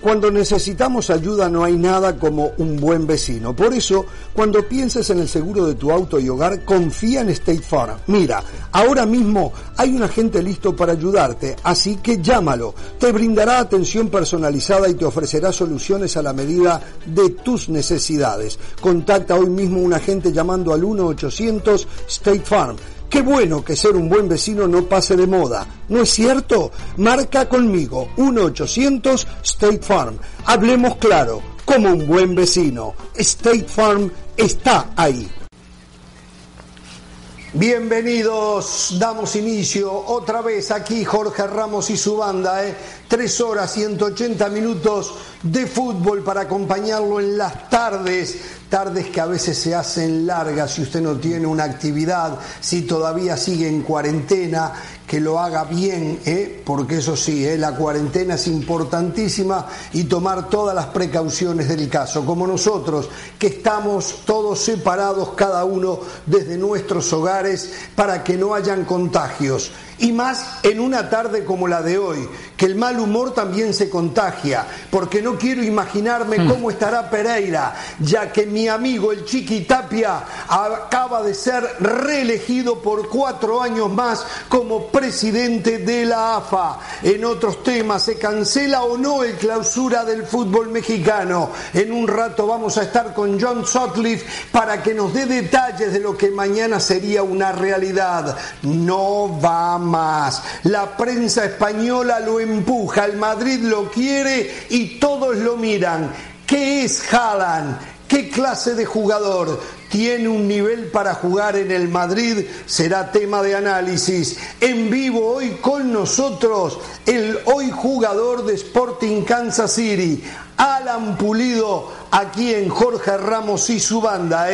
Cuando necesitamos ayuda no hay nada como un buen vecino. Por eso, cuando pienses en el seguro de tu auto y hogar, confía en State Farm. Mira, ahora mismo hay un agente listo para ayudarte, así que llámalo. Te brindará atención personalizada y te ofrecerá soluciones a la medida de tus necesidades. Contacta hoy mismo a un agente llamando al 1-800 State Farm. Qué bueno que ser un buen vecino no pase de moda, ¿no es cierto? Marca conmigo, 1-800 State Farm. Hablemos claro, como un buen vecino. State Farm está ahí. Bienvenidos, damos inicio otra vez aquí Jorge Ramos y su banda, 3 horas 180 minutos de fútbol para acompañarlo en las tardes que a veces se hacen largas si usted no tiene una actividad, si todavía sigue en cuarentena, que lo haga bien, porque eso sí, la cuarentena es importantísima y tomar todas las precauciones del caso, como nosotros, que estamos todos separados, cada uno desde nuestros hogares, para que no hayan contagios. Y más en una tarde como la de hoy, que el mal humor también se contagia, porque no quiero imaginarme cómo estará Pereira, ya que mi amigo el Chiqui Tapia acaba de ser reelegido por 4 años más como presidente de la AFA. En otros temas, ¿se cancela o no el clausura del fútbol mexicano? En un rato vamos a estar con John Sutcliffe para que nos dé detalles de lo que mañana sería una realidad. No va más. La prensa española lo empuja, el Madrid lo quiere y todos lo miran. ¿Qué es Haaland? ¿Qué clase de jugador? ¿Tiene un nivel para jugar en el Madrid? Será tema de análisis. En vivo hoy con nosotros el hoy jugador de Sporting Kansas City, Alan Pulido, aquí en Jorge Ramos y su banda.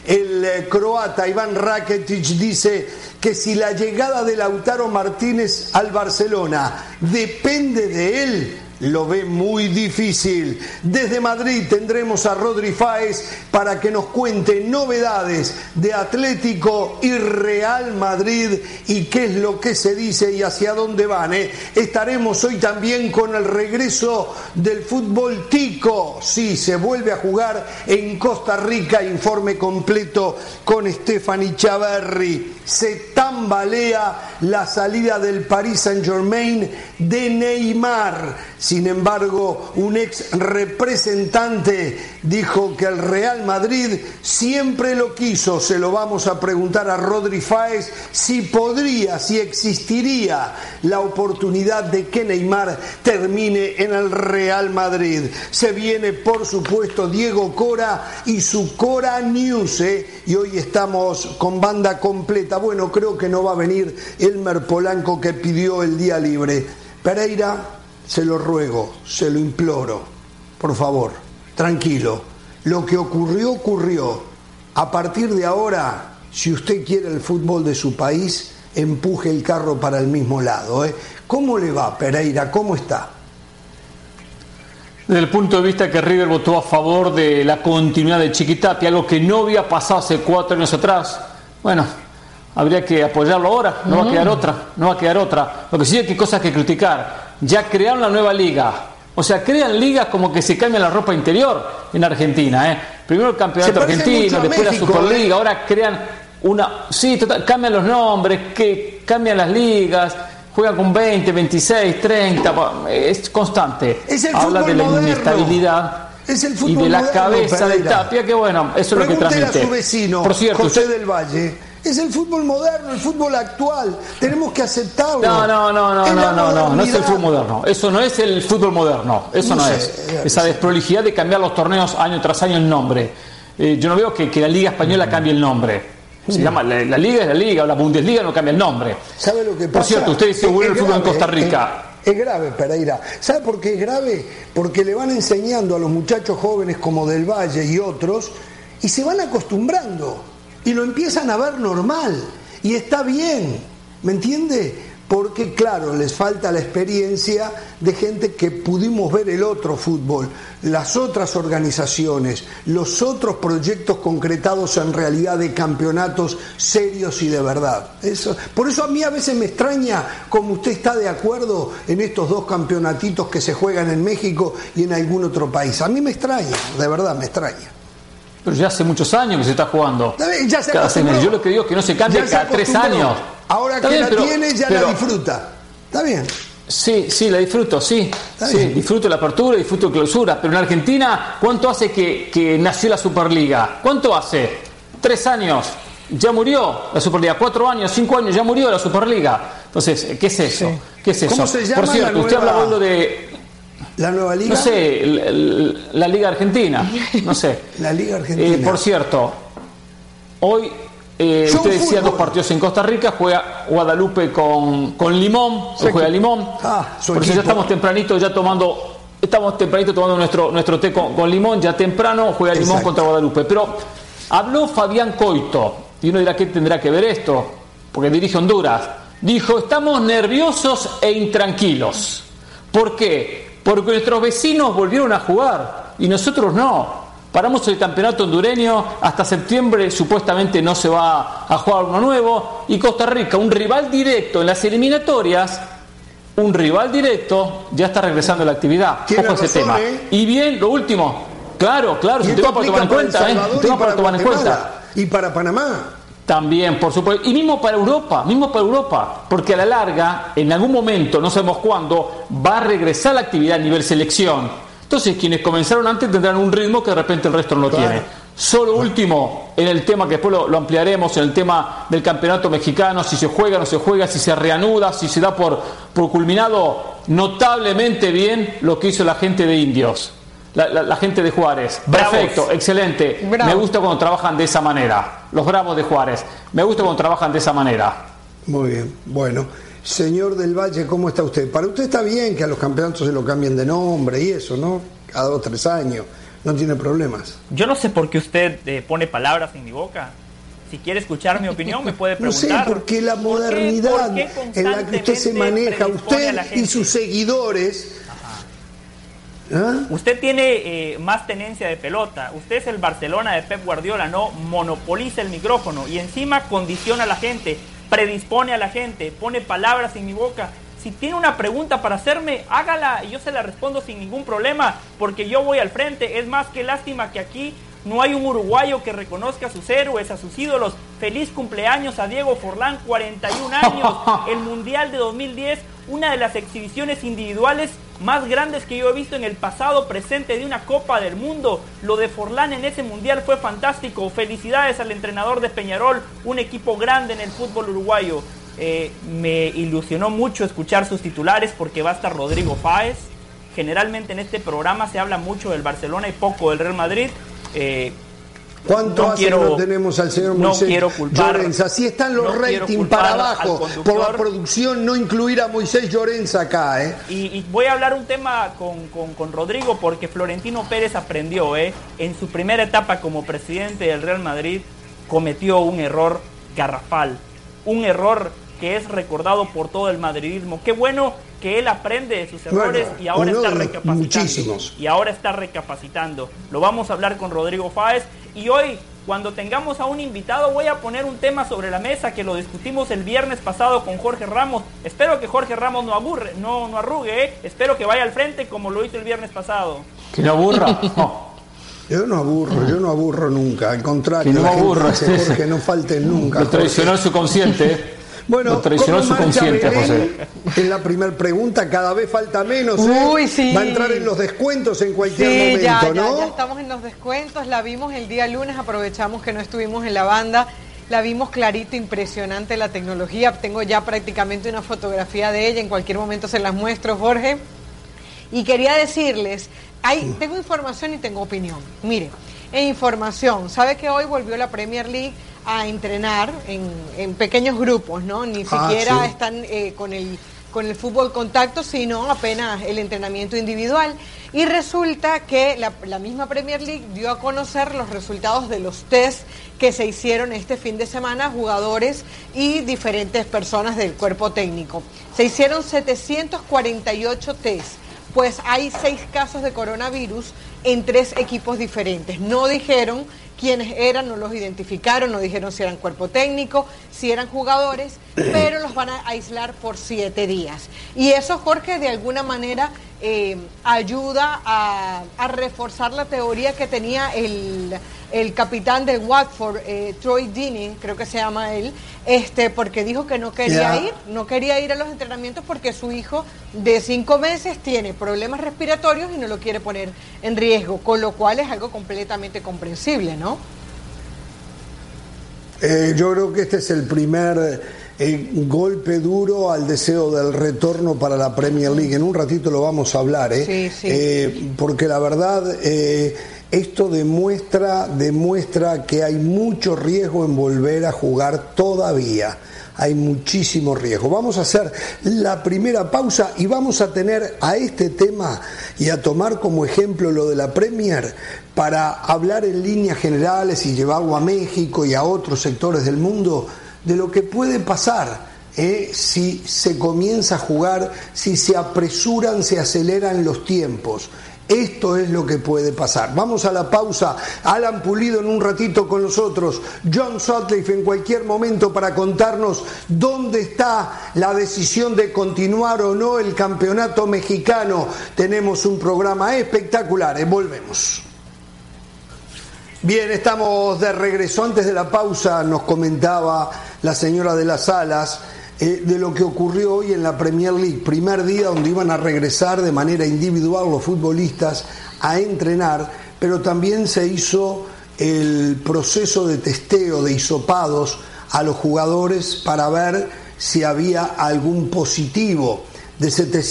El croata Iván Rakitic dice que si la llegada de Lautaro Martínez al Barcelona depende de él, lo ve muy difícil. Desde Madrid tendremos a Rodri Fáez para que nos cuente novedades de Atlético y Real Madrid y qué es lo que se dice y hacia dónde van. Estaremos hoy también con el regreso del fútbol tico. Sí, se vuelve a jugar en Costa Rica. Informe completo con Stephanie Chaverri. Se tambalea la salida del Paris Saint-Germain de Neymar. Sin embargo, un ex representante dijo que el Real Madrid siempre lo quiso. Se lo vamos a preguntar a Rodri Fáez si podría, si existiría la oportunidad de que Neymar termine en el Real Madrid. Se viene, por supuesto, Diego Cora y su Cora News, y hoy estamos con banda completa. Bueno, creo que no va a venir Elmer Polanco, que pidió el día libre. Pereira, se lo ruego, se lo imploro, por favor, tranquilo. Lo que ocurrió, ocurrió. A partir de ahora, si usted quiere el fútbol de su país, empuje el carro para el mismo lado. ¿Cómo le va, Pereira? ¿Cómo está? Desde el punto de vista que River votó a favor de la continuidad de Chiqui Tapia, algo que no había pasado hace 4 años atrás, bueno, habría que apoyarlo ahora, no va a quedar otra. Lo que sí hay que cosas que criticar. Ya crearon la nueva liga, o sea, crean ligas como que se cambia la ropa interior en Argentina, Primero el campeonato argentino, después la Superliga, ahora crean cambian los nombres, que cambian las ligas, juegan con 20, 26, 30, es constante. Habla de la inestabilidad y de la cabeza de Tapia, que bueno, eso es lo que transmite. A su vecino, por cierto, José del Valle. Es el fútbol moderno, el fútbol actual. Tenemos que aceptarlo. No es el fútbol moderno. Eso no es el fútbol moderno. Eso no es. Esa desprolijidad de cambiar los torneos año tras año el nombre. Yo no veo que la Liga Española cambie el nombre. Se llama la Liga es la Liga, o la Bundesliga no cambia el nombre. ¿Sabe lo que pasa? Por cierto, usted dice el fútbol en Costa Rica. Es grave, Pereira. ¿Sabe por qué es grave? Porque le van enseñando a los muchachos jóvenes como Del Valle y otros, y se van acostumbrando. Y lo empiezan a ver normal. Y está bien, ¿me entiende? porque claro, les falta la experiencia de gente que pudimos ver el otro fútbol, las otras organizaciones, los otros proyectos concretados en realidad de campeonatos serios y de verdad. Por eso a mí a veces me extraña como usted está de acuerdo en estos 2 campeonatitos que se juegan en México y en algún otro país. A mí me extraña, de verdad me extraña. Pero ya hace muchos años que se está jugando. Ya se cada 6 meses. Yo lo que digo es que no se cambia cada 3 años. Ahora que la tiene, ya la disfruta. Está bien. Sí, la disfruto, sí. Disfruto la apertura, disfruto la clausura. Pero en Argentina, ¿cuánto hace que nació la Superliga? ¿Cuánto hace? 3 años. Ya murió la Superliga. 4 años, 5 años, ya murió la Superliga. Entonces, ¿qué es eso? Sí. ¿Qué es eso? ¿Cómo se llama? Por cierto, usted habla hablando de... ¿La nueva liga? No sé, la Liga Argentina. No sé. La Liga Argentina. Por cierto, hoy... usted decía 2 partidos en Costa Rica, juega Guadalupe con Limón, juega Limón. Por eso ya estamos tempranito tomando nuestro té con Limón, ya temprano juega Limón contra Guadalupe. Pero habló Fabián Coito, y uno dirá ¿qué tendrá que ver esto? Porque dirige Honduras. Dijo, estamos nerviosos e intranquilos. ¿Por qué? Porque nuestros vecinos volvieron a jugar y nosotros no. Paramos el campeonato hondureño, hasta septiembre supuestamente no se va a jugar uno nuevo, y Costa Rica, un rival directo en las eliminatorias, ya está regresando a la actividad. Ojo ese tema. Y bien, lo último, claro, es un tema para tomar en cuenta, un tema para tomar en cuenta. Y para Panamá. También, por supuesto, y mismo para Europa, porque a la larga, en algún momento, no sabemos cuándo, va a regresar la actividad a nivel selección. Entonces, quienes comenzaron antes tendrán un ritmo que de repente el resto no tiene. Solo último, en el tema que después lo ampliaremos, en el tema del campeonato mexicano, si se juega o no se juega, si se reanuda, si se da por culminado, notablemente bien lo que hizo la gente de Indios, la gente de Juárez. Bravos. Perfecto, excelente. Bravo. Me gusta cuando trabajan de esa manera. Los Bravos de Juárez. Me gusta cuando trabajan de esa manera. Muy bien, bueno. Señor del Valle, ¿cómo está usted? Para usted está bien que a los campeonatos se lo cambien de nombre y eso, ¿no? Cada 2 o 3 años, no tiene problemas. Yo no sé por qué usted pone palabras en mi boca. Si quiere escuchar mi opinión, me puede preguntar. No sé, porque la modernidad en la que usted se maneja, usted y sus seguidores... Usted tiene más tenencia de pelota. Usted es el Barcelona de Pep Guardiola, no monopoliza el micrófono y encima condiciona a la gente, predispone a la gente, pone palabras en mi boca. Si tiene una pregunta para hacerme, hágala y yo se la respondo sin ningún problema, porque yo voy al frente. Es más que lástima que aquí no hay un uruguayo que reconozca a sus héroes, a sus ídolos. Feliz cumpleaños a Diego Forlán, 41 años, el Mundial de 2010, una de las exhibiciones individuales más grandes que yo he visto en el pasado presente de una Copa del Mundo. Lo de Forlán en ese Mundial fue fantástico. Felicidades al entrenador de Peñarol, un equipo grande en el fútbol uruguayo. Me ilusionó mucho escuchar sus titulares porque va a estar Rodrigo Fáez. Generalmente en este programa se habla mucho del Barcelona y poco del Real Madrid. ¿Cuánto hace que no tenemos al señor Moisés? No quiero culpar. Llorens, así están los ratings para abajo por la producción, no incluir a Moisés Llorens acá. Y voy a hablar un tema con Rodrigo porque Florentino Pérez aprendió. En su primera etapa como presidente del Real Madrid cometió un error garrafal, un error que es recordado por todo el madridismo. Qué bueno que él aprende de sus errores y ahora está recapacitando. Muchísimos. Y ahora está recapacitando. Lo vamos a hablar con Rodrigo Fáez. Y hoy, cuando tengamos a un invitado, voy a poner un tema sobre la mesa que lo discutimos el viernes pasado con Jorge Ramos. Espero que Jorge Ramos no arrugue. Espero que vaya al frente como lo hizo el viernes pasado. Que no aburra. No. Yo no aburro nunca. Al contrario, que no aburro. Jorge, no falte nunca. Lo traicionó su consciente. Bueno, ¿cómo marcha Belén? Es la primera pregunta, cada vez falta menos. Uy, sí. Va a entrar en los descuentos en cualquier momento, ¿no? Ya estamos en los descuentos, la vimos el día lunes, aprovechamos que no estuvimos en la banda, la vimos clarito, impresionante la tecnología, tengo ya prácticamente una fotografía de ella, en cualquier momento se las muestro, Jorge. Y quería decirles, tengo información y tengo opinión. Mire, en información, ¿sabe que hoy volvió la Premier League a entrenar en pequeños grupos, ¿no? Ni siquiera están con el con el fútbol contacto, sino apenas el entrenamiento individual. Y resulta que la misma Premier League dio a conocer los resultados de los test que se hicieron este fin de semana a jugadores y diferentes personas del cuerpo técnico. Se hicieron 748 test, pues hay 6 casos de coronavirus en 3 equipos diferentes. No dijeron quiénes eran, no los identificaron, no dijeron si eran cuerpo técnico, si eran jugadores, pero los van a aislar por 7 días. Y eso, Jorge, de alguna manera ayuda a reforzar la teoría que tenía el capitán de Watford, Troy Deeney, creo que se llama él, porque dijo que no quería ir a los entrenamientos porque su hijo de 5 meses tiene problemas respiratorios y no lo quiere poner en riesgo, con lo cual es algo completamente comprensible, ¿no? Yo creo que este es el primer golpe duro al deseo del retorno para la Premier League. En un ratito lo vamos a hablar, Sí. Porque la verdad esto demuestra que hay mucho riesgo en volver a jugar todavía. Hay muchísimo riesgo. Vamos a hacer la primera pausa y vamos a tener a este tema y a tomar como ejemplo lo de la Premier para hablar en líneas generales y llevarlo a México y a otros sectores del mundo de lo que puede pasar si se comienza a jugar, si se apresuran, se aceleran los tiempos. Esto es lo que puede pasar. Vamos a la pausa. Alan Pulido en un ratito con nosotros. John Sutcliffe en cualquier momento para contarnos dónde está la decisión de continuar o no el campeonato mexicano. Tenemos un programa espectacular. Volvemos. Bien, estamos de regreso. Antes de la pausa nos comentaba la señora de las Alas de lo que ocurrió hoy en la Premier League, primer día donde iban a regresar de manera individual los futbolistas a entrenar, pero también se hizo el proceso de testeo, de hisopados a los jugadores para ver si había algún positivo. De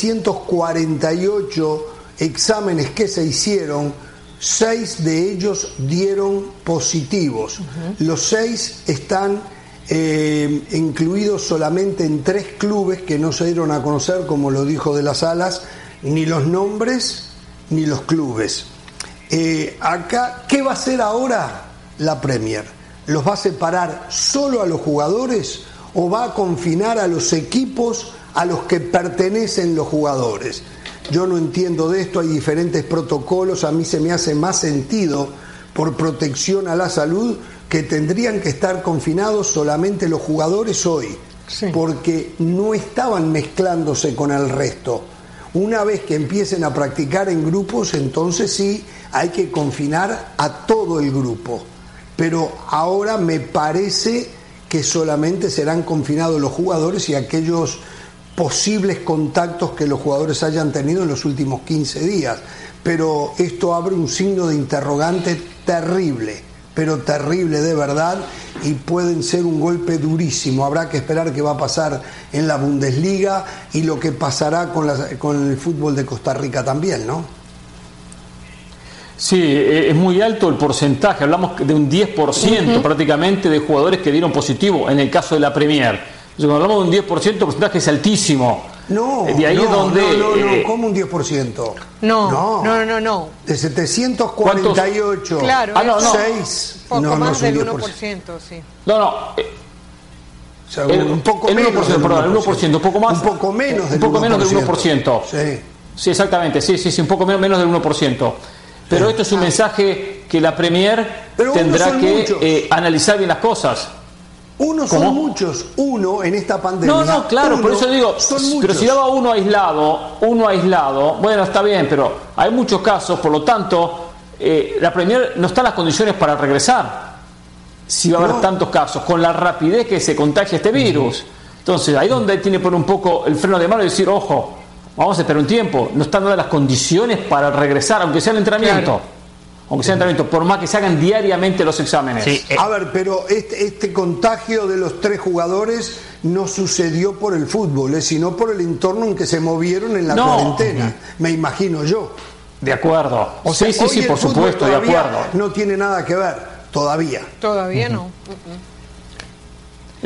748 exámenes que se hicieron, 6 de ellos dieron positivos. Los 6 están incluidos solamente en 3 clubes que no se dieron a conocer, como lo dijo de las Alas, ni los nombres ni los clubes. Acá, ¿qué va a hacer ahora la Premier? ¿Los va a separar solo a los jugadores o va a confinar a los equipos a los que pertenecen los jugadores? Yo no entiendo de esto, hay diferentes protocolos, a mí se me hace más sentido por protección a la salud que tendrían que estar confinados solamente los jugadores hoy, sí, porque no estaban mezclándose con el resto. Una vez que empiecen a practicar en grupos, entonces sí hay que confinar a todo el grupo, pero ahora me parece que solamente serán confinados los jugadores y aquellos posibles contactos que los jugadores hayan tenido en los últimos 15 días. Pero esto abre un signo de interrogante terrible, pero terrible de verdad, y pueden ser un golpe durísimo. Habrá que esperar qué va a pasar en la Bundesliga y lo que pasará con el fútbol de Costa Rica también, ¿no? Sí, es muy alto el porcentaje, hablamos de un 10% prácticamente de jugadores que dieron positivo en el caso de la Premier. Entonces, cuando hablamos de un 10%, el porcentaje es altísimo. No, de ahí no, es donde, no, ¿cómo un 10%? No. De 748. Claro, 6. Poco más del 1%, sí. No. O sea, un poco el 1%, menos. Perdón, el 1%, un poco más. Un poco menos del 1%. Un poco menos del 1%. Sí, exactamente, sí, un poco menos del 1%. Pero esto es un mensaje que la Premier tendrá que analizar bien las cosas. Son muchos, en esta pandemia. No, claro, por eso digo, pero si daba uno aislado, bueno, está bien, pero hay muchos casos, por lo tanto, la Premier no está en las condiciones para regresar, si va a haber tantos casos, con la rapidez que se contagia este virus. Entonces, ahí donde tiene que poner un poco el freno de mano y decir, ojo, vamos a esperar un tiempo, no están dadas las condiciones para regresar, aunque sea el entrenamiento. Claro. Aunque sea entrenamiento, por más que se hagan diariamente los exámenes. Sí, a ver, pero este contagio de los 3 jugadores no sucedió por el fútbol, sino por el entorno en que se movieron en la cuarentena, me imagino yo. De acuerdo. O sea, sí, por supuesto, de acuerdo. No tiene nada que ver, todavía. Todavía no.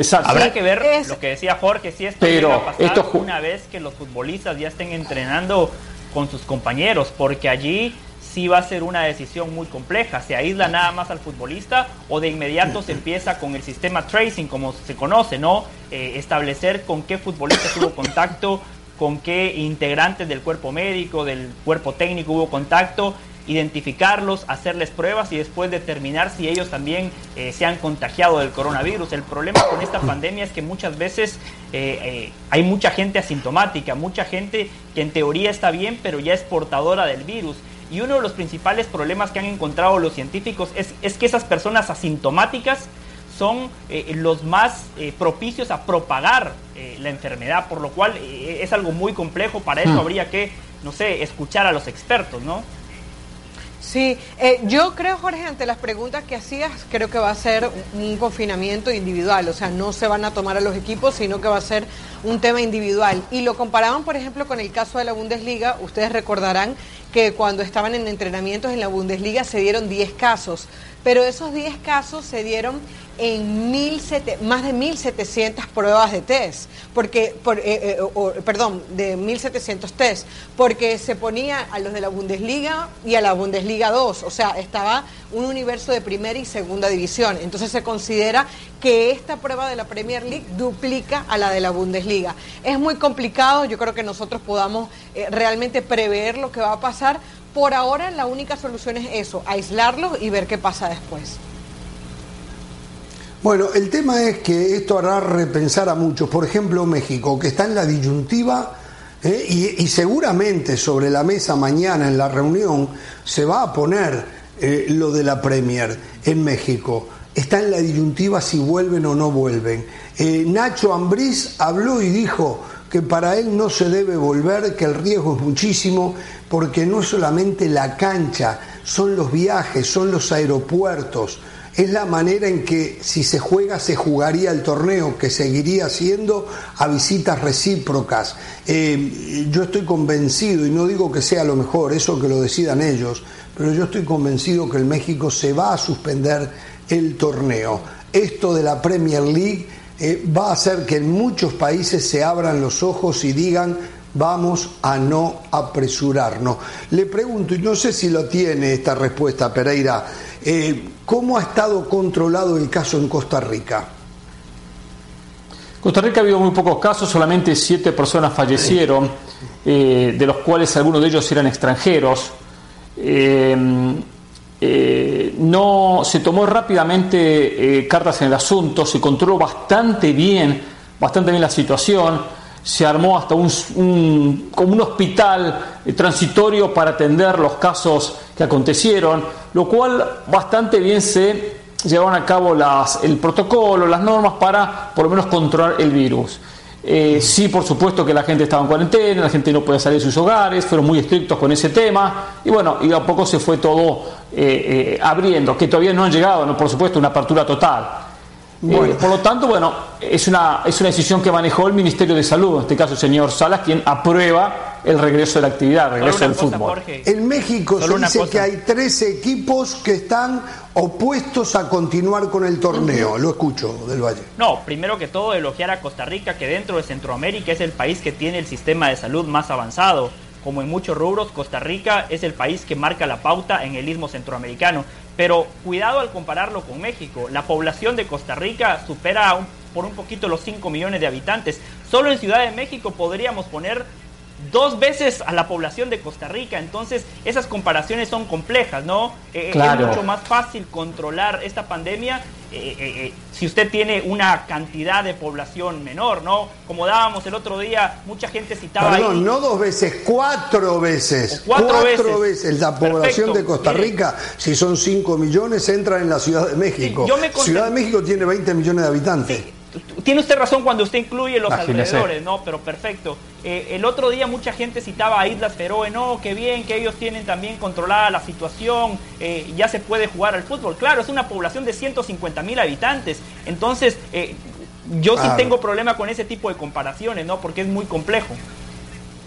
Exacto. Habrá que ver lo que decía Jorge, si esto llega a pasar una vez que los futbolistas ya estén entrenando con sus compañeros, porque allí sí va a ser una decisión muy compleja. ¿Se aísla nada más al futbolista o de inmediato se empieza con el sistema tracing, como se conoce, ¿no? Establecer con qué futbolista tuvo contacto, con qué integrantes del cuerpo médico, del cuerpo técnico hubo contacto, identificarlos, hacerles pruebas y después determinar si ellos también se han contagiado del coronavirus. El problema con esta pandemia es que muchas veces hay mucha gente asintomática, mucha gente que en teoría está bien, pero ya es portadora del virus. Y uno de los principales problemas que han encontrado los científicos es que esas personas asintomáticas son los más propicios a propagar la enfermedad, por lo cual es algo muy complejo. Para eso habría que, no sé, escuchar a los expertos, ¿no? Sí, yo creo, Jorge, ante las preguntas que hacías, creo que va a ser un confinamiento individual, o sea, no se van a tomar a los equipos, sino que va a ser un tema individual. Y lo comparaban, por ejemplo, con el caso de la Bundesliga. Ustedes recordarán que cuando estaban en entrenamientos en la Bundesliga se dieron 10 casos, pero esos 10 casos se dieron en más de 1.700 pruebas de test, porque de 1.700 test, porque se ponía a los de la Bundesliga y a la Bundesliga 2, o sea, estaba un universo de primera y segunda división. Entonces se considera que esta prueba de la Premier League duplica a la de la Bundesliga. Es muy complicado, yo creo que nosotros podamos realmente prever lo que va a pasar. Por ahora la única solución es eso, aislarlos y ver qué pasa después. Bueno, el tema es que esto hará repensar a muchos. Por ejemplo, México, que está en la disyuntiva, y seguramente sobre la mesa mañana en la reunión se va a poner lo de la Premier en México. Está en la disyuntiva si vuelven o no vuelven. Nacho Ambriz habló y dijo que para él no se debe volver, que el riesgo es muchísimo, porque no es solamente la cancha, son los viajes, son los aeropuertos. Es la manera en que si se juega, se jugaría el torneo, que seguiría siendo a visitas recíprocas. Yo estoy convencido, y no digo que sea lo mejor, eso que lo decidan ellos, pero yo estoy convencido que en México se va a suspender el torneo. Esto de la Premier League va a hacer que en muchos países se abran los ojos y digan: vamos a no apresurarnos. Le pregunto, y no sé si lo tiene esta respuesta, Pereira, ¿cómo ha estado controlado el caso en Costa Rica? Costa Rica ha habido muy pocos casos, solamente 7 personas fallecieron, de los cuales algunos de ellos eran extranjeros. No se tomó rápidamente cartas en el asunto, se controló bastante bien la situación. Se armó hasta como un hospital transitorio para atender los casos que acontecieron, lo cual bastante bien se llevaron a cabo el protocolo, las normas para por lo menos controlar el virus. Sí, por supuesto que la gente estaba en cuarentena, la gente no podía salir de sus hogares, fueron muy estrictos con ese tema, y bueno, y a poco se fue todo abriendo, que todavía no han llegado, ¿no? Por supuesto, una apertura total. Bueno. Por lo tanto, bueno, es una decisión que manejó el Ministerio de Salud, en este caso el señor Salas, quien aprueba el regreso de la actividad, el regreso del fútbol. Jorge. En México se dice que hay 13 equipos que están opuestos a continuar con el torneo. Lo escucho, Del Valle. No, primero que todo elogiar a Costa Rica, que dentro de Centroamérica es el país que tiene el sistema de salud más avanzado. Como en muchos rubros, Costa Rica es el país que marca la pauta en el istmo centroamericano. Pero cuidado al compararlo con México. La población de Costa Rica supera por un poquito los 5 millones de habitantes. Solo en Ciudad de México podríamos poner 2 veces a la población de Costa Rica. Entonces esas comparaciones son complejas, ¿no? Claro. Es mucho más fácil controlar esta pandemia si usted tiene una cantidad de población menor, ¿no? Como dábamos el otro día, mucha gente citaba ahí. No 2 veces, 4 veces. 4 veces la población de Costa Rica. Si son 5 millones, entra en la Ciudad de México. Sí, Ciudad de México tiene 20 millones de habitantes. Sí. Tiene usted razón cuando usted incluye los alrededores, ¿no? Pero perfecto. El otro día mucha gente citaba a Islas Feroe, no, qué bien que ellos tienen también controlada la situación, ya se puede jugar al fútbol. Claro, es una población de 150,000 habitantes. Entonces, yo sí tengo problema con ese tipo de comparaciones, ¿no? Porque es muy complejo.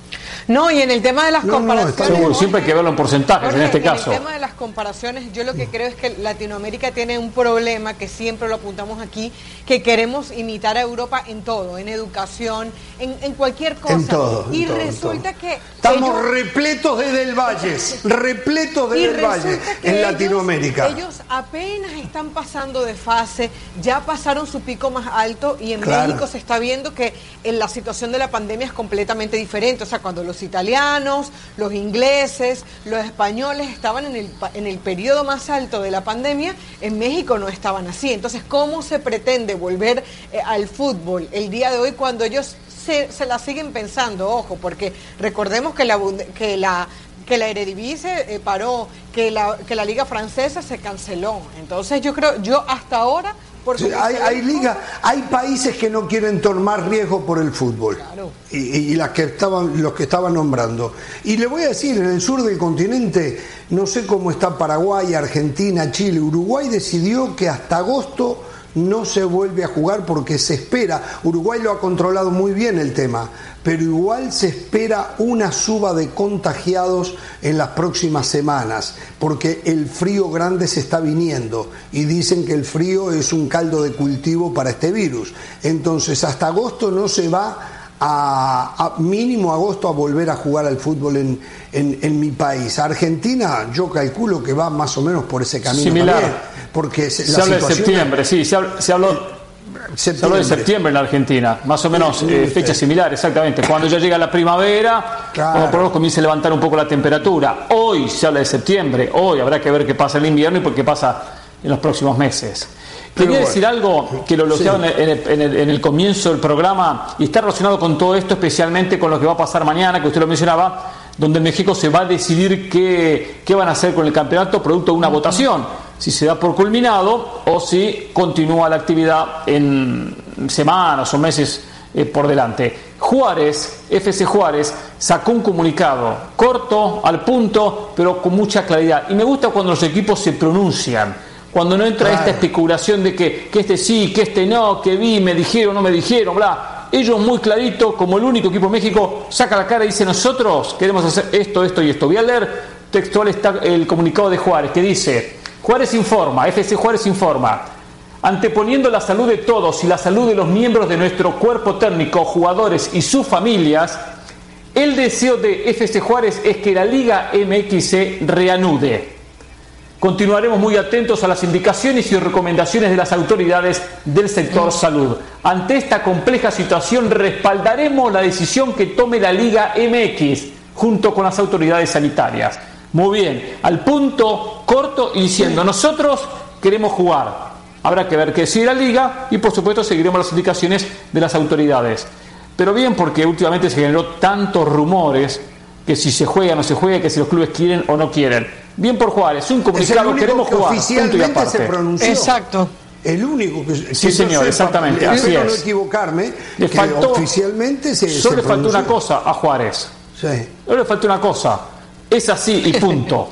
No, y en el tema de las comparaciones... Seguro, siempre hay que verlo en porcentajes, Jorge, en este caso. En el tema de las comparaciones, yo lo que creo es que Latinoamérica tiene un problema, que siempre lo apuntamos aquí, que queremos imitar a Europa en todo, en educación, en cualquier cosa. En todo. Y en todo, resulta en todo. que... Estamos repletos de Del Valle, en Latinoamérica. Ellos apenas están pasando de fase, ya pasaron su pico más alto y en México se está viendo que la situación de la pandemia es completamente diferente. O sea, cuando los italianos, los ingleses, los españoles estaban en el periodo más alto de la pandemia, en México no estaban así. Entonces, ¿cómo se pretende volver al fútbol el día de hoy cuando ellos se la siguen pensando? Ojo, porque recordemos que la Eredivisie paró, que la Liga Francesa se canceló. Entonces yo hasta ahora... Sí, hay países que no quieren tomar riesgo por el fútbol. Claro. Y los que estaban nombrando. Y le voy a decir, en el sur del continente, no sé cómo está Paraguay, Argentina, Chile, Uruguay decidió que hasta agosto no se vuelve a jugar porque se espera. Uruguay lo ha controlado muy bien el tema, pero igual se espera una suba de contagiados en las próximas semanas, porque el frío grande se está viniendo y dicen que el frío es un caldo de cultivo para este virus. Entonces hasta agosto no se va a mínimo agosto a volver a jugar al fútbol en mi país. Argentina yo calculo que va más o menos por ese camino similar también, porque se habla de septiembre, sí, se habló de septiembre en la Argentina, más o menos fecha similar, exactamente, cuando ya llega la primavera, cuando por lo menos comienza a levantar un poco la temperatura. Hoy se habla de septiembre, hoy habrá que ver qué pasa en el invierno y qué pasa en los próximos meses. Quería decir algo que lo elogiaba en el comienzo del programa y está relacionado con todo esto, especialmente con lo que va a pasar mañana, que usted lo mencionaba, donde en México se va a decidir qué van a hacer con el campeonato producto de una votación, si se da por culminado o si continúa la actividad en semanas o meses por delante. FC Juárez sacó un comunicado corto, al punto, pero con mucha claridad. Y me gusta cuando los equipos se pronuncian, cuando no entra esta especulación de que este sí, que este no, que me dijeron, no me dijeron, bla. Ellos muy clarito, como el único equipo de México, saca la cara y dice: nosotros queremos hacer esto y esto. Voy a leer textual está el comunicado de Juárez, que dice: Juárez informa, FC Juárez informa, anteponiendo la salud de todos y la salud de los miembros de nuestro cuerpo técnico, jugadores y sus familias, el deseo de FC Juárez es que la Liga MX se reanude. Continuaremos muy atentos a las indicaciones y recomendaciones de las autoridades del sector salud. Ante esta compleja situación respaldaremos la decisión que tome la Liga MX junto con las autoridades sanitarias. Muy bien, al punto, corto y diciendo: nosotros queremos jugar. Habrá que ver qué decide la Liga y por supuesto seguiremos las indicaciones de las autoridades. Pero bien, porque últimamente se generó tantos rumores que si se juega o no se juega, que si los clubes quieren o no quieren. Bien por Juárez, un comunicado, queremos jugar, oficialmente se pronunció. Exacto. El único que sí, señor, exactamente, así es. No equivocarme, le faltó, oficialmente solo le faltó una cosa a Juárez. Sí. Solo le faltó una cosa. Es así y punto.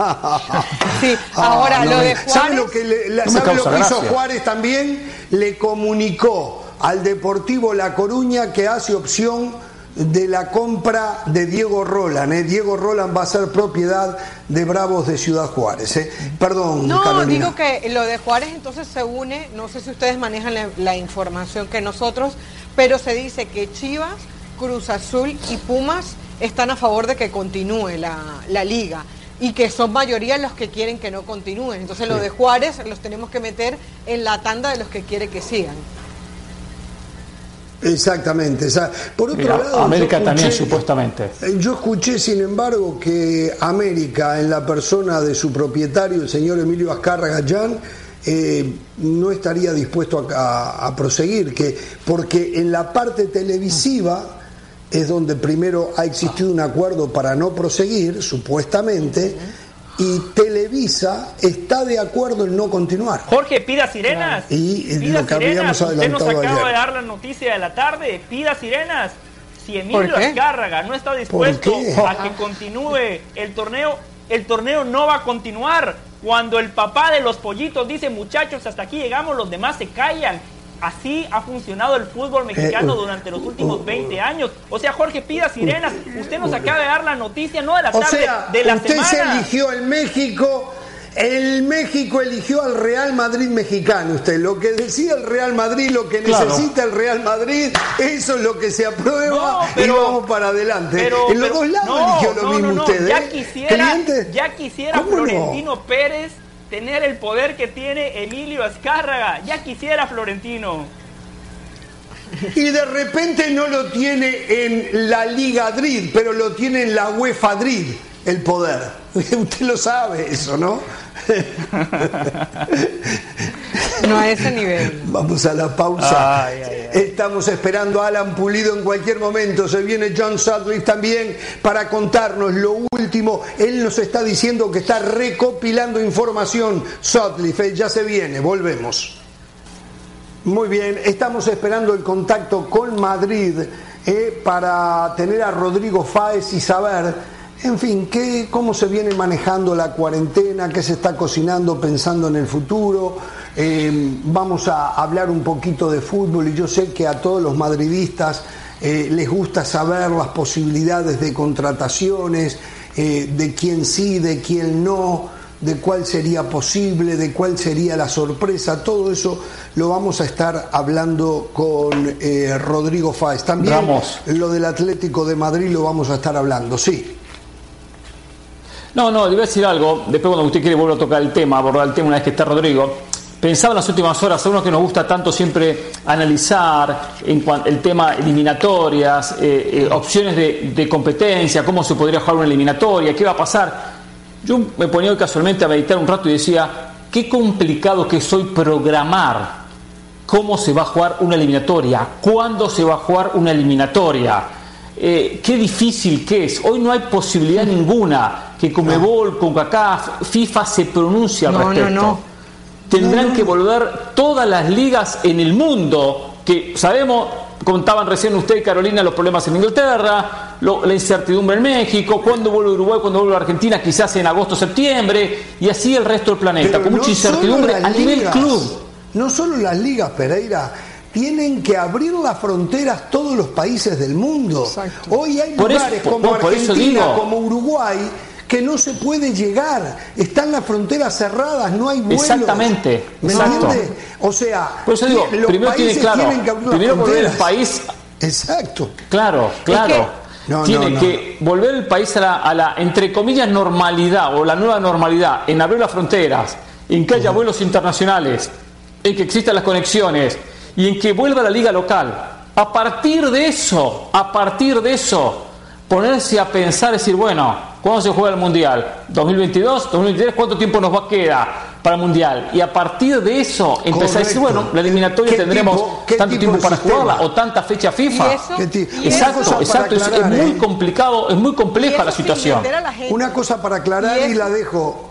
Sí, ahora lo de Juárez. ¿Sabe lo que hizo Juárez también? Le comunicó al Deportivo La Coruña que hace opción de la compra de Diego Roland. Diego Roland va a ser propiedad de Bravos de Ciudad Juárez. Perdón, no, Carolina. Digo que lo de Juárez entonces se une, no sé si ustedes manejan la información que nosotros, pero se dice que Chivas, Cruz Azul y Pumas están a favor de que continúe la liga y que son mayoría los que quieren que no continúen. Entonces lo de Juárez los tenemos que meter en la tanda de los que quiere que sigan. Exactamente. Por otro lado, América también supuestamente. Yo escuché, sin embargo, que América, en la persona de su propietario, el señor Emilio Azcárraga Gallán, no estaría dispuesto a proseguir, porque en la parte televisiva es donde primero ha existido un acuerdo para no proseguir, supuestamente, y Televisa está de acuerdo en no continuar. Jorge, pida sirenas. Y pida lo que sirenas. habíamos adelantado Usted nos acaba ayer. de dar la noticia de la tarde. Pida sirenas. Si Emilio Azcárraga no está dispuesto a que continúe el torneo no va a continuar. Cuando el papá de los pollitos dice: muchachos, hasta aquí llegamos, los demás se callan. Así ha funcionado el fútbol mexicano durante los últimos 20 años. O sea, Jorge, pida sirenas. Usted nos acaba de dar la noticia, no de la tarde, de la semana. Usted se eligió el México eligió al Real Madrid mexicano. Usted, lo que decía el Real Madrid, lo que necesita el Real Madrid, eso es lo que se aprueba y vamos para adelante. En los dos lados eligió lo mismo usted. Ya quisiera Florentino Pérez tener el poder que tiene Emilio Azcárraga. Ya quisiera Florentino. Y de repente no lo tiene en la Liga Madrid, pero lo tiene en la UEFA Madrid, el poder. Usted lo sabe eso, ¿no? No a ese nivel. Vamos a la pausa. Estamos esperando a Alan Pulido en cualquier momento. Se viene John Sutcliffe también para contarnos lo último. Él nos está diciendo que está recopilando información. Sutcliffe, ya se viene. Volvemos. Muy bien, estamos esperando el contacto con Madrid para tener a Rodrigo Fáez y saber, en fin, cómo se viene manejando la cuarentena, qué se está cocinando pensando en el futuro. Vamos a hablar un poquito de fútbol y yo sé que a todos los madridistas les gusta saber las posibilidades de contrataciones, de quién sí, de quién no, de cuál sería posible, de cuál sería la sorpresa. Todo eso lo vamos a estar hablando con Rodrigo Fáez. También lo del Atlético de Madrid lo vamos a estar hablando, sí. No, le voy a decir algo. Después, cuando usted quiere, vuelvo a tocar el tema, abordar el tema una vez que está Rodrigo. Pensaba en las últimas horas, a uno que nos gusta tanto siempre analizar el tema eliminatorias, opciones de competencia, cómo se podría jugar una eliminatoria, qué va a pasar. Yo me ponía hoy casualmente a meditar un rato y decía, qué complicado que es hoy programar cómo se va a jugar una eliminatoria, cuándo se va a jugar una eliminatoria, qué difícil que es. Hoy no hay posibilidad ninguna que Conmebol, CONCACAF, FIFA se pronuncie al respecto. Tendrán que volver todas las ligas en el mundo, que sabemos, contaban recién usted y Carolina los problemas en Inglaterra, la incertidumbre en México, cuándo vuelve Uruguay, cuándo vuelve Argentina, quizás en agosto, septiembre, y así el resto del planeta, pero con mucha incertidumbre a nivel club. No solo las ligas, Pereira, tienen que abrir las fronteras todos los países del mundo. Exacto. Hoy hay lugares como Argentina, como Uruguay, que no se puede llegar, están las fronteras cerradas, no hay vuelos. Exactamente, ¿me entiende? O sea, por eso digo, primero tiene claro, primero volver el país. Exacto. Claro. Tiene que volver el país a la, entre comillas, normalidad o la nueva normalidad, en abrir las fronteras, en que haya vuelos internacionales, en que existan las conexiones y en que vuelva la liga local. A partir de eso, ponerse a pensar, decir, bueno, ¿cuándo se juega el Mundial? ¿2022? ¿2023? ¿Cuánto tiempo nos va a quedar para el Mundial? Y a partir de eso empezar a decir, bueno, la eliminatoria tendremos tanto tiempo para jugarla o tanta fecha FIFA. Exacto. Es muy complicado, es muy compleja la situación. Una cosa para aclarar y la dejo.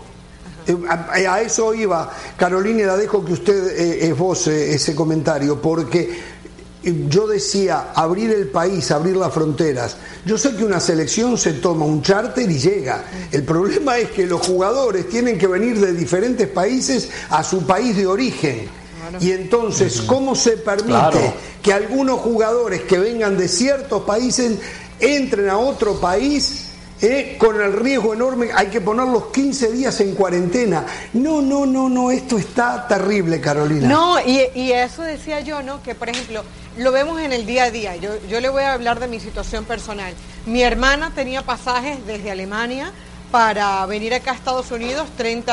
A eso iba, Carolina, y la dejo que usted esboce ese comentario, porque yo decía, abrir el país, abrir las fronteras. Yo sé que una selección se toma un charter y llega. El problema es que los jugadores tienen que venir de diferentes países a su país de origen. Y entonces, ¿cómo se permite que algunos jugadores que vengan de ciertos países entren a otro país? Con el riesgo enorme, hay que ponerlos 15 días en cuarentena. No, esto está terrible, Carolina. No, y eso decía yo, ¿no? Que, por ejemplo, lo vemos en el día a día. Yo le voy a hablar de mi situación personal. Mi hermana tenía pasajes desde Alemania para venir acá a Estados Unidos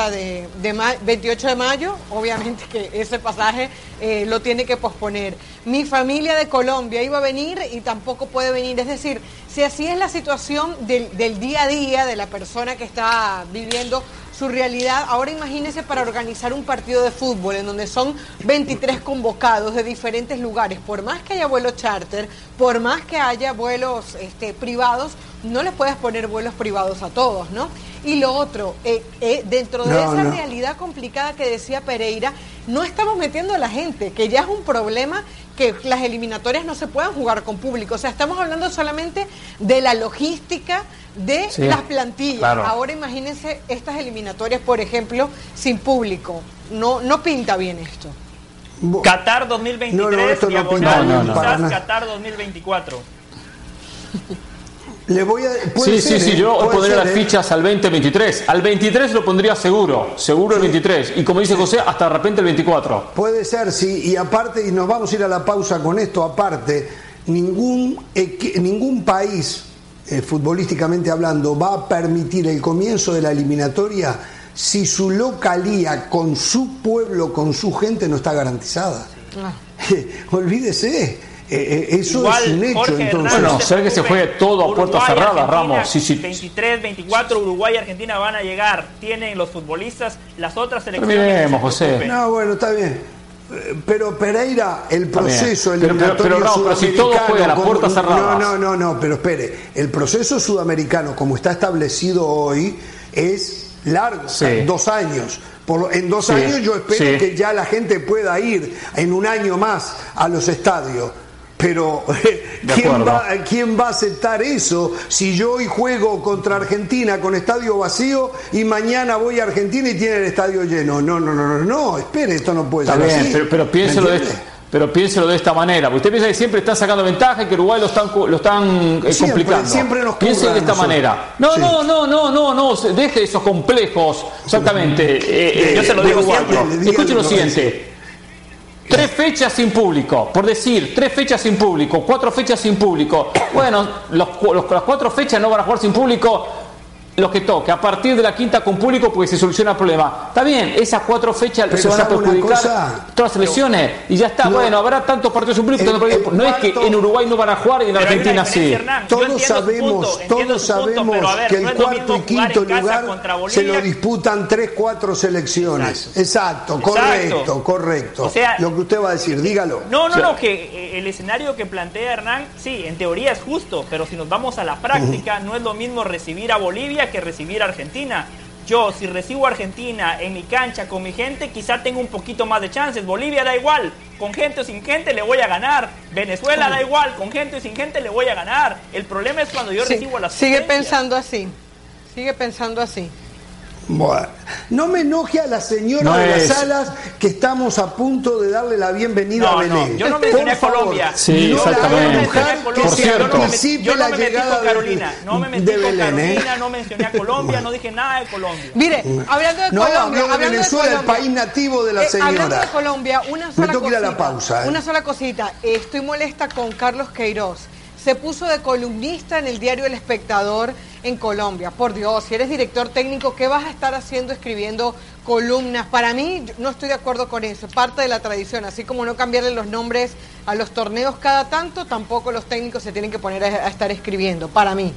28 de mayo, obviamente que ese pasaje lo tiene que posponer. Mi familia de Colombia iba a venir y tampoco puede venir. Es decir, si así es la situación del día a día de la persona que está viviendo su realidad, ahora imagínese para organizar un partido de fútbol en donde son 23 convocados de diferentes lugares, por más que haya vuelos charter, por más que haya vuelos privados, no les puedes poner vuelos privados a todos, ¿no? Y lo otro, dentro de esa realidad complicada que decía Pereira, no estamos metiendo a la gente, que ya es un problema que las eliminatorias no se puedan jugar con público. O sea, estamos hablando solamente de la logística de las plantillas. Claro. Ahora imagínense estas eliminatorias, por ejemplo, sin público. No pinta bien esto. Qatar 2023, diagonal Qatar 2024. Le voy a, sí, yo pondría las fichas al 2023. Al 23 lo pondría seguro el 23. Y como dice José, hasta de repente el 24. Puede ser, sí. Y aparte, y nos vamos a ir a la pausa con esto, aparte, ningún país, futbolísticamente hablando, va a permitir el comienzo de la eliminatoria si su localía, con su pueblo, con su gente, no está garantizada. Olvídese. Eso igual, es un hecho. Jorge, entonces. Bueno, sé que se juegue todo a puertas cerradas, Ramos. Sí. 23, 24, Uruguay y Argentina van a llegar. Tienen los futbolistas, las otras selecciones. Miremos, José. No, bueno, está bien. Pero Pereira, el proceso eliminatorio pero si todo juega a las puertas cerradas. No, pero espere. El proceso sudamericano, como está establecido hoy, es largo, 2 años. En 2 años yo espero que ya la gente pueda ir en un año más a los estadios. Pero ¿quién va a aceptar eso si yo hoy juego contra Argentina con estadio vacío y mañana voy a Argentina y tiene el estadio lleno? No, espere, esto no puede ser así. Pero piénselo de esta manera. Usted piensa que siempre están sacando ventaja y que Uruguay lo están complicando. Siempre nos piense de esta manera. No, deje esos complejos. Exactamente. Yo se lo digo siempre. Escuche lo siguiente. 3 fechas sin público, por decir, 3 fechas sin público, 4 fechas sin público. Bueno, las 4 fechas no van a jugar sin público los que toque. A partir de la 5ª con público, pues se soluciona el problema. Está bien, esas 4 fechas se van a perjudicar todas las selecciones y ya está. Bueno, habrá tantos partidos sin público. No es que en Uruguay no van a jugar y en Argentina sí. Todos sabemos que el cuarto y quinto lugar se lo disputan 3-4 selecciones. Exacto, correcto. O sea, lo que usted va a decir, dígalo. No, que el escenario que plantea Hernán, sí, en teoría es justo, pero si nos vamos a la práctica, no es lo mismo recibir a Bolivia que recibir a Argentina. Yo, si recibo a Argentina en mi cancha con mi gente, quizá tengo un poquito más de chances. Bolivia da igual, con gente o sin gente le voy a ganar. Venezuela da igual, con gente o sin gente le voy a ganar. El problema es cuando yo recibo a las Sigue pensando así. Bueno, no me enoje a la señora de las salas que estamos a punto de darle la bienvenida a Belén. Yo no mencioné a Colombia. Sí, exactamente. Por cierto. Yo no me metí con Carolina. No me metí con Carolina, no mencioné a Colombia, no dije nada de Colombia. Mire, hablando de Colombia. Habló de Venezuela, el país nativo de la señora. Hablando de Colombia, una sola cosita. Ir a la pausa, Una sola cosita. Estoy molesta con Carlos Queiroz. Se puso de columnista en el diario El Espectador en Colombia. Por Dios, si eres director técnico, ¿qué vas a estar haciendo escribiendo columnas? Para mí, no estoy de acuerdo con eso. Parte de la tradición. Así como no cambiarle los nombres a los torneos cada tanto, tampoco los técnicos se tienen que poner a estar escribiendo. Para mí.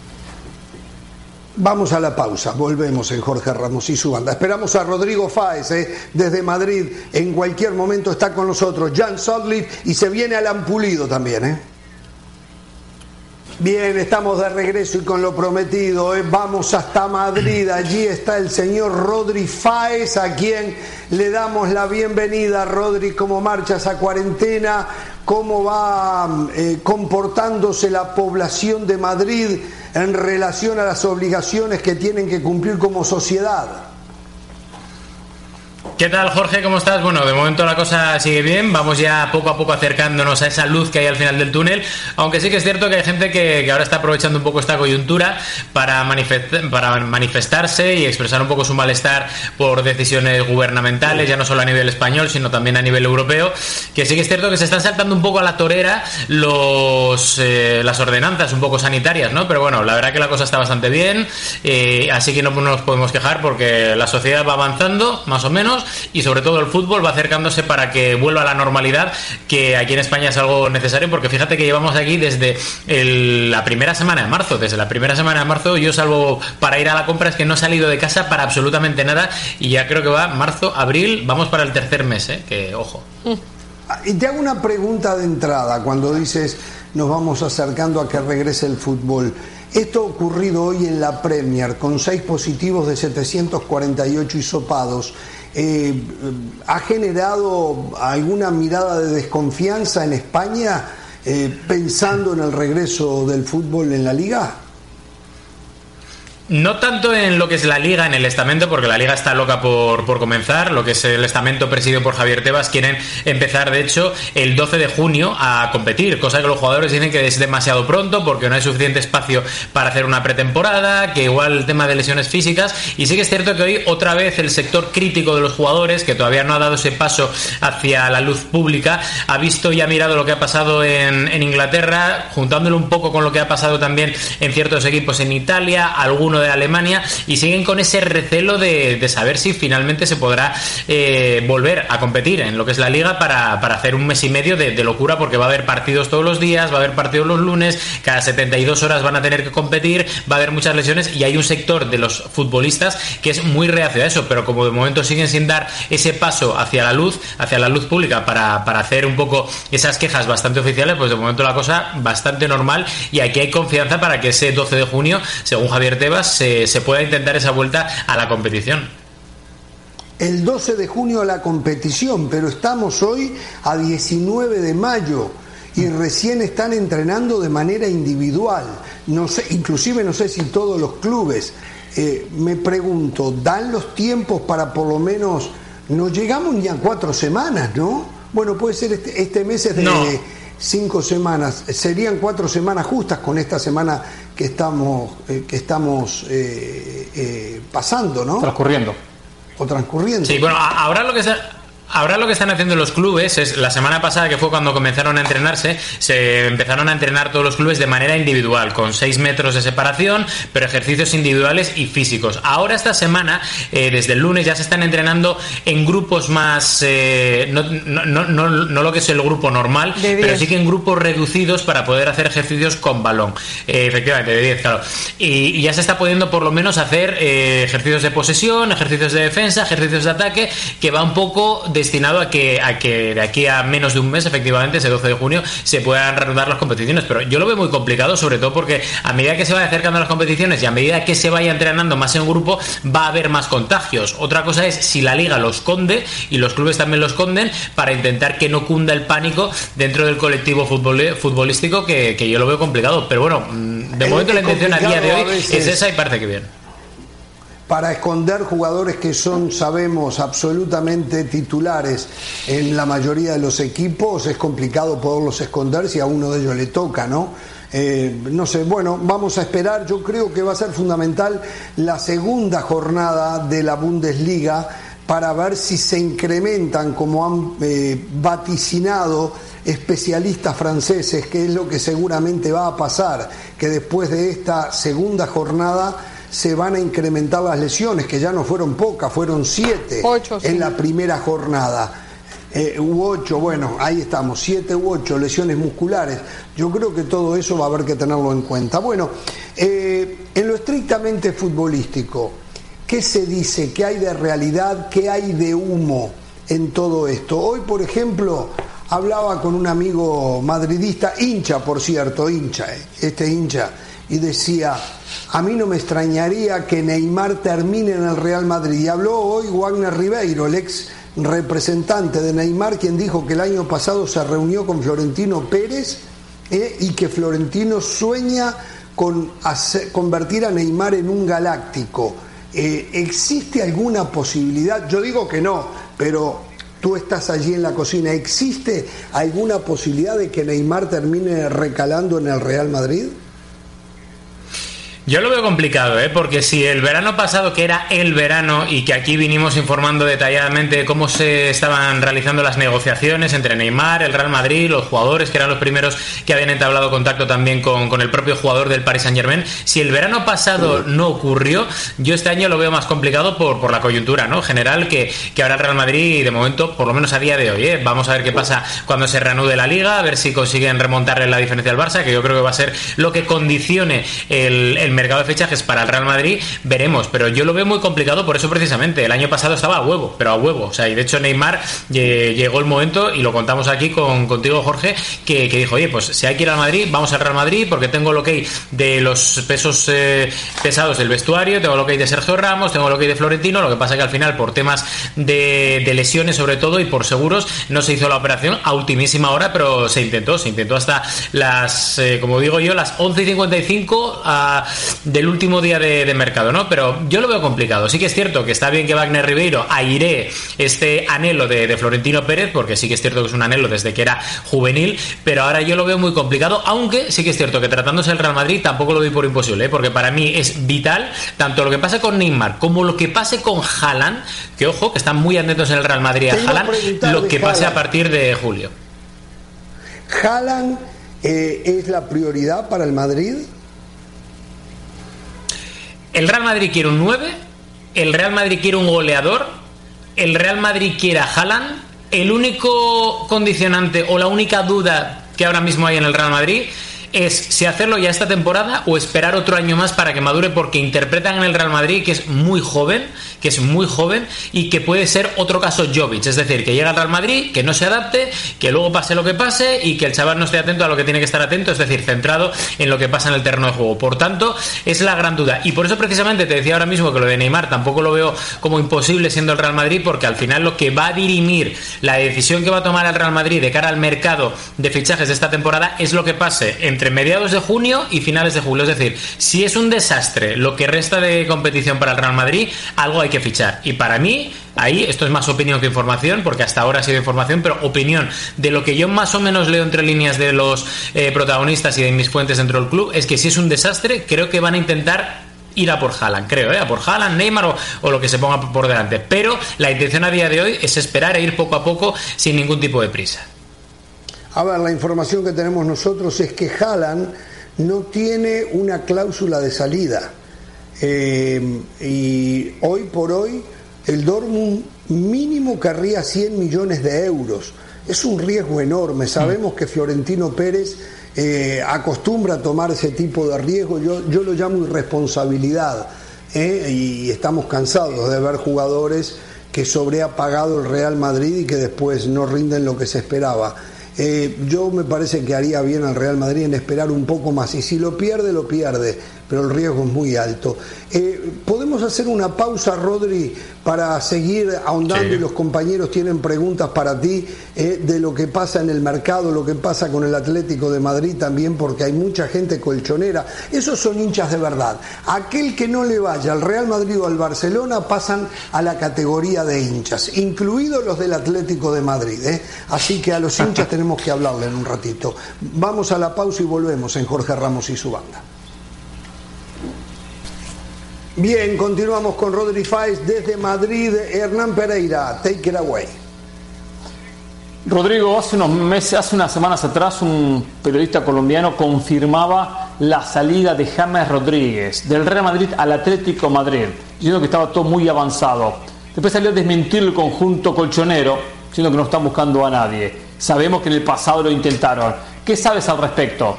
Vamos a la pausa, volvemos en Jorge Ramos y su banda. Esperamos a Rodrigo Fáez, desde Madrid. En cualquier momento está con nosotros Jan Sutcliffe y se viene Alan Pulido también, Bien, estamos de regreso y con lo prometido, vamos hasta Madrid. Allí está el señor Rodri Fáez, a quien le damos la bienvenida. Rodri, ¿cómo marcha esa cuarentena? ¿Cómo va comportándose la población de Madrid en relación a las obligaciones que tienen que cumplir como sociedad? ¿Qué tal, Jorge? ¿Cómo estás? Bueno, de momento la cosa sigue bien, vamos ya poco a poco acercándonos a esa luz que hay al final del túnel, aunque sí que es cierto que hay gente que ahora está aprovechando un poco esta coyuntura para manifestarse y expresar un poco su malestar por decisiones gubernamentales, ya no solo a nivel español, sino también a nivel europeo, que sí que es cierto que se están saltando un poco a la torera las ordenanzas un poco sanitarias, ¿no? Pero bueno, la verdad que la cosa está bastante bien, así que no nos podemos quejar porque la sociedad va avanzando, más o menos, y sobre todo el fútbol va acercándose para que vuelva a la normalidad, que aquí en España es algo necesario, porque fíjate que llevamos aquí desde la primera semana de marzo. Desde la primera semana de marzo yo, salvo para ir a la compra, es que no he salido de casa para absolutamente nada, y ya creo que va marzo, abril, vamos para el tercer mes, que ojo. Y te hago una pregunta de entrada cuando dices nos vamos acercando a que regrese el fútbol. Esto ha ocurrido hoy en la Premier, con 6 positivos de 748 hisopados. ¿Ha generado alguna mirada de desconfianza en España pensando en el regreso del fútbol en la Liga? No tanto en lo que es la Liga, en el estamento, porque la Liga está loca por comenzar. Lo que es el estamento presidido por Javier Tebas, quieren empezar, de hecho, el 12 de junio a competir, cosa que los jugadores dicen que es demasiado pronto porque no hay suficiente espacio para hacer una pretemporada, que igual el tema de lesiones físicas. Y sí que es cierto que hoy otra vez el sector crítico de los jugadores, que todavía no ha dado ese paso hacia la luz pública, ha visto y ha mirado lo que ha pasado en Inglaterra, juntándolo un poco con lo que ha pasado también en ciertos equipos en Italia, algunos de Alemania, y siguen con ese recelo de saber si finalmente se podrá volver a competir en lo que es la Liga para hacer un mes y medio de locura, porque va a haber partidos todos los días, va a haber partidos los lunes, cada 72 horas van a tener que competir, va a haber muchas lesiones, y hay un sector de los futbolistas que es muy reacio a eso, pero como de momento siguen sin dar ese paso hacia la luz pública para hacer un poco esas quejas bastante oficiales, pues de momento la cosa bastante normal, y aquí hay confianza para que ese 12 de junio, según Javier Tebas, se pueda intentar esa vuelta a la competición. El 12 de junio a la competición, pero estamos hoy a 19 de mayo y recién están entrenando de manera individual. No sé, inclusive no sé si todos los clubes. Me pregunto, ¿dan los tiempos para por lo menos, no llegamos ni a 4 semanas, ¿no? Bueno, puede ser este mes es de... No. 5 semanas, serían 4 semanas justas con esta semana que estamos pasando, ¿no? Transcurriendo. Sí, bueno, ahora lo que están haciendo los clubes es, la semana pasada, que fue cuando comenzaron a entrenarse, se empezaron a entrenar todos los clubes de manera individual, con 6 metros de separación, pero ejercicios individuales y físicos. Ahora esta semana, desde el lunes, ya se están entrenando en grupos más, no lo que es el grupo normal, pero sí que en grupos reducidos para poder hacer ejercicios con balón. Efectivamente, de 10, claro. Y ya se está pudiendo por lo menos hacer ejercicios de posesión, ejercicios de defensa, ejercicios de ataque, que va un poco destinado a que de aquí a menos de un mes, efectivamente, ese 12 de junio, se puedan reanudar las competiciones. Pero yo lo veo muy complicado, sobre todo porque a medida que se vayan acercando a las competiciones y a medida que se vaya entrenando más en grupo, va a haber más contagios. Otra cosa es si la Liga lo esconde, y los clubes también lo esconden, para intentar que no cunda el pánico dentro del colectivo futbolístico, que yo lo veo complicado. Pero bueno, de momento la intención a día de hoy es esa, y parece que bien. Para esconder jugadores que son, sabemos, absolutamente titulares en la mayoría de los equipos, es complicado poderlos esconder si a uno de ellos le toca, ¿no? No sé, bueno, vamos a esperar. Yo creo que va a ser fundamental la segunda jornada de la Bundesliga para ver si se incrementan, como han vaticinado especialistas franceses, que es lo que seguramente va a pasar, que después de esta segunda jornada se van a incrementar las lesiones, que ya no fueron pocas, fueron 7 en la primera jornada. U 8, bueno, ahí estamos, 7 u 8 lesiones musculares. Yo creo que todo eso va a haber que tenerlo en cuenta. Bueno, en lo estrictamente futbolístico, ¿qué se dice? ¿Qué hay de realidad? ¿Qué hay de humo en todo esto? Hoy, por ejemplo, hablaba con un amigo madridista, hincha, por cierto, hincha, y decía: a mí no me extrañaría que Neymar termine en el Real Madrid. Y habló hoy Wagner Ribeiro, el ex representante de Neymar, quien dijo que el año pasado se reunió con Florentino Pérez y que Florentino sueña con convertir a Neymar en un galáctico. ¿Existe alguna posibilidad? Yo digo que no, pero tú estás allí en la cocina. ¿Existe alguna posibilidad de que Neymar termine recalando en el Real Madrid? Yo lo veo complicado, porque si el verano pasado, que era el verano, y que aquí vinimos informando detalladamente de cómo se estaban realizando las negociaciones entre Neymar, el Real Madrid, los jugadores, que eran los primeros que habían entablado contacto también con el propio jugador del Paris Saint-Germain, si el verano pasado no ocurrió, yo este año lo veo más complicado por la coyuntura, ¿no?, general que ahora el Real Madrid, de momento, por lo menos a día de hoy, vamos a ver qué pasa cuando se reanude la Liga, a ver si consiguen remontarle la diferencia al Barça, que yo creo que va a ser lo que condicione el mercado de fichajes para el Real Madrid. Veremos, pero yo lo veo muy complicado por eso precisamente. El año pasado estaba a huevo, pero a huevo, o sea, y de hecho Neymar llegó el momento, y lo contamos aquí contigo, Jorge, que dijo: oye, pues si hay que ir al Madrid, vamos al Real Madrid, porque tengo lo que hay de los pesos pesados del vestuario, tengo lo que hay de Sergio Ramos, tengo lo que hay de Florentino. Lo que pasa que al final, por temas de lesiones sobre todo, y por seguros, no se hizo la operación a ultimísima hora, pero se intentó hasta las, como digo yo, las 11:55 del último día de mercado, ¿no? Pero yo lo veo complicado. Sí que es cierto que está bien que Wagner Ribeiro airee este anhelo de Florentino Pérez, porque sí que es cierto que es un anhelo desde que era juvenil, pero ahora yo lo veo muy complicado, aunque sí que es cierto que tratándose del Real Madrid tampoco lo doy por imposible, porque para mí es vital tanto lo que pase con Neymar como lo que pase con Haaland, que ojo, que están muy atentos en el Real Madrid a Haaland, lo que pase a partir de julio. ¿Haaland es la prioridad para el Madrid? El Real Madrid quiere un 9, el Real Madrid quiere un goleador, el Real Madrid quiere a Haaland. El único condicionante o la única duda que ahora mismo hay en el Real Madrid es si hacerlo ya esta temporada o esperar otro año más para que madure, porque interpretan en el Real Madrid que es muy joven y que puede ser otro caso Jovic, es decir, que llega al Real Madrid, que no se adapte, que luego pase lo que pase y que el chaval no esté atento a lo que tiene que estar atento, es decir, centrado en lo que pasa en el terreno de juego. Por tanto, es la gran duda, y por eso precisamente te decía ahora mismo que lo de Neymar tampoco lo veo como imposible siendo el Real Madrid, porque al final lo que va a dirimir la decisión que va a tomar el Real Madrid de cara al mercado de fichajes de esta temporada es lo que pase entre mediados de junio y finales de julio. Es decir, si es un desastre lo que resta de competición para el Real Madrid, algo hay que fichar. Y para mí, ahí, esto es más opinión que información, porque hasta ahora ha sido información, pero opinión de lo que yo más o menos leo entre líneas de los protagonistas y de mis fuentes dentro del club, es que si es un desastre, creo que van a intentar ir a por Haaland, creo, a por Haaland, Neymar o lo que se ponga por delante. Pero la intención a día de hoy es esperar e ir poco a poco sin ningún tipo de prisa. A ver, la información que tenemos nosotros es que Haaland no tiene una cláusula de salida. Y hoy por hoy el Dortmund mínimo querría 100 millones de euros. Es un riesgo enorme. Sabemos que Florentino Pérez acostumbra a tomar ese tipo de riesgo. Yo lo llamo irresponsabilidad. Y estamos cansados de ver jugadores que ha pagado el Real Madrid y que después no rinden lo que se esperaba. Yo me parece que haría bien al Real Madrid en esperar un poco más, y si lo pierde, pero el riesgo es muy alto. ¿Podemos hacer una pausa, Rodri, para seguir ahondando? Sí. Y los compañeros tienen preguntas para ti de lo que pasa en el mercado, lo que pasa con el Atlético de Madrid también, porque hay mucha gente colchonera. Esos son hinchas de verdad. Aquel que no le vaya al Real Madrid o al Barcelona pasan a la categoría de hinchas, incluidos los del Atlético de Madrid. Así que a los hinchas tenemos que hablarle en un ratito. Vamos a la pausa y volvemos en Jorge Ramos y su banda. Bien, continuamos con Rodri Fáez desde Madrid. Hernán Pereira, take it away. Rodrigo, hace unas semanas atrás un periodista colombiano confirmaba la salida de James Rodríguez del Real Madrid al Atlético Madrid, diciendo que estaba todo muy avanzado. Después salió a desmentir el conjunto colchonero, diciendo que no están buscando a nadie. Sabemos que en el pasado lo intentaron. ¿Qué sabes al respecto?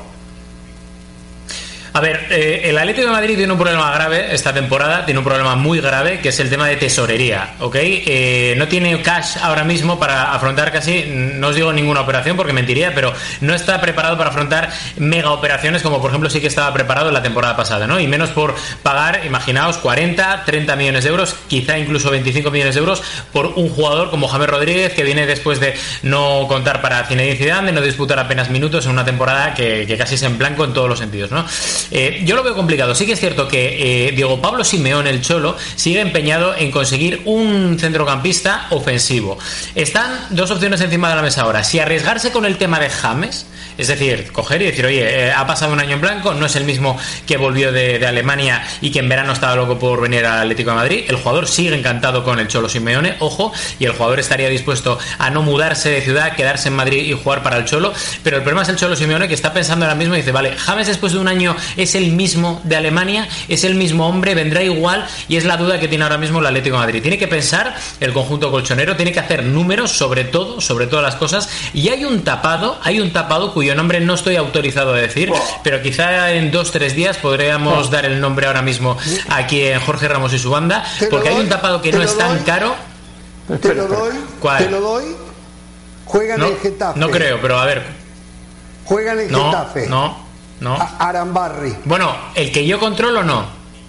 A ver, el Atlético de Madrid tiene un problema grave esta temporada, tiene un problema muy grave, que es el tema de tesorería, ¿ok? No tiene cash ahora mismo para afrontar casi, no os digo ninguna operación porque mentiría, pero no está preparado para afrontar mega operaciones como por ejemplo sí que estaba preparado en la temporada pasada, ¿no? Y menos por pagar, imaginaos, 40, 30 millones de euros, quizá incluso 25 millones de euros por un jugador como James Rodríguez, que viene después de no contar para Zinedine Zidane, de no disputar apenas minutos en una temporada que casi es en blanco en todos los sentidos, ¿no? Yo lo veo complicado. Sí que es cierto que Diego Pablo Simeone, el Cholo, sigue empeñado en conseguir un centrocampista ofensivo. Están dos opciones encima de la mesa ahora. Si arriesgarse con el tema de James, es decir, coger y decir, oye, ha pasado un año en blanco, no es el mismo que volvió de Alemania y que en verano estaba loco por venir al Atlético de Madrid. El jugador sigue encantado con el Cholo Simeone, ojo, y el jugador estaría dispuesto a no mudarse de ciudad, quedarse en Madrid y jugar para el Cholo. Pero el problema es el Cholo Simeone, que está pensando ahora mismo y dice, vale, James después de un año es el mismo de Alemania, es el mismo hombre, vendrá igual, y es la duda que tiene ahora mismo el Atlético de Madrid. Tiene que pensar el conjunto colchonero, tiene que hacer números sobre todas las cosas, y hay un tapado cuyo nombre no estoy autorizado a decir, pero quizá en 2-3 días podríamos dar el nombre ahora mismo aquí en Jorge Ramos y su banda, porque hay un tapado que no es tan caro. ¿Te lo doy? ¿Cuál? ¿Te lo doy? Juegan el Getafe. No creo, pero a ver. Juegan el Getafe. No. Arambarri. Bueno, el que yo controlo no.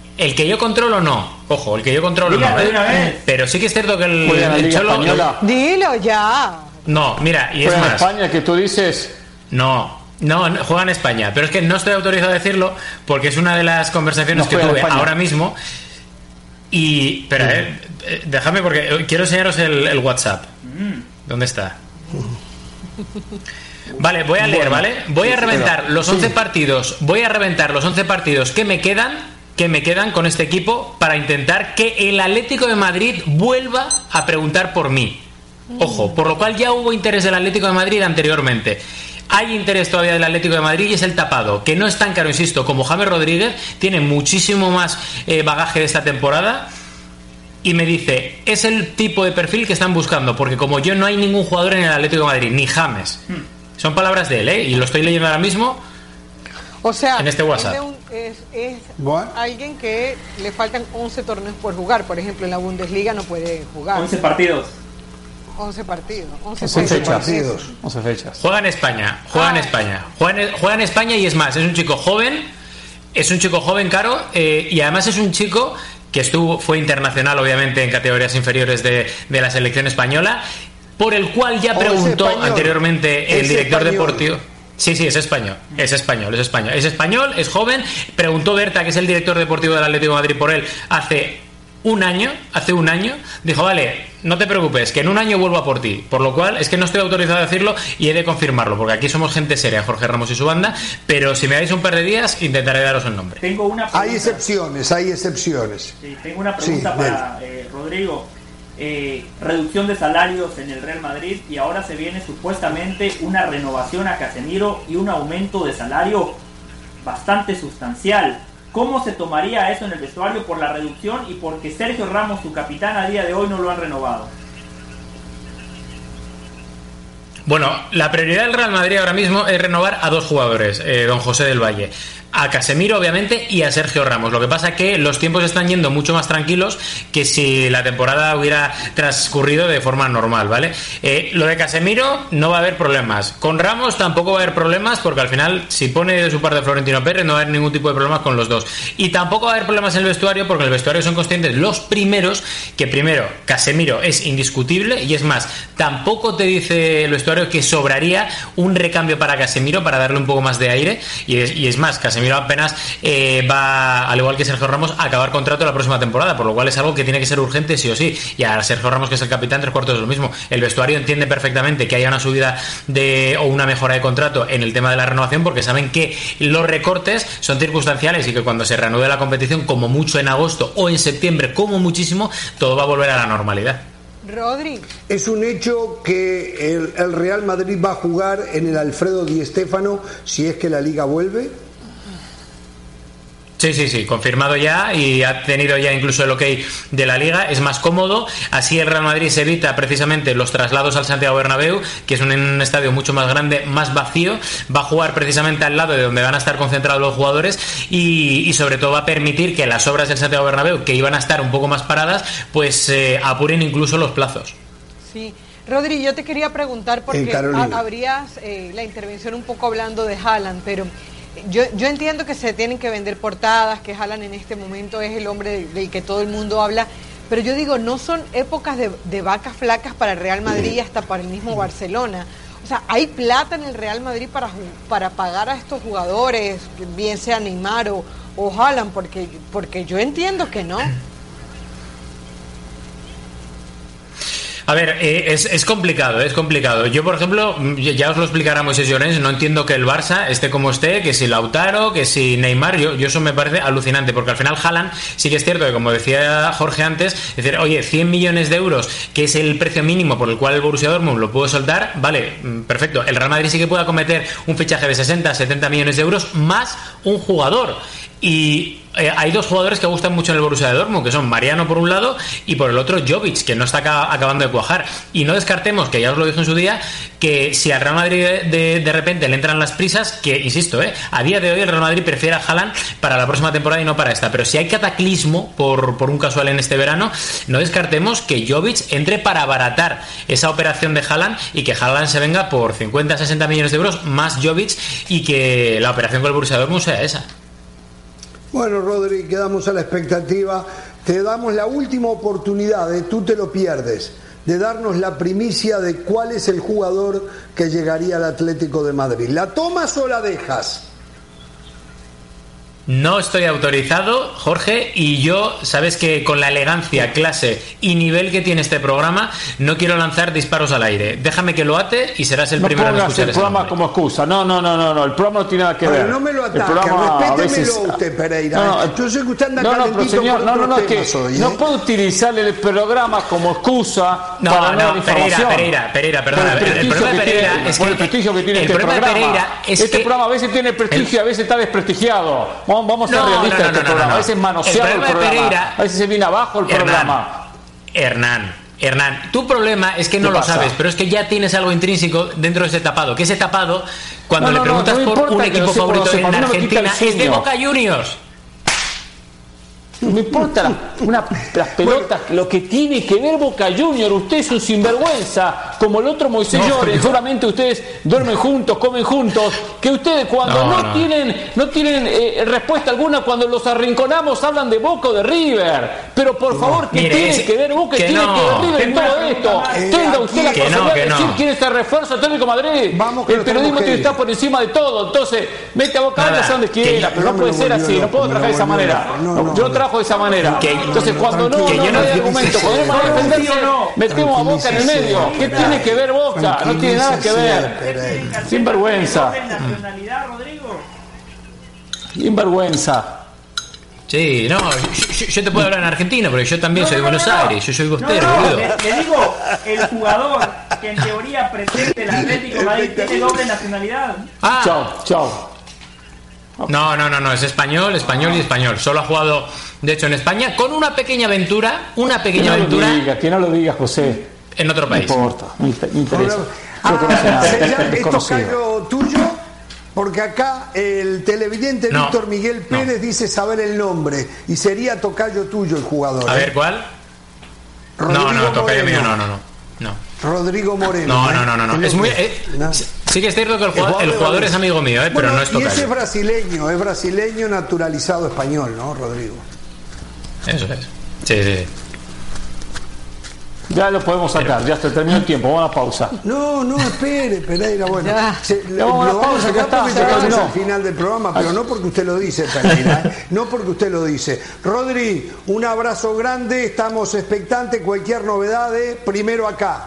Ojo, el que yo controlo no. Pero sí que es cierto que el Cholo. Dilo ya. No, mira, y es más. En España que tú dices. No. No, juega en España, pero es que no estoy autorizado a decirlo porque es una de las conversaciones que tuve ahora mismo. Y espera, déjame porque quiero enseñaros el WhatsApp. ¿Dónde está? Vale, voy a leer, ¿vale? Voy a reventar los 11 partidos. Voy a reventar los 11 partidos que me quedan con este equipo para intentar que el Atlético de Madrid vuelva a preguntar por mí. Ojo, por lo cual ya hubo interés del Atlético de Madrid anteriormente. Hay interés todavía del Atlético de Madrid y es el tapado, que no es tan caro, insisto, como James Rodríguez, tiene muchísimo más bagaje de esta temporada. Y me dice, es el tipo de perfil que están buscando, porque como yo no hay ningún jugador en el Atlético de Madrid, ni James. Son palabras de él, y lo estoy leyendo ahora mismo. O sea, en este WhatsApp. Es alguien que le faltan 11 torneos por jugar. Por ejemplo, en la Bundesliga no puede jugar. 11 partidos. 11 partidos. 11 fechas. 11 fechas. Juega en España. Juega en España y es más, es un chico joven. Es un chico joven, Caro, y además es un chico que fue internacional, obviamente, en categorías inferiores de la selección española, por el cual ya preguntó anteriormente el director deportivo. Sí, es español, es español, es joven. Preguntó Berta, que es el director deportivo del Atlético de Madrid, por él hace un año, dijo, vale, no te preocupes, que en un año vuelvo a por ti. Por lo cual, es que no estoy autorizado a decirlo y he de confirmarlo, porque aquí somos gente seria, Jorge Ramos y su banda, pero si me dais un par de días, intentaré daros el nombre. Tengo una pregunta. Hay excepciones. Sí, tengo una pregunta para Rodrigo. Reducción de salarios en el Real Madrid y ahora se viene supuestamente una renovación a Casemiro y un aumento de salario bastante sustancial. ¿Cómo se tomaría eso en el vestuario por la reducción y porque Sergio Ramos, su capitán, a día de hoy no lo han renovado? Bueno, la prioridad del Real Madrid ahora mismo es renovar a dos jugadores, don José del Valle. A Casemiro, obviamente, y a Sergio Ramos. Lo que pasa es que los tiempos están yendo mucho más tranquilos que si la temporada hubiera transcurrido de forma normal, ¿vale? Lo de Casemiro no va a haber problemas. Con Ramos tampoco va a haber problemas porque al final, si pone de su parte Florentino Pérez, no va a haber ningún tipo de problemas con los dos. Y tampoco va a haber problemas en el vestuario porque en el vestuario son conscientes los primeros que, primero, Casemiro es indiscutible y es más, tampoco te dice el vestuario que sobraría un recambio para Casemiro para darle un poco más de aire y es más, Casemiro apenas va, al igual que Sergio Ramos, a acabar contrato la próxima temporada, por lo cual es algo que tiene que ser urgente sí o sí. Y a Sergio Ramos, que es el capitán, 3/4 es lo mismo. El vestuario entiende perfectamente que haya una subida o una mejora de contrato en el tema de la renovación, porque saben que los recortes son circunstanciales y que cuando se reanude la competición, como mucho en agosto o en septiembre, como muchísimo, todo va a volver a la normalidad. Rodri. Es un hecho que el Real Madrid va a jugar en el Alfredo Di Stéfano si es que la Liga vuelve. Sí, confirmado ya y ha tenido ya incluso el ok de la Liga, es más cómodo, así el Real Madrid se evita precisamente los traslados al Santiago Bernabéu, que es un estadio mucho más grande, más vacío, va a jugar precisamente al lado de donde van a estar concentrados los jugadores y sobre todo va a permitir que las obras del Santiago Bernabéu, que iban a estar un poco más paradas, pues apuren incluso los plazos. Sí. Rodri, yo te quería preguntar porque habrías la intervención un poco hablando de Haaland, pero yo entiendo que se tienen que vender portadas, que Haaland en este momento es el hombre del que todo el mundo habla, pero yo digo, no son épocas de vacas flacas para el Real Madrid y hasta para el mismo Barcelona. O sea, ¿hay plata en el Real Madrid para pagar a estos jugadores, bien sea Neymar o Haaland? Porque yo entiendo que no. A ver, es complicado, es complicado. Yo, por ejemplo, ya os lo explicará Moisés Llorens, no entiendo que el Barça esté como esté, que si Lautaro, que si Neymar, yo eso me parece alucinante, porque al final Haaland sí que es cierto que, como decía Jorge antes, es decir, oye, 100 millones de euros, que es el precio mínimo por el cual el Borussia Dortmund lo puede soltar, vale, perfecto. El Real Madrid sí que puede acometer un fichaje de 60, 70 millones de euros más un jugador. Y hay dos jugadores que gustan mucho en el Borussia de Dortmund, que son Mariano por un lado y por el otro Jovic, que no está acabando de cuajar. Y no descartemos, que ya os lo dije en su día, que si al Real Madrid de repente le entran las prisas, que insisto, a día de hoy el Real Madrid prefiere a Haaland para la próxima temporada y no para esta, pero si hay cataclismo por un casual en este verano, no descartemos que Jovic entre para abaratar esa operación de Haaland y que Haaland se venga por 50-60 millones de euros más Jovic y que la operación con el Borussia Dortmund sea esa. Bueno, Rodri, quedamos a la expectativa. te damos la última oportunidad, tú te lo pierdes, de darnos la primicia de cuál es el jugador que llegaría al Atlético de Madrid. ¿La tomas o la dejas? No estoy autorizado, Jorge, y yo, sabes que con la elegancia, clase y nivel que tiene este programa, no quiero lanzar disparos al aire. Déjame que lo ate y serás el primero en escuchar el programa como excusa. No, el programa no tiene nada que ver. No me lo ataque, respétemelo usted, Pereira. Yo sé que usted anda calentito con otros temas hoy. No puedo utilizar el programa como excusa para no dar información. Pereira, perdona. El problema de Pereira es que el prestigio que tiene este programa. Este programa a veces tiene prestigio y a veces está desprestigiado. Vamos a ser realistas en este programa. A veces manoseado el programa. A veces se viene abajo el programa. Hernán, tu problema es que no lo sabes, pero es que ya tienes algo intrínseco dentro de ese tapado. Que ese tapado, cuando le preguntas por un equipo favorito en Argentina, es de Boca Juniors. No me importa las pelotas, lo que tiene que ver Boca Juniors. Usted es un sinvergüenza, como el otro Moisés Llorens. Seguramente ustedes duermen juntos, comen juntos. Que ustedes cuando no tienen respuesta alguna, cuando los arrinconamos, hablan de Boca o de River. Pero por favor, que tiene que ver Boca y tiene que ver River en todo esto. Tenga usted la posibilidad de decir quién es el refuerzo Atlético de Madrid. El periodismo tiene que estar por encima de todo. Entonces, mete a Boca a donde quiera, pero no puede ser así. No puedo trabajar de esa manera. Yo trabajo de esa manera. Entonces cuando no hay argumento, cuando no hay defenderse, metemos a Boca en el medio. ¿Qué tiene que ver Boca? No tiene nada que ver. Sin vergüenza. Sin vergüenza. Sí, no, yo te puedo hablar en Argentina, porque yo también soy de Buenos Aires, yo soy bostero, boludo. Le digo, el jugador que en teoría presente el Atlético de Madrid tiene doble nacionalidad. Chao. No, es español. Solo ha jugado, de hecho, en España, con una pequeña aventura. Que no lo digas, José. En otro país. No importa, me interesa. ¿Es tocayo tuyo? Porque acá el televidente Víctor Miguel Pérez dice saber el nombre. Y sería tocayo tuyo el jugador. A ver, ¿cuál? Tocayo mío, no. Rodrigo Moreno. No. Es muy... Sí que es cierto que el jugador es amigo mío, pero no es tocayo. Y ese es brasileño naturalizado español, ¿no, Rodrigo? Eso es. Sí. Ya lo podemos sacar, ya se terminó el tiempo, vamos a la pausa. No, espere, Pereira, bueno. Lo vamos a sacar porque llegamos al final del programa, pero no porque usted lo dice, Pereira, no porque usted lo dice. Rodri, un abrazo grande, estamos expectantes, cualquier novedad, primero acá.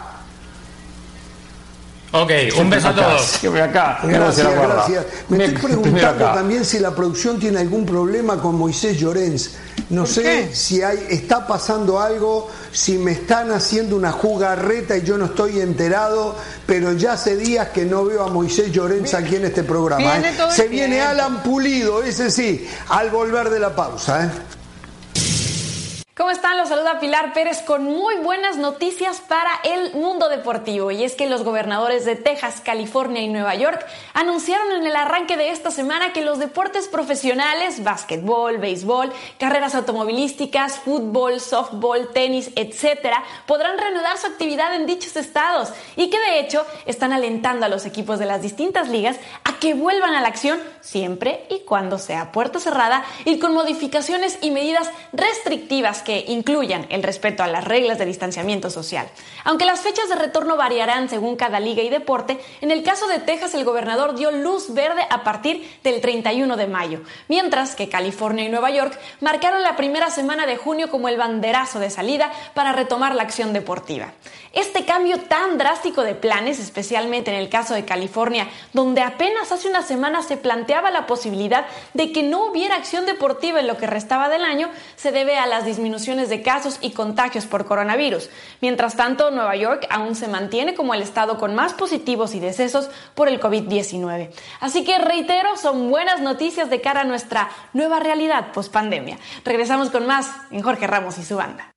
Ok, un beso a todos. Gracias. Me estoy preguntando también si la producción tiene algún problema con Moisés Llorens. No sé si está pasando algo, si me están haciendo una jugarreta y yo no estoy enterado, pero ya hace días que no veo a Moisés Llorens aquí en este programa. Se viene Alan Pulido, ese sí, al volver de la pausa. ¿Cómo están? Los saluda Pilar Pérez con muy buenas noticias para el mundo deportivo. Y es que los gobernadores de Texas, California y Nueva York anunciaron en el arranque de esta semana que los deportes profesionales, básquetbol, béisbol, carreras automovilísticas, fútbol, softball, tenis, etcétera, podrán reanudar su actividad en dichos estados y que de hecho están alentando a los equipos de las distintas ligas a que vuelvan a la acción siempre y cuando sea a puerta cerrada y con modificaciones y medidas restrictivas que incluyan el respeto a las reglas de distanciamiento social. Aunque las fechas de retorno variarán según cada liga y deporte, en el caso de Texas el gobernador dio luz verde a partir del 31 de mayo, mientras que California y Nueva York marcaron la primera semana de junio como el banderazo de salida para retomar la acción deportiva. Este cambio tan drástico de planes, especialmente en el caso de California, donde apenas hace una semana se planteaba la posibilidad de que no hubiera acción deportiva en lo que restaba del año, se debe a las disminuciones de casos y contagios por coronavirus. Mientras tanto, Nueva York aún se mantiene como el estado con más positivos y decesos por el COVID-19. Así que reitero, son buenas noticias de cara a nuestra nueva realidad post-pandemia. Regresamos con más en Jorge Ramos y su banda.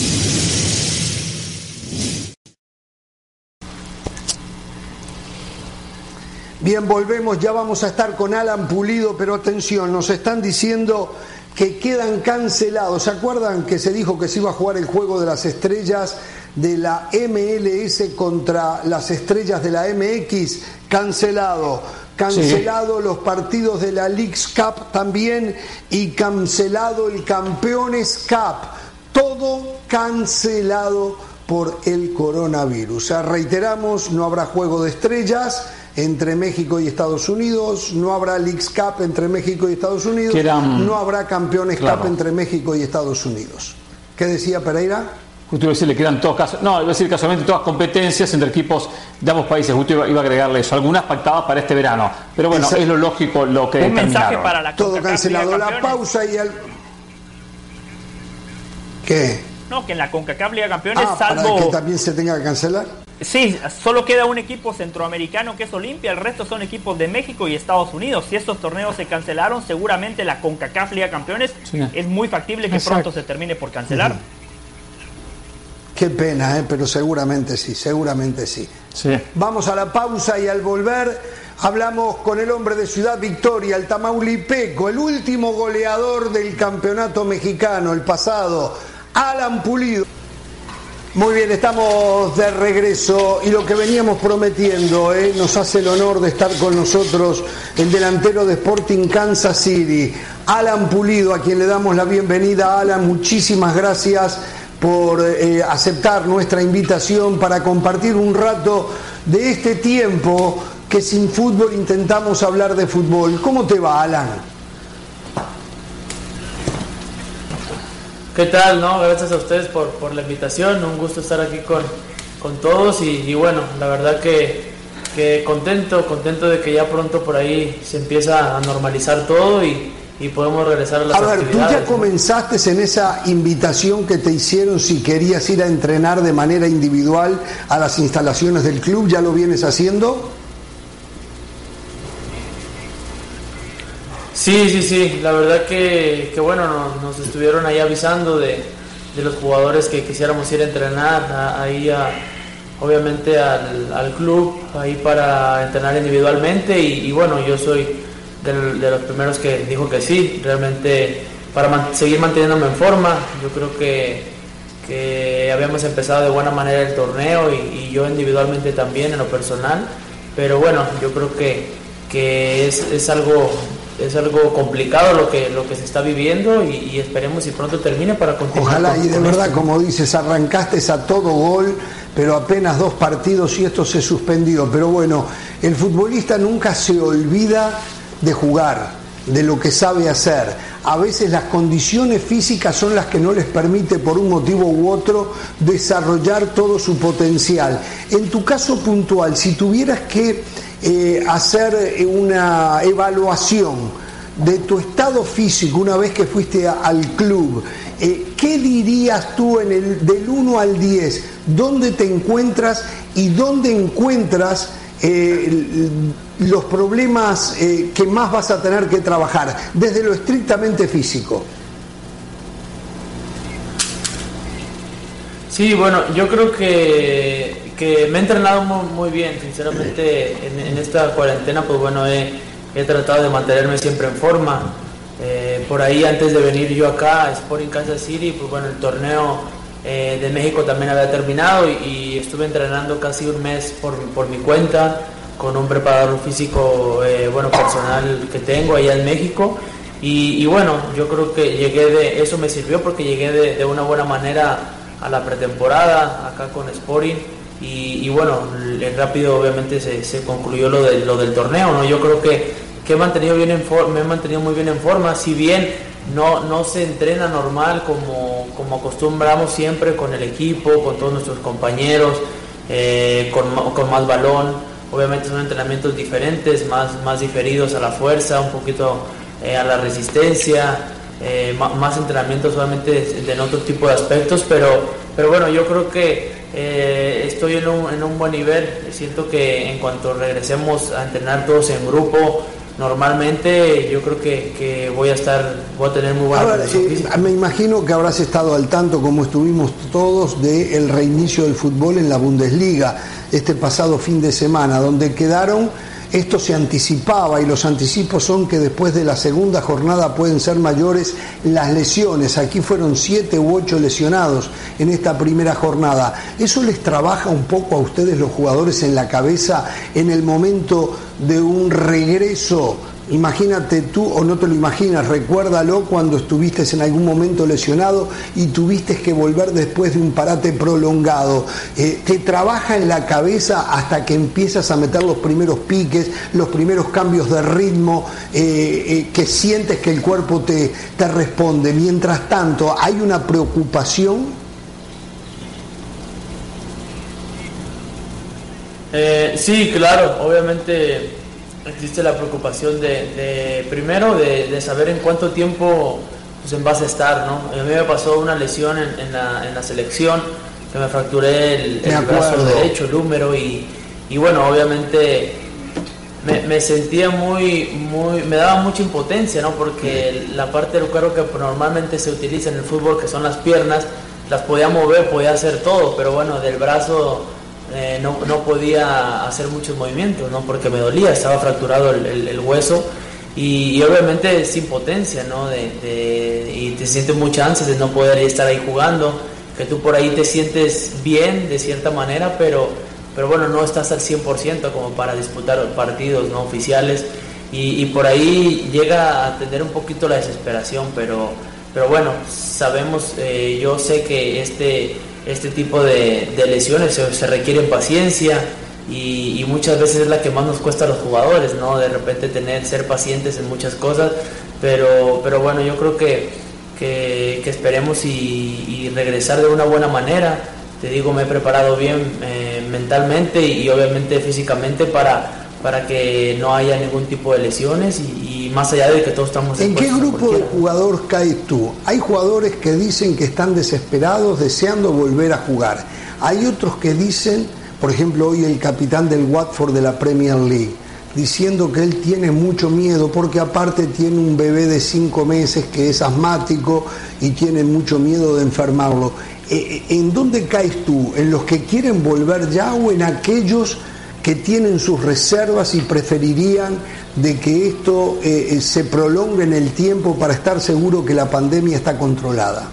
Bien, volvemos, ya vamos a estar con Alan Pulido, pero atención, nos están diciendo que quedan cancelados. ¿Se acuerdan que se dijo que se iba a jugar el juego de las estrellas de la MLS contra las estrellas de la MX? Cancelado los partidos de la Leagues Cup también y cancelado el Campeones Cup. todo cancelado por el coronavirus. Reiteramos, no habrá juego de estrellas entre México y Estados Unidos, no habrá Leagues Cup entre México y Estados Unidos, no habrá Campeones Cup entre México y Estados Unidos. ¿Qué decía Pereira? Justo iba a decir, le quedan iba a decir casualmente todas competencias entre equipos de ambos países. Justo iba a agregarle eso, algunas pactadas para este verano. Pero bueno, es lo lógico lo que un mensaje para la todo cancelado. La pausa y el... ¿Qué? No, que en la CONCACAF Liga Campeones, ¿para que también se tenga que cancelar? Sí, solo queda un equipo centroamericano que es Olimpia, el resto son equipos de México y Estados Unidos. Si estos torneos se cancelaron, seguramente la CONCACAF Liga Campeones es muy factible que pronto se termine por cancelar. Qué pena, pero seguramente sí. Vamos a la pausa y al volver hablamos con el hombre de Ciudad Victoria, el tamaulipeco, el último goleador del campeonato mexicano, el pasado, Alan Pulido. Muy bien, estamos de regreso y lo que veníamos prometiendo, nos hace el honor de estar con nosotros el delantero de Sporting Kansas City, Alan Pulido, a quien le damos la bienvenida. Alan, muchísimas gracias por aceptar nuestra invitación para compartir un rato de este tiempo que sin fútbol intentamos hablar de fútbol. ¿Cómo te va, Alan? ¿Qué tal? No? Gracias a ustedes por la invitación, un gusto estar aquí con todos y bueno, la verdad que contento de que ya pronto por ahí se empieza a normalizar todo y podemos regresar a las actividades. A ver, tú ya comenzaste en esa invitación que te hicieron si querías ir a entrenar de manera individual a las instalaciones del club, ¿ya lo vienes haciendo? Sí, la verdad que bueno, nos estuvieron ahí avisando de los jugadores que quisiéramos ir a entrenar ahí obviamente al club ahí para entrenar individualmente y bueno, yo soy de los primeros que dijo que sí, realmente para seguir manteniéndome en forma. Yo creo que habíamos empezado de buena manera el torneo y yo individualmente también en lo personal, pero bueno, yo creo que es algo complicado lo que se está viviendo y esperemos si pronto termine para continuar. Ojalá, y de verdad, como dices, arrancaste a todo gol, pero apenas 2 partidos y esto se suspendió. Pero bueno, el futbolista nunca se olvida de jugar, de lo que sabe hacer. A veces las condiciones físicas son las que no les permite por un motivo u otro desarrollar todo su potencial. En tu caso puntual, si tuvieras que hacer una evaluación de tu estado físico una vez que fuiste al club, ¿qué dirías tú del 1 al 10? ¿Dónde te encuentras y dónde encuentras los problemas que más vas a tener que trabajar desde lo estrictamente físico? Sí, bueno, yo creo que me he entrenado muy bien, sinceramente en esta cuarentena, pues bueno, he tratado de mantenerme siempre en forma. Por ahí antes de venir yo acá a Sporting Kansas City, pues bueno, el torneo de México también había terminado y estuve entrenando casi un mes por mi cuenta con un preparador físico personal que tengo allá en México y bueno, yo creo que eso me sirvió porque llegué de una buena manera a la pretemporada acá con Sporting y bueno, rápido obviamente se concluyó lo del torneo, ¿no? Yo creo que me he mantenido muy bien en forma, si bien no se entrena normal como acostumbramos siempre con el equipo, con todos nuestros compañeros, con más balón. Obviamente son entrenamientos diferentes, más diferidos a la fuerza, un poquito a la resistencia, más entrenamientos obviamente en otro tipo de aspectos, pero bueno, yo creo que estoy en un buen nivel. Siento que en cuanto regresemos a entrenar todos en grupo normalmente, yo creo que voy a tener muy buena condición física. Me imagino que habrás estado al tanto, como estuvimos todos, del reinicio del fútbol en la Bundesliga este pasado fin de semana, donde quedaron, esto se anticipaba y los anticipos son que después de la segunda jornada pueden ser mayores las lesiones. Aquí fueron 7 u 8 lesionados en esta primera jornada. ¿Eso les trabaja un poco a ustedes los jugadores en la cabeza en el momento de un regreso Imagínate tú, o no te lo imaginas, recuérdalo cuando estuviste en algún momento lesionado y tuviste que volver después de un parate prolongado. Te trabaja en la cabeza hasta que empiezas a meter los primeros piques, los primeros cambios de ritmo, que sientes que el cuerpo te responde. Mientras tanto, ¿hay una preocupación? Sí, claro, obviamente existe la preocupación primero de saber en cuánto tiempo pues vas a estar, ¿no? A mí me pasó una lesión en la selección, que me fracturé el brazo derecho, el húmero, y bueno, obviamente me sentía me daba mucha impotencia, ¿no? Porque la parte del cuerpo que normalmente se utiliza en el fútbol, que son las piernas, las podía mover, podía hacer todo, pero bueno, del brazo no podía hacer muchos movimientos, ¿no? Porque me dolía, estaba fracturado el hueso, y obviamente es impotencia, ¿no? Y te sientes mucha ansia de no poder estar ahí jugando, que tú por ahí te sientes bien de cierta manera, pero bueno, no estás al 100% como para disputar partidos no oficiales, y por ahí llega a tener un poquito la desesperación, pero bueno, sabemos, yo sé que este tipo de lesiones se requieren paciencia, y muchas veces es la que más nos cuesta a los jugadores, ¿no? De repente ser pacientes en muchas cosas, pero bueno, yo creo que esperemos y regresar de una buena manera. Te digo, me he preparado bien mentalmente y obviamente físicamente para que no haya ningún tipo de lesiones, y más allá de que todos estamos ¿En qué grupo de jugador caes tú? Hay jugadores que dicen que están desesperados, deseando volver a jugar. Hay otros que dicen, por ejemplo, hoy el capitán del Watford de la Premier League, diciendo que él tiene mucho miedo porque aparte tiene un bebé de 5 meses que es asmático y tiene mucho miedo de enfermarlo. ¿En dónde caes tú? ¿En los que quieren volver ya o en aquellos que tienen sus reservas y preferirían de que esto se prolongue en el tiempo para estar seguro que la pandemia está controlada?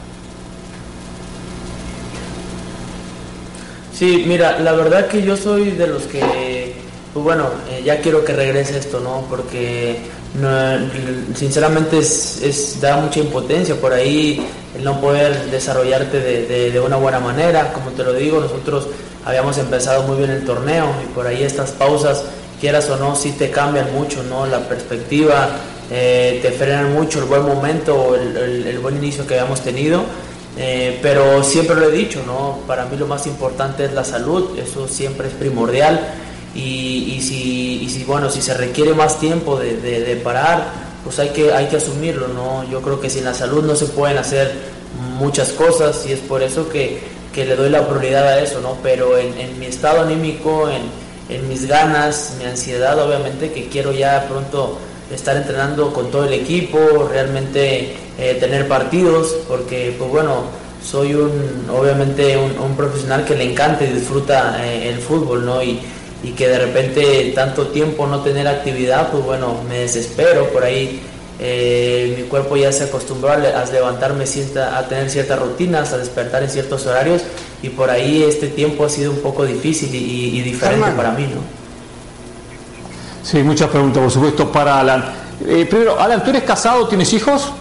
Sí, mira, la verdad que yo soy de los que, pues bueno, ya quiero que regrese esto, ¿no? Porque sinceramente da mucha impotencia por ahí el no poder desarrollarte de una buena manera. Como te lo digo, nosotros habíamos empezado muy bien el torneo, y por ahí estas pausas, quieras o no, sí te cambian mucho, ¿no? La perspectiva, te frenan mucho el buen momento, el buen inicio que habíamos tenido. Pero siempre lo he dicho, ¿no? Para mí lo más importante es la salud, eso siempre es primordial, y si se requiere más tiempo de parar, pues hay que asumirlo, ¿no? Yo creo que sin la salud no se pueden hacer muchas cosas, y es por eso que le doy la prioridad a eso, ¿no? Pero en mi estado anímico, en mis ganas, mi ansiedad, obviamente que quiero ya pronto estar entrenando con todo el equipo, realmente tener partidos, porque pues bueno, soy obviamente un profesional que le encanta y disfruta el fútbol, ¿no? Y que de repente tanto tiempo no tener actividad, pues bueno, me desespero. Por ahí mi cuerpo ya se acostumbró a levantarme, a tener ciertas rutinas, a despertar en ciertos horarios, y por ahí este tiempo ha sido un poco difícil y diferente para mí, ¿no? Sí, muchas preguntas, por supuesto, para Alan. Primero, Alan, ¿tú eres casado? ¿Tienes hijos?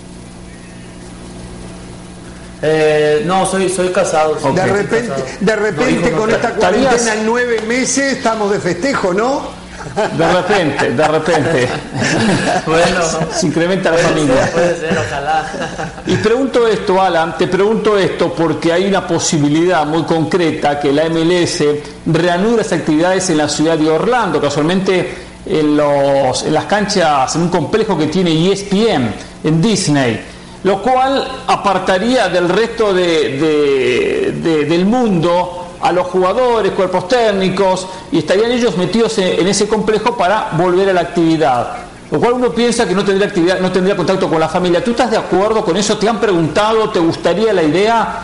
No, soy casado. Sí. Okay. De repente no, con esta cuarentena en 9 meses estamos de festejo, ¿no? De repente. Bueno, se incrementa la familia. Puede ser, ojalá. Y pregunto esto, Alan, te pregunto esto porque hay una posibilidad muy concreta que la MLS reanude las actividades en la ciudad de Orlando, casualmente en las canchas, en un complejo que tiene ESPN en Disney, lo cual apartaría del resto del mundo a los jugadores, cuerpos técnicos, y estarían ellos metidos en ese complejo para volver a la actividad. Lo cual uno piensa que no tendría contacto con la familia. ¿Tú estás de acuerdo con eso? ¿Te han preguntado? ¿Te gustaría la idea?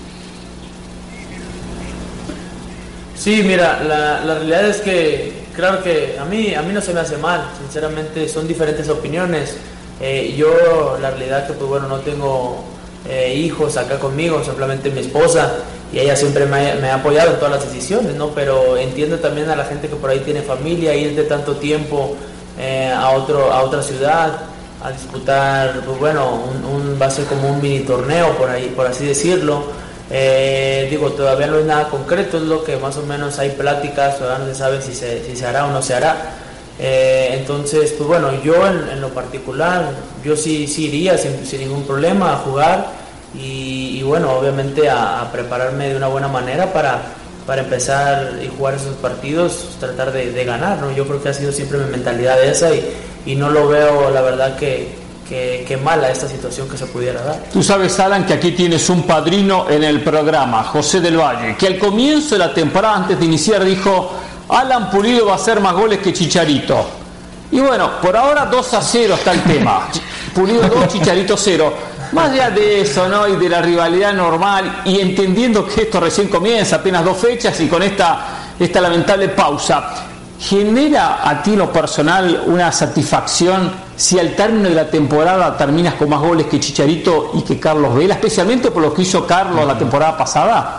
Sí, mira, la realidad es que, claro que a mí no se me hace mal, sinceramente son diferentes opiniones. Yo la realidad que pues bueno, no tengo hijos acá conmigo, simplemente mi esposa, y ella siempre me ha apoyado en todas las decisiones, ¿no? Pero entiendo también a la gente que por ahí tiene familia, ir de tanto tiempo a otra ciudad a disputar, pues bueno, va a ser como un mini torneo por así decirlo. Todavía no hay nada concreto, es lo que más o menos hay pláticas, todavía no se sabe si se hará o no se hará. Entonces, pues bueno, yo en lo particular, yo sí iría sin ningún problema a jugar y bueno, obviamente a prepararme de una buena manera para empezar y jugar esos partidos, tratar de ganar, ¿no? Yo creo que ha sido siempre mi mentalidad esa y no lo veo, la verdad, que mala esta situación que se pudiera dar. Tú sabes, Alan, que aquí tienes un padrino en el programa, José del Valle, que al comienzo de la temporada, antes de iniciar, dijo: Alan Pulido va a hacer más goles que Chicharito. Y bueno, por ahora 2-0 está el tema. Pulido 2, Chicharito 0. Más allá de eso, ¿no? Y de la rivalidad normal, y entendiendo que esto recién comienza, apenas 2 fechas, y con esta lamentable pausa, ¿genera a ti en lo personal una satisfacción si al término de la temporada terminas con más goles que Chicharito y que Carlos Vela, especialmente por lo que hizo Carlos la temporada pasada?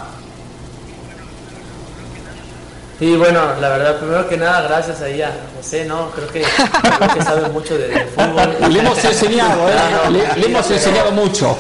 Sí, bueno, la verdad, primero que nada, gracias ahí a José, ¿no? Creo que sabe mucho de fútbol. Le hemos enseñado, le hemos enseñado mucho.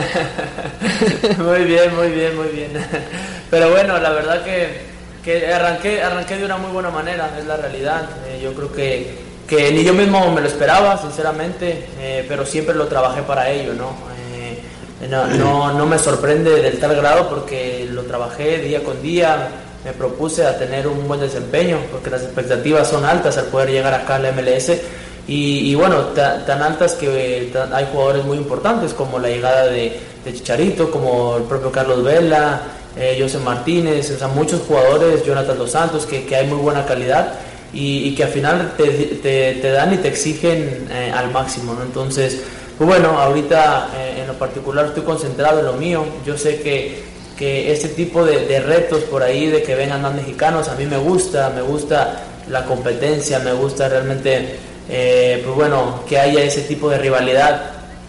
Muy bien. Pero bueno, la verdad que arranqué de una muy buena manera, es la realidad. Yo creo que ni yo mismo me lo esperaba, sinceramente, pero siempre lo trabajé para ello, ¿no? No me sorprende del tal grado porque lo trabajé día con día. Me propuse a tener un buen desempeño porque las expectativas son altas al poder llegar acá a la MLS y bueno, tan altas que hay jugadores muy importantes como la llegada de Chicharito, como el propio Carlos Vela, José Martínez, o sea, muchos jugadores, Jonathan Dos Santos, que hay muy buena calidad y que al final te dan y te exigen al máximo, ¿no? Entonces, pues bueno, ahorita en lo particular estoy concentrado en lo mío. Yo sé que este tipo de retos por ahí, de que vengan más mexicanos, a mí me gusta la competencia, me gusta realmente, pues bueno, que haya ese tipo de rivalidad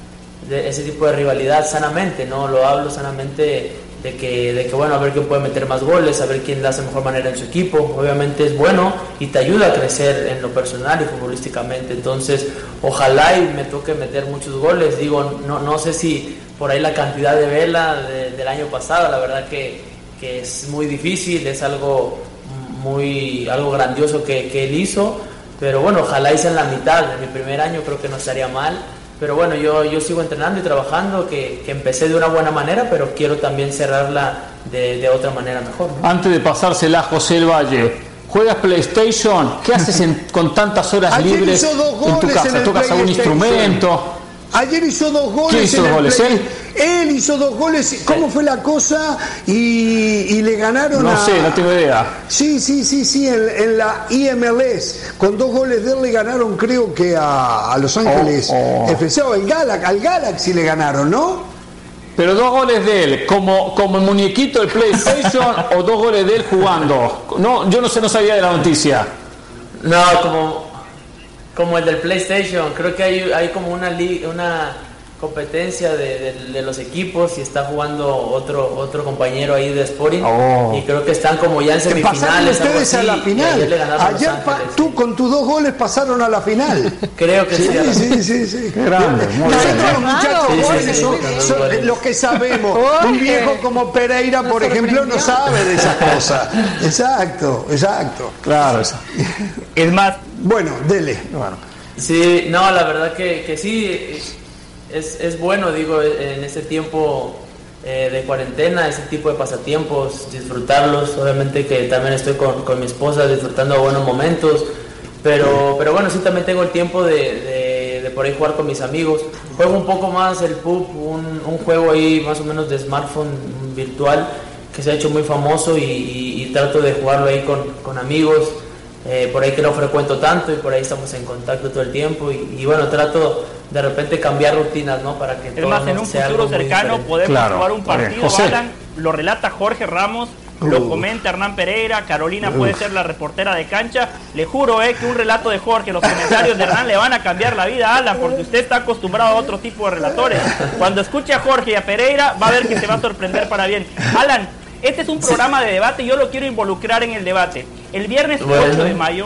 sanamente, ¿no? Lo hablo sanamente de que bueno, a ver quién puede meter más goles, a ver quién da de mejor manera en su equipo. Obviamente es bueno y te ayuda a crecer en lo personal y futbolísticamente. Entonces, ojalá y me toque meter muchos goles. Digo, no sé si por ahí la cantidad de Vela del año pasado, la verdad que es muy difícil, es algo grandioso que él hizo, pero bueno, ojalá hice en la mitad de mi primer año, creo que no estaría mal. Pero bueno, yo sigo entrenando y trabajando, que empecé de una buena manera, pero quiero también cerrarla de otra manera mejor, ¿no? Antes de pasársela a José del Valle, ¿juegas PlayStation? ¿Qué haces con tantas horas libres en tu casa? ¿Tocas algún instrumento? Ayer hizo 2 goles. ¿Quién hizo 2 goles? Él hizo 2 goles. ¿Cómo fue la cosa? Y le ganaron No sé, no tengo idea. Sí, en la IMLS. Con 2 goles de él le ganaron, creo que a Los Ángeles FC. Al Galaxy le ganaron, ¿no? Pero 2 goles de él, como el muñequito del PlayStation, o 2 goles de él jugando. No, yo no sabía de la noticia. No, como el del PlayStation, creo que hay como una competencia de los equipos y está jugando otro compañero ahí de Sporting y creo que están como ya en semifinales. Pasaron ustedes a la final. Ayer tú con tus 2 goles pasaron a la final. Creo que sí. Qué grande. Nosotros los muchachos son los que sabemos. Un viejo como Pereira, por ejemplo, no sabe de esas cosas. Exacto. Claro. Es más, bueno, dele. Bueno. Sí, no, la verdad que sí. Es bueno, digo, en este tiempo de cuarentena, ese tipo de pasatiempos, disfrutarlos. Obviamente que también estoy con mi esposa disfrutando de buenos momentos, pero bueno, sí también tengo el tiempo de por ahí jugar con mis amigos. Juego un poco más el PUB, un juego ahí más o menos de smartphone virtual que se ha hecho muy famoso y trato de jugarlo ahí con amigos. Por ahí que no frecuento tanto y por ahí estamos en contacto todo el tiempo y bueno, trato de repente cambiar rutinas, ¿no? Para que es más, en un futuro cercano podemos jugar un partido. Alan, lo relata Jorge Ramos, lo comenta Hernán Pereira, Carolina puede ser la reportera de cancha. Le juro que un relato de Jorge, los comentarios de Hernán le van a cambiar la vida a Alan, porque usted está acostumbrado a otro tipo de relatores. Cuando escuche a Jorge y a Pereira va a ver que se va a sorprender para bien. Alan, este es un programa de debate y yo lo quiero involucrar en el debate. El viernes 8 de mayo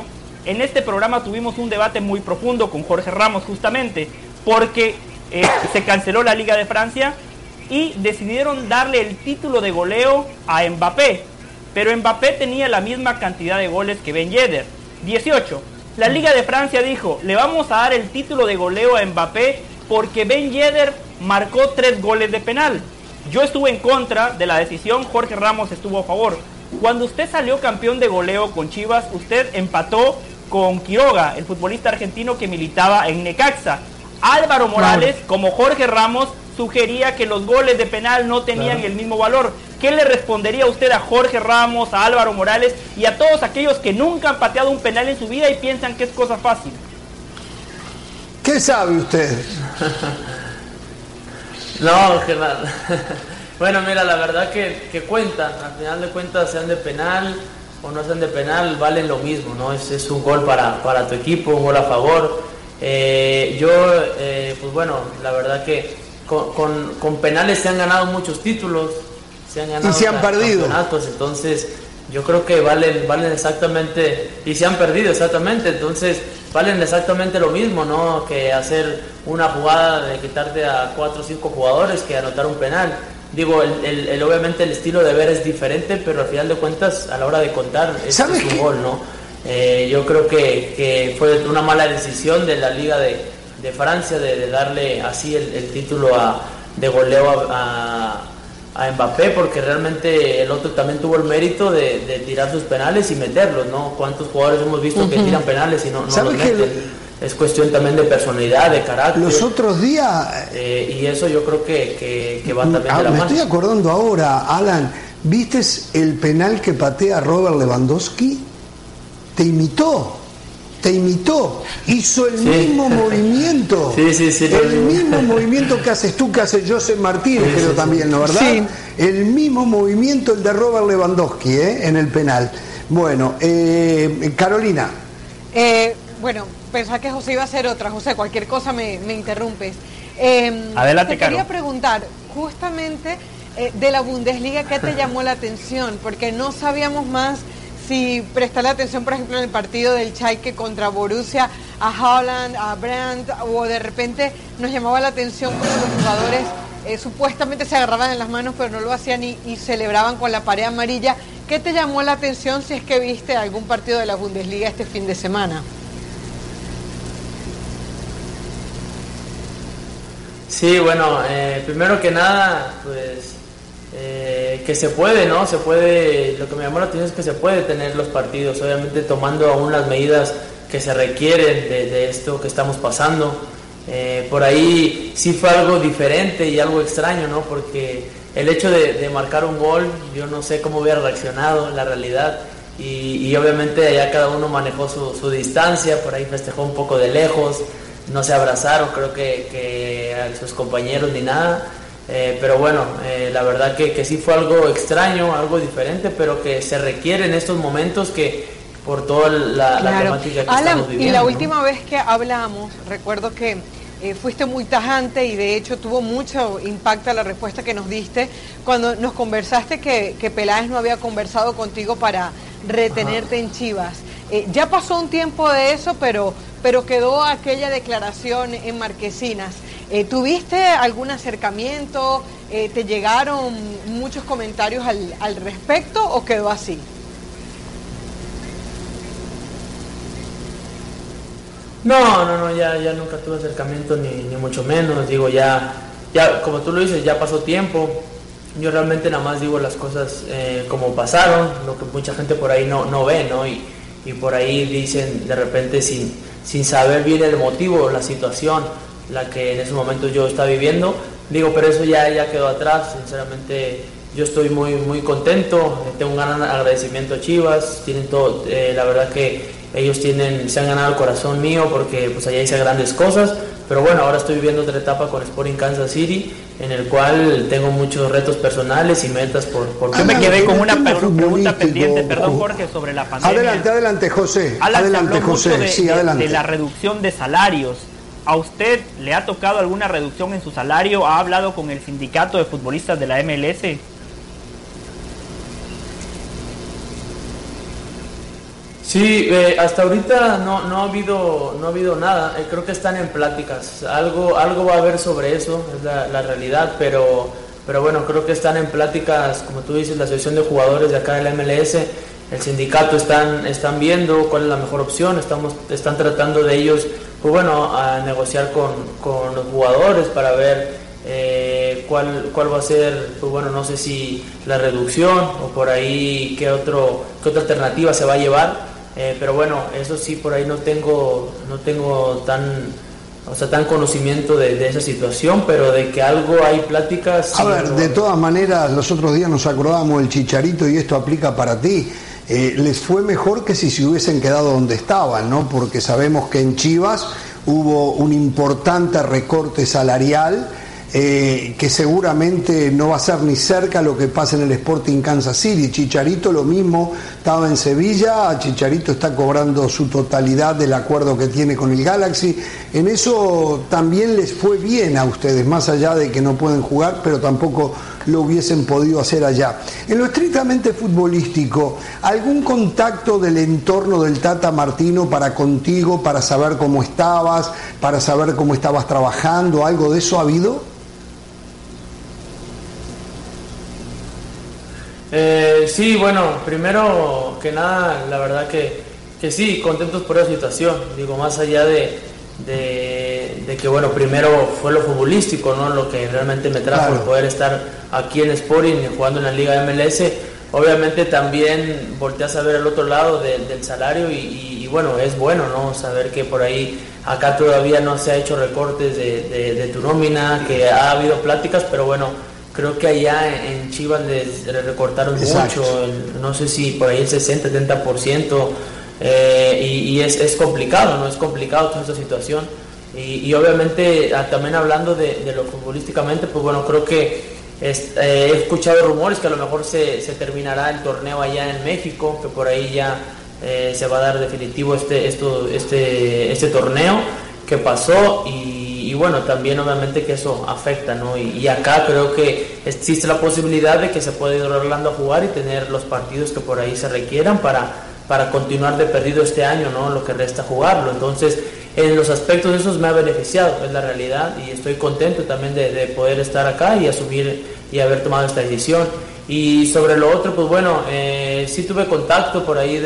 en este programa tuvimos un debate muy profundo con Jorge Ramos justamente, porque se canceló la Liga de Francia y decidieron darle el título de goleo a Mbappé, pero Mbappé tenía la misma cantidad de goles que Ben Yedder, 18. La Liga de Francia dijo, le vamos a dar el título de goleo a Mbappé porque Ben Yedder marcó 3 goles de penal. Yo estuve en contra de la decisión, Jorge Ramos estuvo a favor. Cuando usted salió campeón de goleo con Chivas, usted empató con Quiroga, el futbolista argentino que militaba en Necaxa. Álvaro Morales, como Jorge Ramos, sugería que los goles de penal no tenían el mismo valor. ¿Qué le respondería usted a Jorge Ramos, a Álvaro Morales y a todos aquellos que nunca han pateado un penal en su vida y piensan que es cosa fácil? ¿Qué sabe usted? No, que nada. Bueno, mira, la verdad que cuentan, al final de cuentas, sean de penal o no sean de penal, valen lo mismo, ¿no? Es un gol para tu equipo, un gol a favor. Pues bueno, la verdad que con penales se han ganado muchos títulos, se han ganado y se han perdido. Entonces yo creo que valen exactamente, y se han perdido exactamente, entonces valen exactamente lo mismo, ¿no? Que hacer una jugada de quitarte a 4 o 5 jugadores que anotar un penal. Digo, obviamente el estilo de ver es diferente, pero al final de cuentas, a la hora de contar, es un gol, ¿no? Yo creo que fue una mala decisión de la Liga de Francia de darle así el título de goleo a Mbappé, porque realmente el otro también tuvo el mérito de tirar sus penales y meterlos, ¿no? ¿Cuántos jugadores hemos visto que tiran penales y no los meten? Es cuestión también de personalidad, de carácter. Los otros días... y eso yo creo que va también de la mano. Me estoy acordando ahora, Alan, ¿viste el penal que patea Robert Lewandowski? Te imitó, hizo el mismo movimiento, el mismo movimiento que haces tú, que hace Josep Martínez, creo también, ¿no, verdad? Sí. El mismo movimiento, el de Robert Lewandowski, en el penal. Bueno, Carolina. Bueno, pensaba que José iba a hacer otra. José, cualquier cosa me interrumpes. Adelante, te quería preguntar, justamente de la Bundesliga, ¿qué te llamó la atención? Porque no sabíamos más si prestarle atención, por ejemplo, en el partido del Schalke contra Borussia, a Haaland, a Brandt, o de repente nos llamaba la atención cuando los jugadores supuestamente se agarraban en las manos, pero no lo hacían y celebraban con la pared amarilla. ¿Qué te llamó la atención si es que viste algún partido de la Bundesliga este fin de semana? Sí, bueno, primero que nada, pues que se puede, ¿no? Se puede, lo que me llamó la atención es que se puede tener los partidos, obviamente tomando aún las medidas que se requieren de esto que estamos pasando. Por ahí sí fue algo diferente y algo extraño, ¿no? Porque el hecho de marcar un gol, yo no sé cómo hubiera reaccionado, la realidad, y obviamente allá cada uno manejó su distancia, por ahí festejó un poco de lejos, no se abrazaron, creo que a sus compañeros ni nada. Pero bueno, la verdad que sí fue algo extraño, algo diferente, pero que se requiere en estos momentos que por toda la temática que Alan, estamos viviendo. Y la última vez que hablamos, recuerdo que fuiste muy tajante y de hecho tuvo mucho impacto la respuesta que nos diste cuando nos conversaste que Peláez no había conversado contigo para retenerte en Chivas. Ya pasó un tiempo de eso, pero quedó aquella declaración en Marquesinas. ¿Tuviste algún acercamiento? ¿Te llegaron muchos comentarios al respecto o quedó así? No, ya nunca tuve acercamiento ni mucho menos. Digo, ya como tú lo dices, ya pasó tiempo. Yo realmente nada más digo las cosas como pasaron, lo que mucha gente por ahí no ve, ¿no? Y por ahí dicen de repente sin saber bien el motivo, la situación, la que en ese momento yo estaba viviendo. Digo, pero eso ya quedó atrás. Sinceramente yo estoy muy contento, tengo un gran agradecimiento a Chivas, tienen todo, la verdad que ellos se han ganado el corazón mío porque pues allá hice grandes cosas, pero bueno, ahora estoy viviendo otra etapa con Sporting Kansas City, en el cual tengo muchos retos personales y metas por Yo me quedé con una pregunta pendiente, perdón Jorge, sobre la pandemia. Adelante José. Adelante José. Adelante. De la reducción de salarios. ¿A usted le ha tocado alguna reducción en su salario? ¿Ha hablado con el sindicato de futbolistas de la MLS? Sí, hasta ahorita no ha habido nada. Creo que están en pláticas. Algo va a haber sobre eso, es la realidad, pero bueno, creo que están en pláticas, como tú dices, la asociación de jugadores de acá del MLS, el sindicato están viendo cuál es la mejor opción, están tratando de ellos, pues bueno, a negociar con los jugadores para ver cuál va a ser, pues bueno, no sé si la reducción o por ahí qué otra alternativa se va a llevar, pero bueno, eso sí, por ahí no tengo tan conocimiento de esa situación, pero de que algo hay pláticas. A ver, de todas maneras, los otros días nos acordábamos del Chicharito y esto aplica para ti. Les fue mejor que si se hubiesen quedado donde estaban, ¿no? Porque sabemos que en Chivas hubo un importante recorte salarial que seguramente no va a ser ni cerca lo que pasa en el Sporting Kansas City. Chicharito lo mismo, estaba en Sevilla, Chicharito está cobrando su totalidad del acuerdo que tiene con el Galaxy. En eso también les fue bien a ustedes, más allá de que no pueden jugar, pero tampoco lo hubiesen podido hacer allá. En lo estrictamente futbolístico, ¿algún contacto del entorno del Tata Martino para contigo, para saber cómo estabas, para saber cómo estabas trabajando? ¿Algo de eso ha habido? Sí, bueno, primero que nada, la verdad que sí, contentos por la situación. Digo, más allá de que, bueno, primero fue lo futbolístico, ¿no? Lo que realmente me trajo, el poder estar aquí en Sporting jugando en la Liga MLS. Obviamente también volteas a ver el otro lado del salario y bueno, es bueno, ¿no? Saber que por ahí acá todavía no se ha hecho recortes de tu nómina, que ha habido pláticas, pero bueno, creo que allá en Chivas les recortaron mucho, no sé si por ahí el 60-70%, y es complicado, ¿no? Es complicado toda esta situación. Y obviamente también hablando de lo futbolísticamente, pues bueno, creo que he escuchado rumores que a lo mejor se terminará el torneo allá en México, que por ahí ya se va a dar definitivo este torneo que pasó y bueno, también obviamente que eso afecta, ¿no? Y acá creo que existe la posibilidad de que se pueda ir a Orlando a jugar y tener los partidos que por ahí se requieran para continuar de perdido este año, ¿no? Lo que resta jugarlo. Entonces, en los aspectos de esos me ha beneficiado, es la realidad, y estoy contento también de poder estar acá y asumir y haber tomado esta decisión. Y sobre lo otro, pues bueno, sí tuve contacto por ahí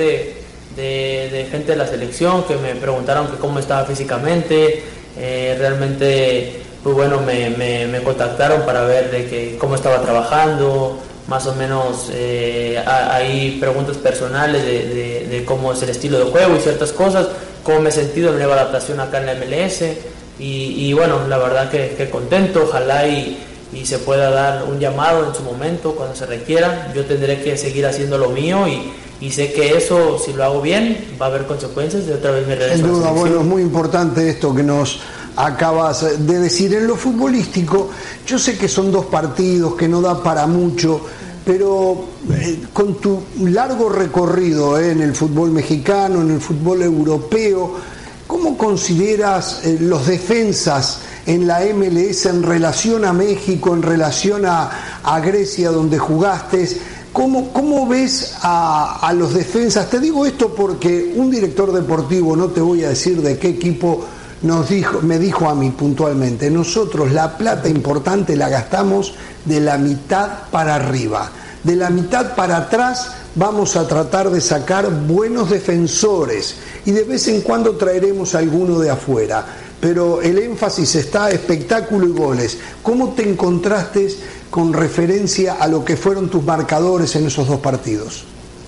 de gente de la selección que me preguntaron que cómo estaba físicamente. Realmente, pues bueno, me contactaron para ver cómo estaba trabajando, más o menos hay preguntas personales de cómo es el estilo de juego y ciertas cosas, cómo me he sentido en la adaptación acá en la MLS y bueno, la verdad que contento, ojalá y se pueda dar un llamado en su momento cuando se requiera. Yo tendré que seguir haciendo lo mío y sé que eso, si lo hago bien, va a haber consecuencias de otra vez me regreso. Sin duda, bueno, es muy importante esto que nos acabas de decir. En lo futbolístico, yo sé que son 2 partidos, que no da para mucho, pero con tu largo recorrido en el fútbol mexicano, en el fútbol europeo, ¿cómo consideras los defensas en la MLS en relación a México, en relación a Grecia, donde jugaste? ¿Cómo ves a los defensas? Te digo esto porque un director deportivo, no te voy a decir de qué equipo, me dijo a mí puntualmente: nosotros la plata importante la gastamos de la mitad para arriba, de la mitad para atrás vamos a tratar de sacar buenos defensores y de vez en cuando traeremos alguno de afuera, pero el énfasis está espectáculo y goles. ¿Cómo te encontraste con referencia a lo que fueron tus marcadores en esos 2 partidos?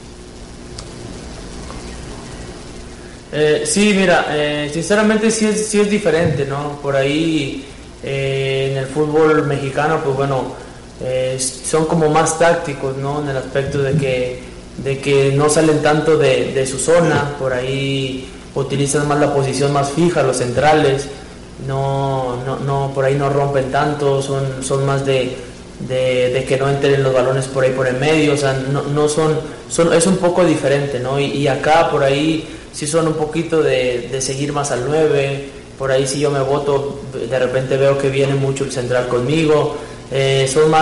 Sí, mira, sinceramente sí es diferente, ¿no? Por ahí en el fútbol mexicano, pues bueno, son como más tácticos, ¿no? En el aspecto de que no salen tanto de su zona, por ahí utilizan más la posición más fija, los centrales, no por ahí no rompen tanto, son más de que no entren los balones por ahí por el medio, o sea, es un poco diferente, ¿no? Y acá por ahí sí son un poquito de seguir más al 9, por ahí si yo me boto, de repente veo que viene mucho el central conmigo,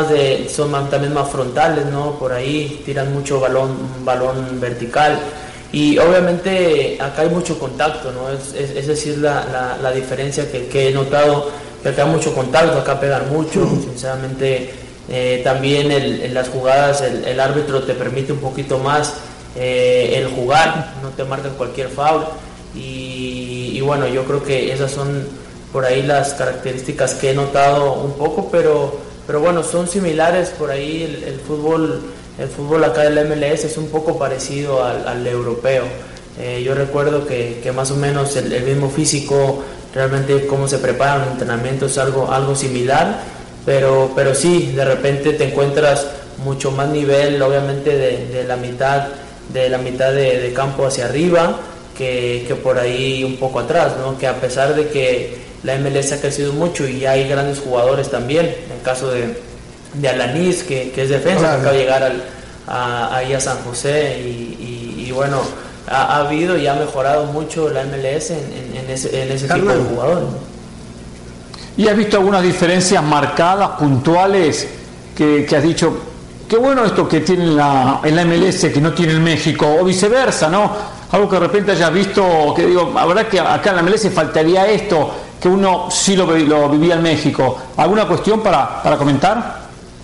son también más frontales, ¿no? Por ahí tiran mucho balón vertical Y obviamente acá hay mucho contacto, ¿no? Esa sí es la diferencia que he notado, que acá hay mucho contacto, acá pegan mucho, sinceramente. También en las jugadas el árbitro te permite un poquito más el jugar, no te marcan cualquier foul. Y bueno, yo creo que esas son por ahí las características que he notado un poco, pero bueno, son similares por ahí. El fútbol acá del MLS es un poco parecido al europeo. Yo recuerdo que más o menos el mismo físico, realmente cómo se preparan los entrenamientos es algo similar, pero sí, de repente te encuentras mucho más nivel, obviamente de la mitad de campo hacia arriba que por ahí un poco atrás, ¿no? Que a pesar de que la MLS ha crecido mucho y hay grandes jugadores también, en el caso de Alanis, que es defensa, claro, que acaba de llegar ahí a San José y bueno, ha habido y ha mejorado mucho la MLS en ese tipo de jugadores. ¿Y has visto algunas diferencias marcadas, puntuales, que has dicho, qué bueno esto que tiene en la MLS que no tiene en México, o viceversa, ¿no? Algo que de repente hayas visto, que digo, la verdad que acá en la MLS faltaría esto, que uno sí lo vivía en México. ¿Alguna cuestión para comentar?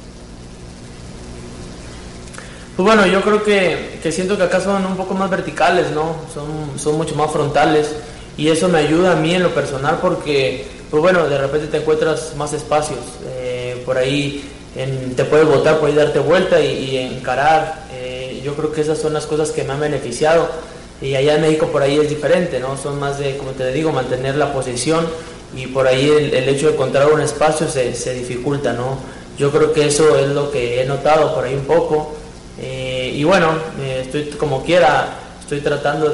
Pues bueno, yo creo que siento que acá son un poco más verticales, ¿no? Son mucho más frontales, y eso me ayuda a mí en lo personal porque, pues bueno, de repente te encuentras más espacios, por ahí te puedes botar, puedes darte vuelta y encarar. Yo creo que esas son las cosas que me han beneficiado, y allá en México por ahí es diferente, ¿no? Son más de, como te digo, mantener la posesión, y por ahí el hecho de encontrar un espacio se dificulta, ¿no? Yo creo que eso es lo que he notado por ahí un poco. Y bueno, estoy como quiera, estoy tratando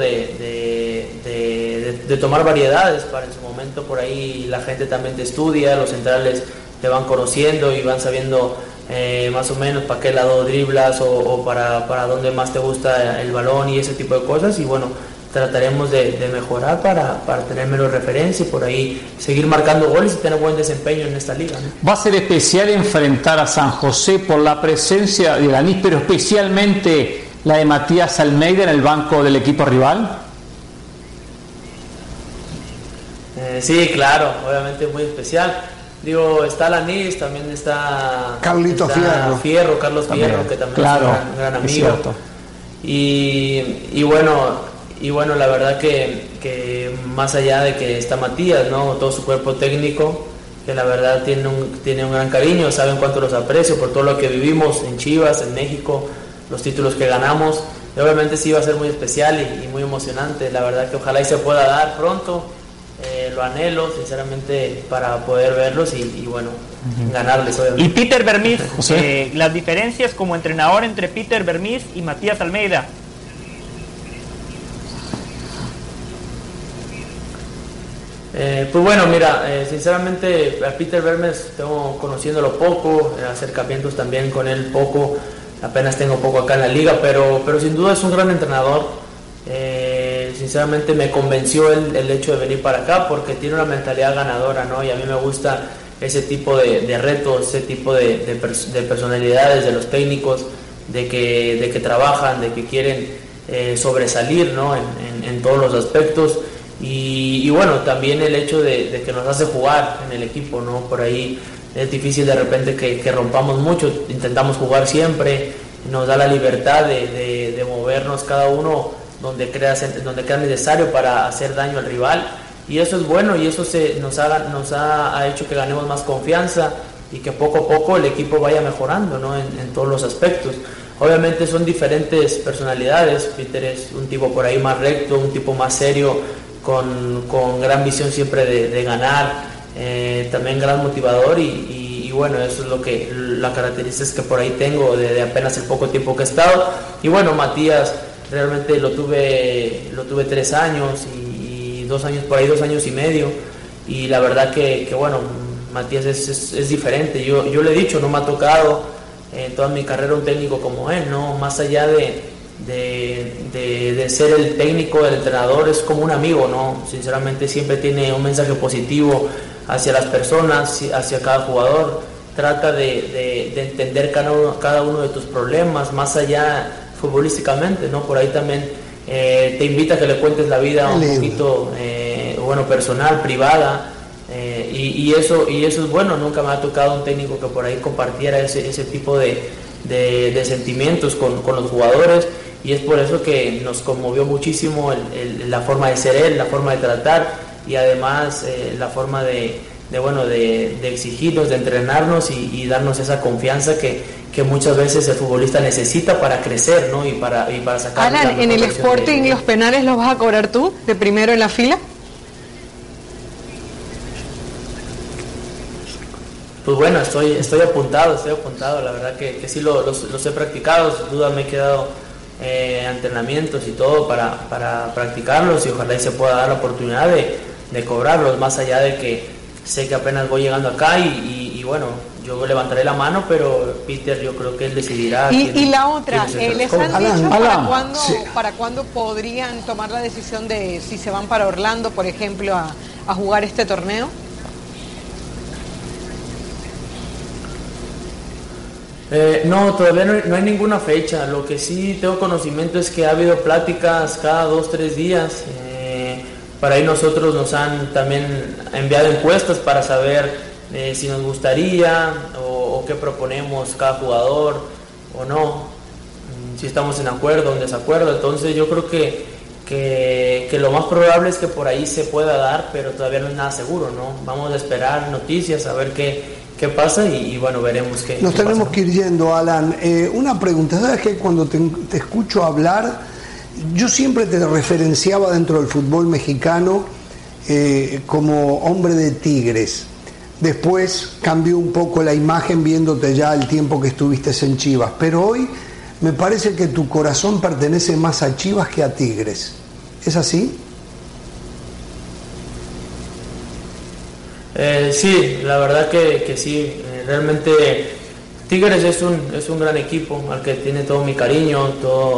de tomar variedades para en su momento. Por ahí la gente también te estudia, los centrales te van conociendo y van sabiendo más o menos para qué lado driblas o para dónde más te gusta el balón y ese tipo de cosas. Y bueno, trataremos de mejorar para tener menos referencia y por ahí seguir marcando goles y tener buen desempeño en esta liga, ¿no? Va a ser especial enfrentar a San José por la presencia de Alanis, pero especialmente la de Matías Almeida en el banco del equipo rival. Sí, claro, obviamente muy especial. Digo, está Alanis, también está Carlos Fierro, que también claro, es un gran amigo. Y bueno, la verdad que más allá de que está Matías, ¿no? Todo su cuerpo técnico, que la verdad tiene un gran cariño, saben cuánto los aprecio por todo lo que vivimos en Chivas, en México, los títulos que ganamos. Y obviamente sí va a ser muy especial y muy emocionante. La verdad que ojalá y se pueda dar pronto. Lo anhelo sinceramente para poder verlos y bueno, ganarles obviamente. Y Peter Vermes, las diferencias como entrenador entre Peter Vermes y Matías Almeida. Pues bueno, mira, sinceramente a Peter Vermes tengo conociéndolo poco, acercamientos también con él poco, apenas tengo poco acá en la liga, pero sin duda es un gran entrenador. Sinceramente me convenció el hecho de venir para acá porque tiene una mentalidad ganadora, ¿no? Y a mí me gusta ese tipo de retos, ese tipo de personalidades de los técnicos, de que trabajan, de que quieren sobresalir, ¿no? en todos los aspectos. Y bueno, también el hecho de que nos hace jugar en el equipo, ¿no? Por ahí es difícil de repente que rompamos mucho, intentamos jugar siempre, nos da la libertad de movernos cada uno donde crea necesario para hacer daño al rival, y eso es bueno, y eso nos ha hecho que ganemos más confianza y que poco a poco el equipo vaya mejorando, ¿no? en todos los aspectos. Obviamente son diferentes personalidades. Peter es un tipo por ahí más recto, un tipo más serio, con gran visión siempre de ganar, también gran motivador y bueno, eso es la característica que por ahí tengo de apenas el poco tiempo que he estado. Y bueno, Matías realmente lo tuve 3 años y 2 años por ahí, 2 años y medio, y la verdad que bueno, Matías es diferente. Yo le he dicho, no me ha tocado en toda mi carrera un técnico como él, ¿no? Más allá de ser el técnico, el entrenador, es como un amigo, ¿no? Sinceramente siempre tiene un mensaje positivo hacia las personas, hacia cada jugador. Trata de entender cada uno de tus problemas, más allá futbolísticamente, ¿no? Por ahí también te invita a que le cuentes la vida un poquito, personal, privada, y eso es bueno. Nunca me ha tocado un técnico que por ahí compartiera ese tipo de sentimientos con los jugadores, y es por eso que nos conmovió muchísimo la forma de ser él, la forma de tratar, y además la forma de exigirnos, de entrenarnos y darnos esa confianza que muchas veces el futbolista necesita para crecer, ¿no? y para sacar. Alan, en el Sporting los penales los vas a cobrar tú, de primero en la fila. Pues bueno, estoy apuntado, la verdad que sí los he practicado, sin duda me he quedado entrenamientos y todo para practicarlos, y ojalá y se pueda dar la oportunidad de cobrarlos, más allá de que sé que apenas voy llegando acá y bueno, yo levantaré la mano, pero Peter, yo creo que él decidirá. Y la otra, ¿les han dicho Alan, para cuándo podrían tomar la decisión de si se van para Orlando, por ejemplo, a jugar este torneo? No, todavía no hay ninguna fecha. Lo que sí tengo conocimiento es que ha habido pláticas cada 2-3 días. Para ahí nosotros nos han también enviado encuestas para saber si nos gustaría o qué proponemos cada jugador o no, si estamos en acuerdo o en desacuerdo. Entonces yo creo que lo más probable es que por ahí se pueda dar, pero todavía no es nada seguro, ¿no? Vamos a esperar noticias, a ver qué pasa y bueno, veremos qué. Nos tenemos que ir yendo, Alan. Una pregunta, ¿sabes que cuando te escucho hablar, yo siempre te referenciaba dentro del fútbol mexicano como hombre de Tigres? Después cambió un poco la imagen viéndote ya el tiempo que estuviste en Chivas, pero hoy me parece que tu corazón pertenece más a Chivas que a Tigres. ¿Es así? Sí, la verdad que sí. Realmente Tigres es un gran equipo al que tiene todo mi cariño, todo.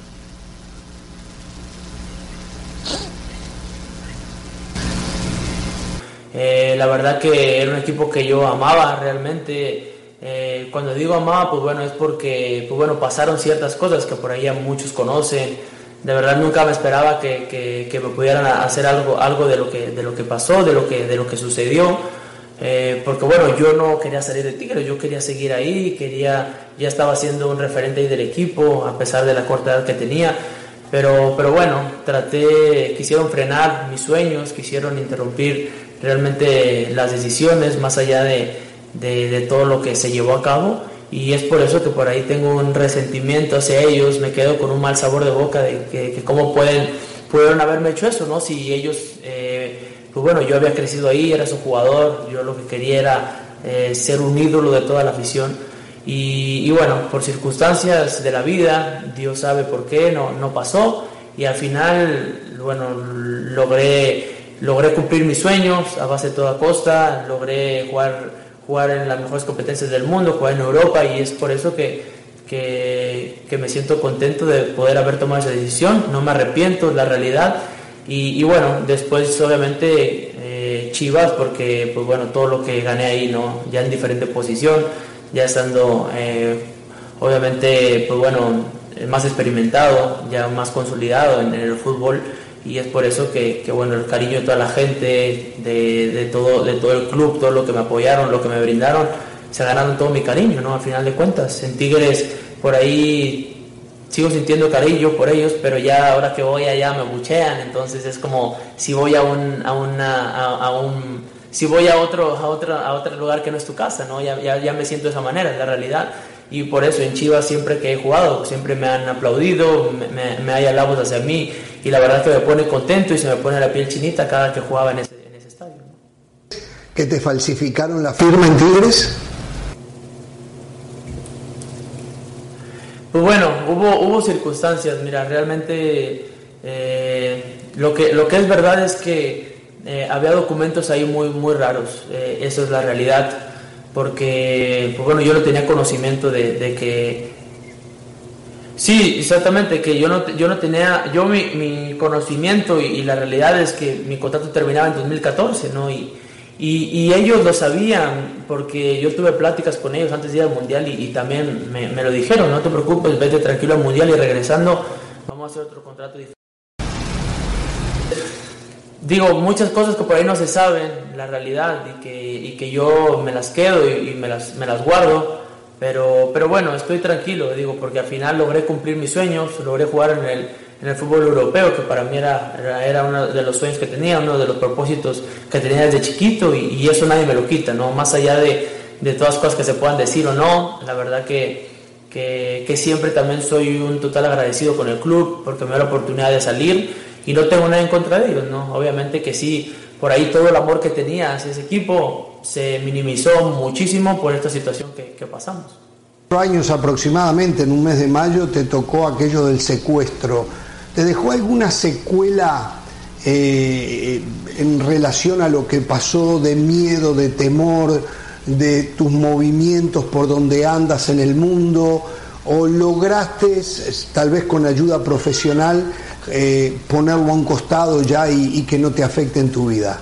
La verdad que era un equipo que yo amaba realmente. Cuando digo amaba, pues bueno, es porque pasaron ciertas cosas que por ahí ya muchos conocen. De verdad nunca me esperaba que me pudieran hacer algo de lo que pasó, de lo que sucedió. Porque bueno, yo no quería salir de Tigres, yo quería seguir ahí, ya estaba siendo un referente ahí del equipo, a pesar de la corta edad que tenía. Pero bueno, quisieron frenar mis sueños, quisieron interrumpir realmente las decisiones, más allá de todo lo que se llevó a cabo, y es por eso que por ahí tengo un resentimiento hacia ellos, me quedo con un mal sabor de boca de que cómo pudieron haberme hecho eso, ¿no? Si ellos, pues bueno, yo había crecido ahí, era su jugador, yo lo que quería era ser un ídolo de toda la afición, y bueno, por circunstancias de la vida, Dios sabe por qué, no pasó, y al final, bueno, logré cumplir mis sueños a base de toda costa, logré jugar en las mejores competencias del mundo, jugar en Europa, y es por eso que me siento contento de poder haber tomado esa decisión. No me arrepiento, es la realidad, y bueno, después obviamente Chivas, porque pues bueno, todo lo que gané ahí, ¿no? Ya en diferente posición, ya estando obviamente pues bueno, más experimentado, ya más consolidado en el fútbol. Y es por eso que bueno, el cariño de toda la gente, de todo el club, todo lo que me apoyaron, lo que me brindaron, se ganaron todo mi cariño, ¿no? Al final de cuentas, en Tigres por ahí sigo sintiendo cariño por ellos, pero ya ahora que voy allá me buchean, entonces es como si voy a otro lugar que no es tu casa, ¿no? Ya me siento de esa manera, es la realidad. Y por eso en Chivas siempre que he jugado, siempre me han aplaudido, me hay halagos hacia mí, y la verdad que me pone contento y se me pone la piel chinita cada que jugaba en ese estadio, ¿no? ¿Que te falsificaron la firma en Tigres? Pues bueno, hubo circunstancias. Mira, realmente lo que es verdad es que había documentos ahí muy raros, eso es la realidad. Porque, pues bueno, yo no tenía conocimiento de que... Sí, exactamente, que yo no tenía... mi conocimiento y la realidad es que mi contrato terminaba en 2014, ¿no? Y ellos lo sabían, porque yo tuve pláticas con ellos antes de ir al Mundial y también me lo dijeron, no te preocupes, vete tranquilo al Mundial y regresando vamos a hacer otro contrato diferente. Digo, muchas cosas que por ahí no se saben, la realidad, y que yo me las quedo y me las guardo, pero bueno, estoy tranquilo, digo, porque al final logré cumplir mis sueños, logré jugar en el fútbol europeo, que para mí era uno de los sueños que tenía, uno de los propósitos que tenía desde chiquito, y eso nadie me lo quita, ¿no? Más allá de todas las cosas que se puedan decir o no, la verdad que siempre también soy un total agradecido con el club, porque me dio la oportunidad de salir, y no tengo nada en contra de ellos, ¿no? Obviamente que sí, por ahí todo el amor que tenía hacia ese equipo se minimizó muchísimo por esta situación que pasamos. 4 años aproximadamente, en un mes de mayo, te tocó aquello del secuestro. ¿Te dejó alguna secuela en relación a lo que pasó, de miedo, de temor, de tus movimientos por donde andas en el mundo? ¿O lograste, tal vez con ayuda profesional, ponerlo a un costado ya y que no te afecte en tu vida?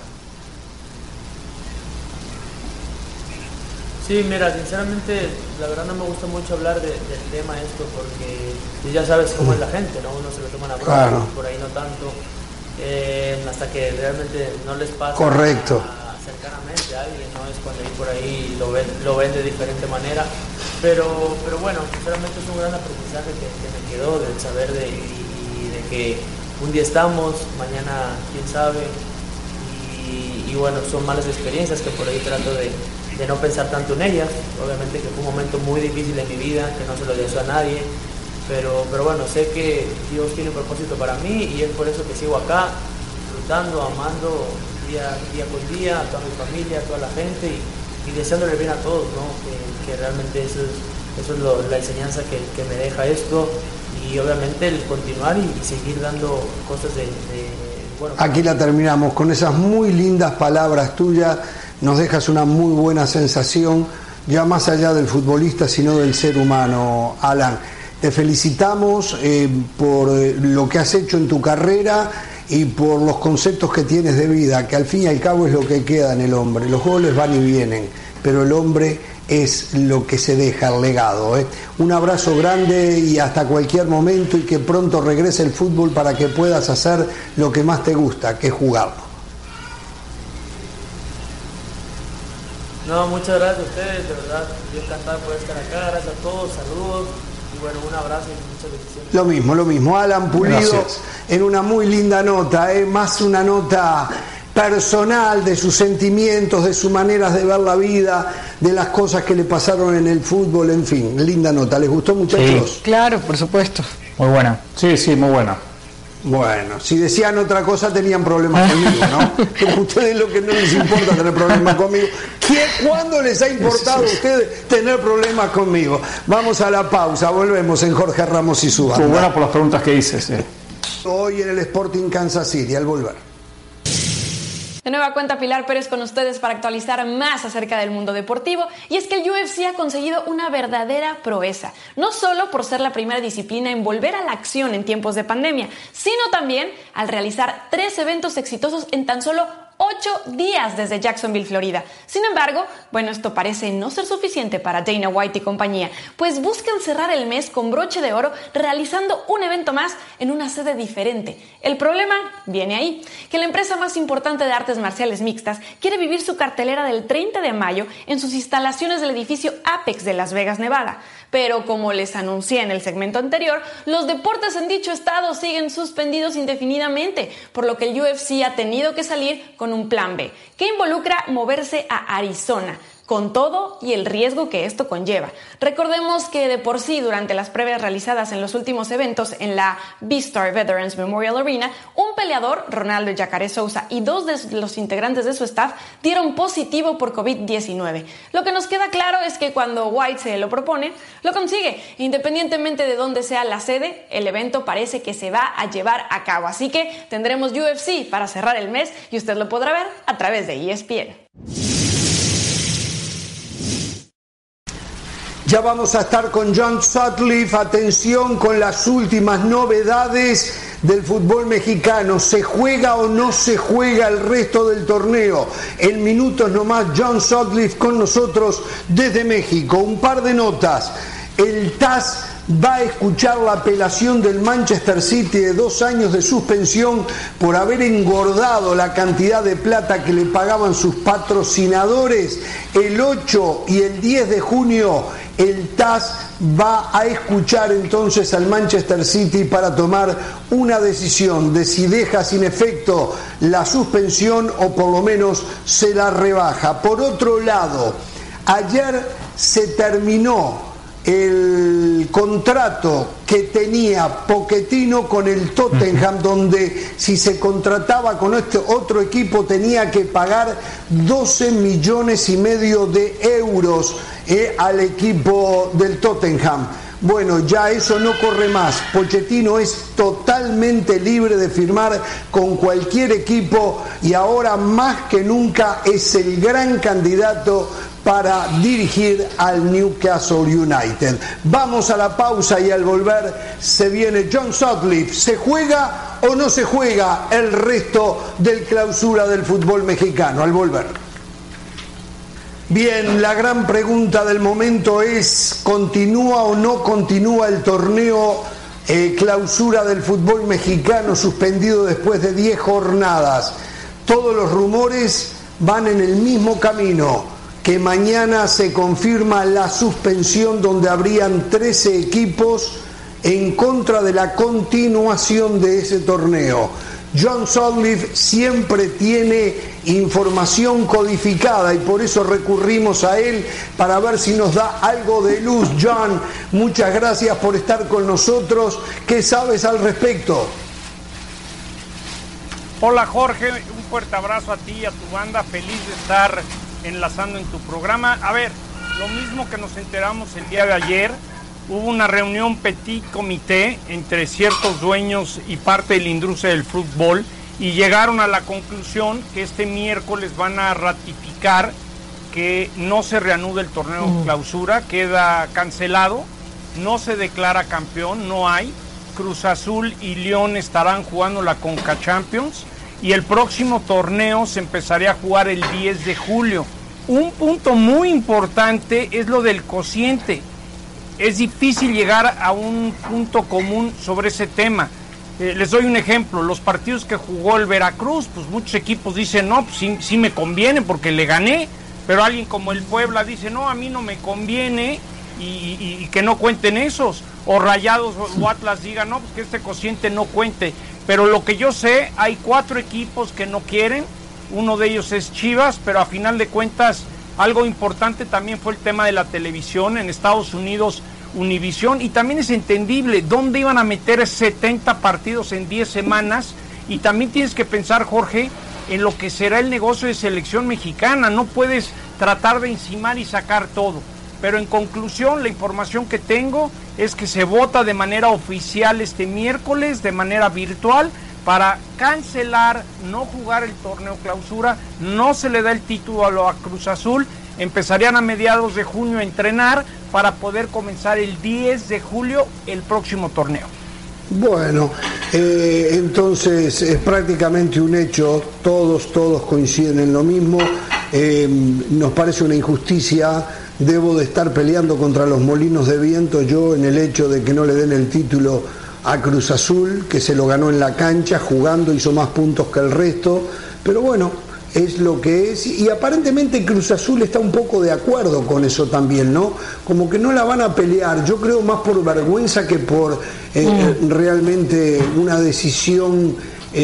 Sí, mira, sinceramente, la verdad no me gusta mucho hablar del tema esto, porque ya sabes cómo es la gente, ¿no? Uno se lo toma a la broma, claro. Por ahí no tanto, hasta que realmente no les pasa. Correcto. Cercanamente a alguien, ¿no? Es cuando ahí por ahí lo ven de diferente manera, pero bueno, sinceramente es un gran aprendizaje que me quedó, del saber de que un día estamos, mañana quién sabe, y bueno, son malas experiencias que por ahí trato de no pensar tanto en ellas. Obviamente que fue un momento muy difícil en mi vida, que no se lo deseo a nadie, pero bueno, sé que Dios tiene un propósito para mí, y es por eso que sigo acá, disfrutando, amando día con día a toda mi familia, a toda la gente, y deseándole bien a todos, ¿no? Que realmente eso es la enseñanza que me deja esto, y obviamente el continuar y seguir dando cosas bueno. Aquí la terminamos con esas muy lindas palabras tuyas. Nos dejas una muy buena sensación, ya más allá del futbolista, sino del ser humano, Alan. Te felicitamos por lo que has hecho en tu carrera y por los conceptos que tienes de vida, que al fin y al cabo es lo que queda en el hombre. Los goles van y vienen, pero el hombre es lo que se deja, el legado. Un abrazo grande y hasta cualquier momento, y que pronto regrese el fútbol para que puedas hacer lo que más te gusta, que es jugarlo. No, muchas gracias a ustedes, de verdad, yo encantado por estar acá, gracias a todos, saludos, y bueno, un abrazo y muchas bendiciones. Lo mismo, Alan Pulido, gracias. En una muy linda nota, más una nota personal de sus sentimientos, de sus maneras de ver la vida, de las cosas que le pasaron en el fútbol, en fin, linda nota. ¿Les gustó, muchachos? Sí. Claro, por supuesto. Muy buena. Sí, muy buena. Bueno, si decían otra cosa tenían problemas conmigo, ¿no? Pero ustedes lo que no les importa tener problemas conmigo. ¿Cuándo les ha importado a ustedes tener problemas conmigo? Vamos a la pausa, volvemos en Jorge Ramos y su banda. Muy buena por las preguntas que hice, sí. Hoy en el Sporting Kansas City, al volver. De nueva cuenta, Pilar Pérez con ustedes para actualizar más acerca del mundo deportivo. Y es que el UFC ha conseguido una verdadera proeza, no solo por ser la primera disciplina en volver a la acción en tiempos de pandemia, sino también al realizar 3 eventos exitosos en tan solo 8 días desde Jacksonville, Florida. Sin embargo, bueno, esto parece no ser suficiente para Dana White y compañía, pues buscan cerrar el mes con broche de oro realizando un evento más en una sede diferente. El problema viene ahí, que la empresa más importante de artes marciales mixtas quiere vivir su cartelera del 30 de mayo en sus instalaciones del edificio Apex de Las Vegas, Nevada. Pero como les anuncié en el segmento anterior, los deportes en dicho estado siguen suspendidos indefinidamente, por lo que el UFC ha tenido que salir con un plan B, que involucra moverse a Arizona, con todo y el riesgo que esto conlleva. Recordemos que de por sí, durante las pruebas realizadas en los últimos eventos en la B-Star Veterans Memorial Arena, un peleador, Ronaldo Yacaré Souza, y 2 de los integrantes de su staff dieron positivo por COVID-19. Lo que nos queda claro es que cuando White se lo propone, lo consigue. Independientemente de dónde sea la sede, el evento parece que se va a llevar a cabo. Así que tendremos UFC para cerrar el mes y usted lo podrá ver a través de ESPN. Ya vamos a estar con John Sutcliffe. Atención con las últimas novedades del fútbol mexicano. ¿Se juega o no se juega el resto del torneo? En minutos nomás, John Sutcliffe con nosotros desde México. Un par de notas. El TAS va a escuchar la apelación del Manchester City de 2 años de suspensión por haber engordado la cantidad de plata que le pagaban sus patrocinadores. El 8 y el 10 de junio el TAS va a escuchar entonces al Manchester City para tomar una decisión de si deja sin efecto la suspensión o por lo menos se la rebaja. Por otro lado, ayer se terminó el contrato que tenía Pochettino con el Tottenham, donde si se contrataba con este otro equipo tenía que pagar 12,5 millones de euros al equipo del Tottenham. Bueno, ya eso no corre más. Pochettino es totalmente libre de firmar con cualquier equipo y ahora más que nunca es el gran candidato para dirigir al Newcastle United. Vamos a la pausa y al volver se viene John Sutcliffe. ¿Se juega o no se juega el resto del clausura del fútbol mexicano? Al volver. Bien, la gran pregunta del momento es: ¿continúa o no continúa el torneo clausura del fútbol mexicano suspendido después de 10 jornadas? Todos los rumores van en el mismo camino, que mañana se confirma la suspensión donde habrían 13 equipos en contra de la continuación de ese torneo. John Sutcliffe siempre tiene información codificada y por eso recurrimos a él para ver si nos da algo de luz. John, muchas gracias por estar con nosotros. ¿Qué sabes al respecto? Hola Jorge, un fuerte abrazo a ti y a tu banda, feliz de estar enlazando en tu programa. A ver, lo mismo que nos enteramos el día de ayer, hubo una reunión petit comité entre ciertos dueños y parte de la industria del fútbol y llegaron a la conclusión que este miércoles van a ratificar que no se reanude el torneo clausura, queda cancelado, no se declara campeón, no hay. Cruz Azul y León estarán jugando la Conca Champions y el próximo torneo se empezaría a jugar el 10 de julio. Un punto muy importante es lo del cociente. Es difícil llegar a un punto común sobre ese tema. Les doy un ejemplo, los partidos que jugó el Veracruz, pues muchos equipos dicen, no, pues sí me conviene porque le gané, pero alguien como el Puebla dice, no, a mí no me conviene y que no cuenten esos, o Rayados o Atlas digan, no, pues que este cociente no cuente, pero lo que yo sé, hay 4 equipos que no quieren, uno de ellos es Chivas, pero a final de cuentas, algo importante también fue el tema de la televisión. En Estados Unidos, Univisión, y también es entendible dónde iban a meter 70 partidos en 10 semanas, y también tienes que pensar, Jorge, en lo que será el negocio de selección mexicana. No puedes tratar de encimar y sacar todo, pero en conclusión, la información que tengo es que se vota de manera oficial este miércoles, de manera virtual, para cancelar, no jugar el torneo clausura, no se le da el título a Cruz Azul, empezarían a mediados de junio a entrenar para poder comenzar el 10 de julio el próximo torneo. Bueno, entonces es prácticamente un hecho, todos coinciden en lo mismo, nos parece una injusticia, debo de estar peleando contra los molinos de viento yo en el hecho de que no le den el título a Cruz Azul, que se lo ganó en la cancha, jugando, hizo más puntos que el resto, pero bueno, es lo que es, y aparentemente Cruz Azul está un poco de acuerdo con eso también, ¿no? Como que no la van a pelear, yo creo más por vergüenza que por realmente una decisión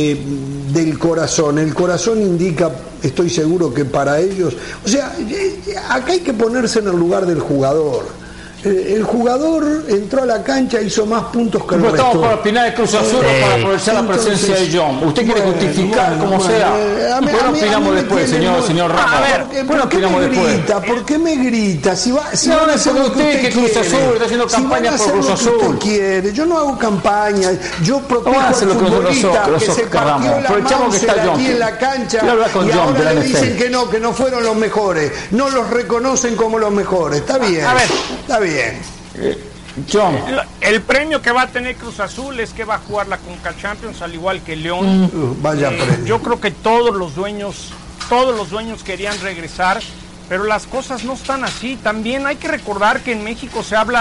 del corazón. El corazón indica, estoy seguro que para ellos, o sea, acá hay que ponerse en el lugar del jugador. El jugador entró a la cancha, hizo más puntos que el resto. Estamos para opinar de Cruz Azul o para aprovechar la presencia de John. ¿Usted quiere justificar como sea? ¿Por qué opinamos después, señor Ramos? A ver, ¿por qué me grita? ¿Por qué me grita? Si van a hacer lo que usted quiere, Cruz Azul está haciendo campaña por Cruz Azul. Quiere. Yo no hago campaña. Yo protejo al futbolista que se partió la Mauser aquí en la cancha y ahora le dicen que no fueron los mejores. No los reconocen como los mejores. Está bien. A ver, está bien. John. El premio que va a tener Cruz Azul es que va a jugar la Conca Champions al igual que León. Vaya premio. Yo creo que todos los dueños querían regresar, pero las cosas no están así. También hay que recordar que en México se habla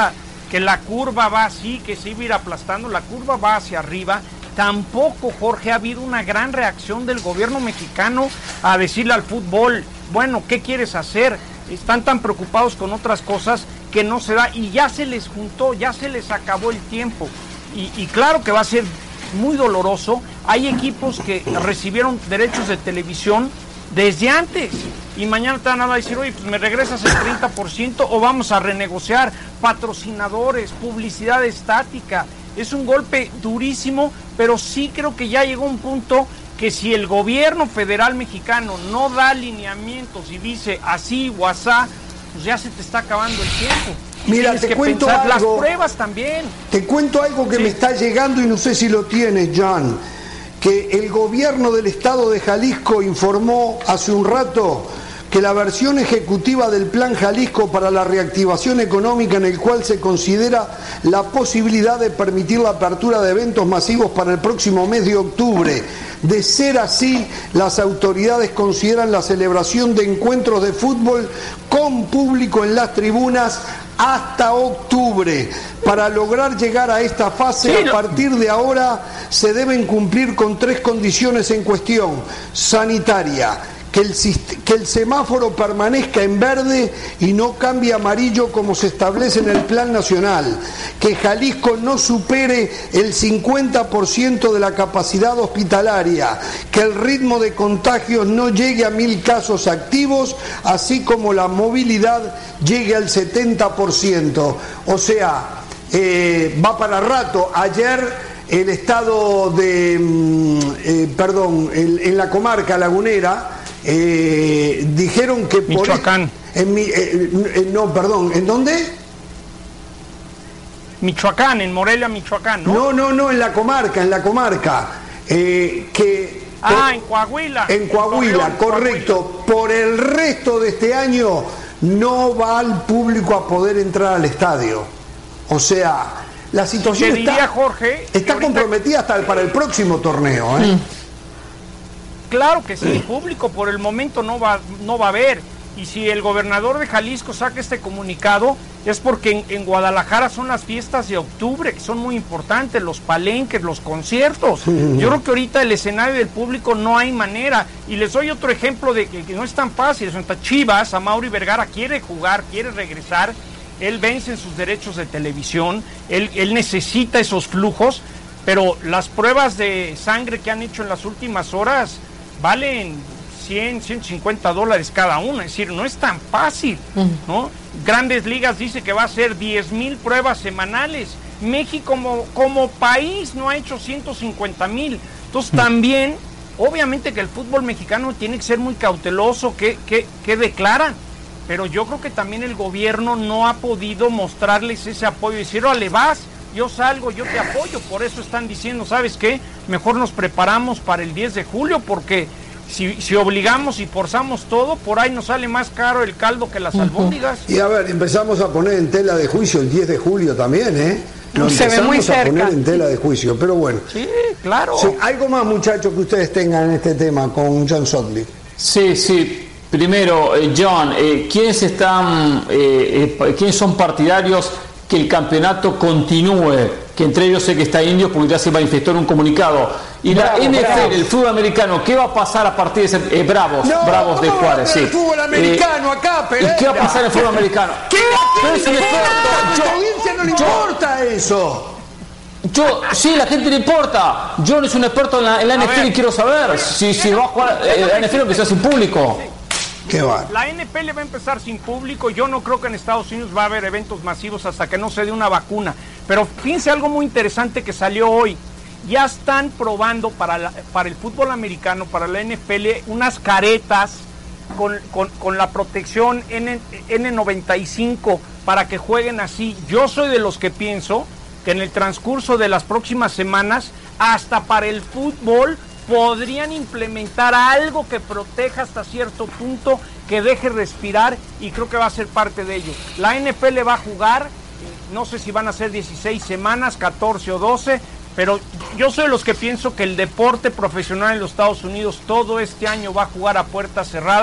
que la curva va así, que se iba a ir aplastando, la curva va hacia arriba. Tampoco, Jorge, ha habido una gran reacción del gobierno mexicano a decirle al fútbol, bueno, ¿qué quieres hacer? Están tan preocupados con otras cosas que no se da, y ya se les juntó, ya se les acabó el tiempo. Y claro que va a ser muy doloroso. Hay equipos que recibieron derechos de televisión desde antes, y mañana te van a decir, oye, pues me regresas el 30% o vamos a renegociar patrocinadores, publicidad estática. Es un golpe durísimo, pero sí creo que ya llegó un punto que si el gobierno federal mexicano no da lineamientos y dice así o asá, pues ya se te está acabando el tiempo. Mira, te cuento algo. Las pruebas también. Te cuento algo que me está llegando y no sé si lo tienes, John. Que el gobierno del estado de Jalisco informó hace un rato que la versión ejecutiva del Plan Jalisco para la reactivación económica, en el cual se considera la posibilidad de permitir la apertura de eventos masivos para el próximo mes de octubre. De ser así, las autoridades consideran la celebración de encuentros de fútbol con público en las tribunas hasta octubre. Para lograr llegar a esta fase, a partir de ahora se deben cumplir con 3 condiciones en cuestión: sanitaria, que el semáforo permanezca en verde y no cambie a amarillo como se establece en el Plan Nacional, que Jalisco no supere el 50% de la capacidad hospitalaria, que el ritmo de contagios no llegue a 1000 casos activos, así como la movilidad llegue al 70%. O sea, va para rato. Ayer el estado de, en la comarca lagunera, dijeron que por Michoacán. ¿en dónde? Michoacán, en Morelia, Michoacán, ¿no? No, en la comarca, en Coahuila. En Coahuila, correcto. Por el resto de este año no va al público a poder entrar al estadio. O sea, la situación está comprometida hasta para el próximo torneo, ¿eh? Claro que sí, público por el momento no va a haber. Y si el gobernador de Jalisco saca este comunicado, es porque en Guadalajara son las fiestas de octubre, que son muy importantes, los palenques, los conciertos. Yo creo que ahorita el escenario del público no hay manera. Y les doy otro ejemplo de que no es tan fácil. Santa Chivas, Amaury Vergara quiere jugar, quiere regresar. Él vence en sus derechos de televisión, él necesita esos flujos, pero las pruebas de sangre que han hecho en las últimas horas valen $100-150 cada una, es decir, no es tan fácil, ¿no? Grandes Ligas dice que va a hacer 10,000 pruebas semanales. México como país no ha hecho 150,000. Entonces también, obviamente que el fútbol mexicano tiene que ser muy cauteloso, que declaran, pero yo creo que también el gobierno no ha podido mostrarles ese apoyo y decir, órale, vas, yo salgo, yo te apoyo. Por eso están diciendo, ¿sabes qué? Mejor nos preparamos para el 10 de julio, porque si obligamos y forzamos todo, por ahí nos sale más caro el caldo que las albóndigas. Y a ver, empezamos a poner en tela de juicio el 10 de julio también, ¿eh? Nos se ve muy cerca. A poner en tela de juicio, pero bueno. Sí, claro. Sí, algo más, muchachos, que ustedes tengan en este tema con John Sutcliffe. Sí. Primero, John, ¿quiénes son partidarios que el campeonato continúe? Que entre ellos sé que está Indios, porque ya se manifestó en un comunicado. Y la NFL, el fútbol americano, ¿qué va a pasar a partir de ese Bravos de Juárez? El fútbol americano acá, Pereira. ¿Y qué va a pasar en el fútbol americano? ¿Qué va a pasar? A la audiencia no le importa eso. Sí, la gente le importa. Yo no soy un experto en la NFL y quiero saber si va a jugar la NFL que sea sin público. ¿Qué va? La NFL va a empezar sin público. Yo no creo que en Estados Unidos va a haber eventos masivos hasta que no se dé una vacuna. Pero fíjense algo muy interesante que salió hoy. Ya están probando para el fútbol americano, para la NFL, unas caretas con la protección N95 para que jueguen así. Yo soy de los que pienso que en el transcurso de las próximas semanas, hasta para el fútbol, podrían implementar algo que proteja hasta cierto punto, que deje respirar, y creo que va a ser parte de ello. La NFL va a jugar, no sé si van a ser 16 semanas, 14 o 12, pero yo soy de los que pienso que el deporte profesional en los Estados Unidos todo este año va a jugar a puerta cerrada,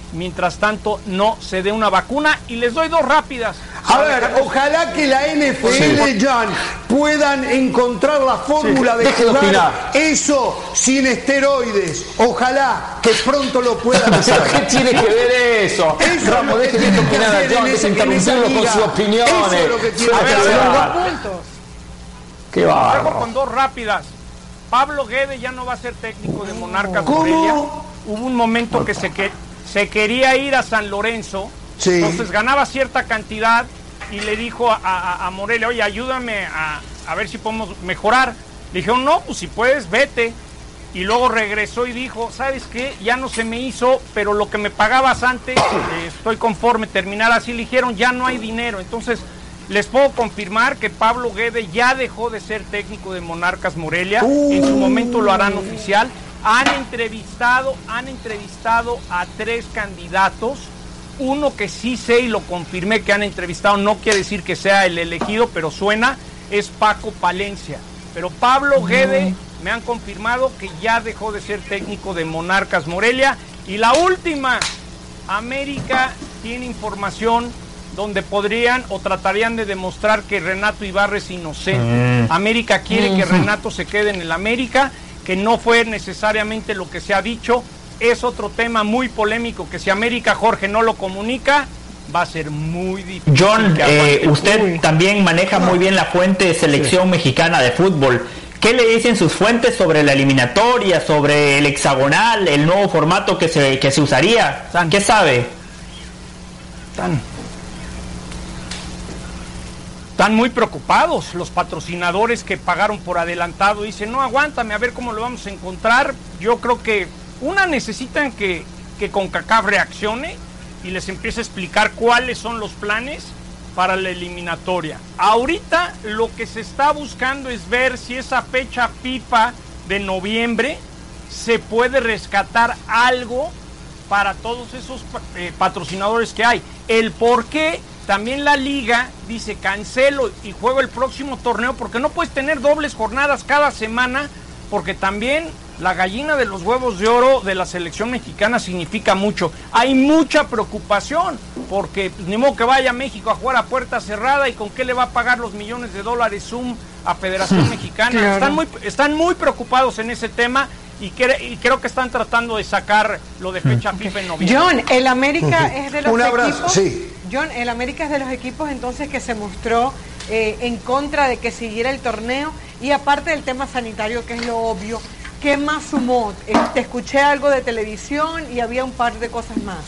mientras tanto no se dé una vacuna. Y les doy dos rápidas. A ver, ojalá que la NFL, Jan, puedan encontrar la fórmula de jugar eso sin esteroides. Ojalá que pronto lo puedan hacer. ¿Qué tiene que ver eso? Ramos, deje de opinar a Jan, desinterrumpirlo con sus opiniones. Eso es lo que tiene que hacer. Qué bárbaro. Con dos rápidas. Pablo Guede ya no va a ser técnico de Monarcas ¿Cómo? Morelia. Hubo un momento que se quería ir a San Lorenzo. Sí. Entonces ganaba cierta cantidad y le dijo a Morelia, oye, ayúdame a ver si podemos mejorar. Le dijeron, no, pues si puedes, vete. Y luego regresó y dijo, ¿sabes qué? Ya no se me hizo, pero lo que me pagabas antes, estoy conforme, terminar así. Le dijeron, ya no hay dinero. Entonces, les puedo confirmar que Pablo Guede ya dejó de ser técnico de Monarcas Morelia. En su momento lo harán oficial. Han entrevistado a 3 candidatos. Uno que sí sé y lo confirmé que han entrevistado, no quiere decir que sea el elegido, pero suena, es Paco Palencia. Pero Pablo Guede me han confirmado que ya dejó de ser técnico de Monarcas Morelia. Y la última, América tiene información donde podrían o tratarían de demostrar que Renato Ibarra es inocente. América quiere que Renato se quede en el América, que no fue necesariamente lo que se ha dicho. Es otro tema muy polémico que si América, Jorge, no lo comunica, va a ser muy difícil. John, usted también maneja muy bien la fuente de selección mexicana de fútbol. ¿Qué le dicen sus fuentes sobre la eliminatoria, sobre el hexagonal, el nuevo formato que se usaría? ¿Qué sabe? Están muy preocupados los patrocinadores que pagaron por adelantado. Dicen, no, aguántame, a ver cómo lo vamos a encontrar. Yo creo que necesitan que CONCACAF reaccione y les empiece a explicar cuáles son los planes para la eliminatoria. Ahorita lo que se está buscando es ver si esa fecha FIFA de noviembre se puede rescatar algo para todos esos patrocinadores que hay. El por qué también la liga dice cancelo y juego el próximo torneo, porque no puedes tener dobles jornadas cada semana, porque también la gallina de los huevos de oro de la selección mexicana significa mucho. Hay mucha preocupación, porque ni modo que vaya a México a jugar a puerta cerrada y con qué le va a pagar los millones de dólares Zoom a Federación Mexicana. Claro. Están muy preocupados en ese tema y creo que están tratando de sacar lo de fecha FIFA en noviembre. John, el América es de los equipos. Sí. John, el América es de los equipos entonces que se mostró en contra de que siguiera el torneo, y aparte del tema sanitario, que es lo obvio, ¿qué más sumó? Te escuché algo de televisión y había un par de cosas más.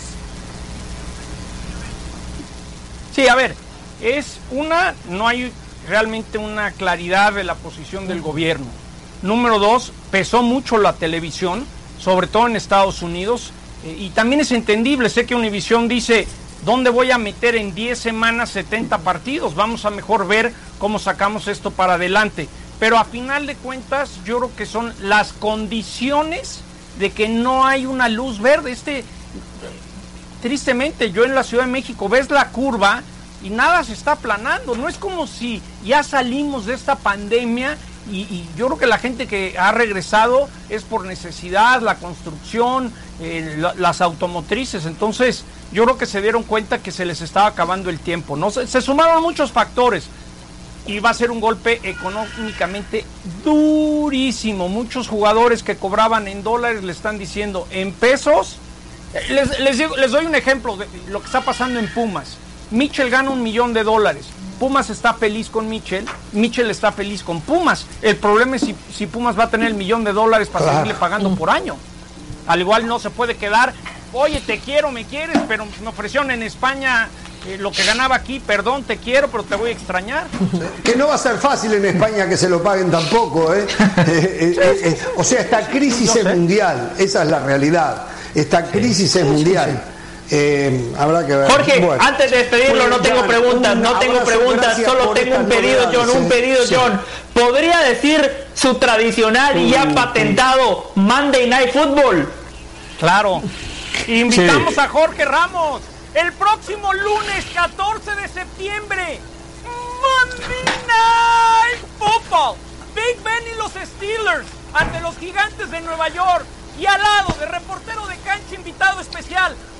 Sí, a ver, no hay realmente una claridad de la posición del gobierno. Número 2, pesó mucho la televisión, sobre todo en Estados Unidos, y también es entendible. Sé que Univisión dice, ¿dónde voy a meter en 10 semanas 70 partidos? Vamos a mejor ver cómo sacamos esto para adelante. Pero a final de cuentas, yo creo que son las condiciones de que no hay una luz verde. Tristemente, yo en la Ciudad de México, ves la curva y nada se está aplanando. No es como si ya salimos de esta pandemia y yo creo que la gente que ha regresado es por necesidad, la construcción, las automotrices. Entonces, yo creo que se dieron cuenta que se les estaba acabando el tiempo, ¿no? Se sumaron muchos factores. Y va a ser un golpe económicamente durísimo. Muchos jugadores que cobraban en dólares le están diciendo en pesos. Les doy un ejemplo de lo que está pasando en Pumas. Mitchell gana $1 millón. Pumas está feliz con Mitchell. Mitchell está feliz con Pumas. El problema es si Pumas va a tener $1 millón para seguirle pagando por año. Al igual no se puede quedar, oye, te quiero, me quieres, pero me ofrecieron en España lo que ganaba aquí, perdón, te quiero, pero te voy a extrañar. Que no va a ser fácil en España que se lo paguen tampoco, ¿eh? O sea, esta crisis es mundial, esa es la realidad. Esta crisis es mundial. Habrá que ver. Jorge, bueno, antes de despedirlo, no tengo preguntas, solo tengo un pedido, John. ¿Podría decir su tradicional y ya patentado Monday Night Football? Claro. Invitamos a Jorge Ramos el próximo lunes 14 de septiembre. Monday Night Football. Big Ben y los Steelers ante los Gigantes de Nueva York. Y al lado de reportero de cancha invitado especial,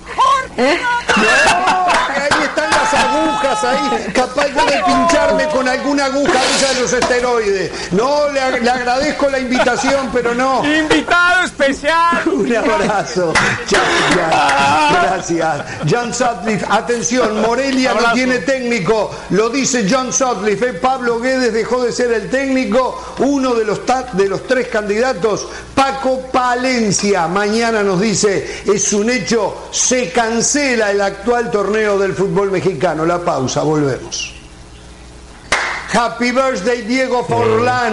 Ahí están las agujas, ahí, capaz de pincharme con alguna aguja de los esteroides. No, le agradezco la invitación, pero no. ¡Invitado especial! Un abrazo. Gracias. John Sutcliffe, atención, Morelia no tiene técnico, lo dice John Sutcliffe. Pablo Guedes dejó de ser el técnico, uno de los 3 candidatos, Paco Palencia. Mañana nos dice, es un hecho, se cancela el actual torneo del fútbol mexicano. La pausa, volvemos. Happy birthday Diego Forlán,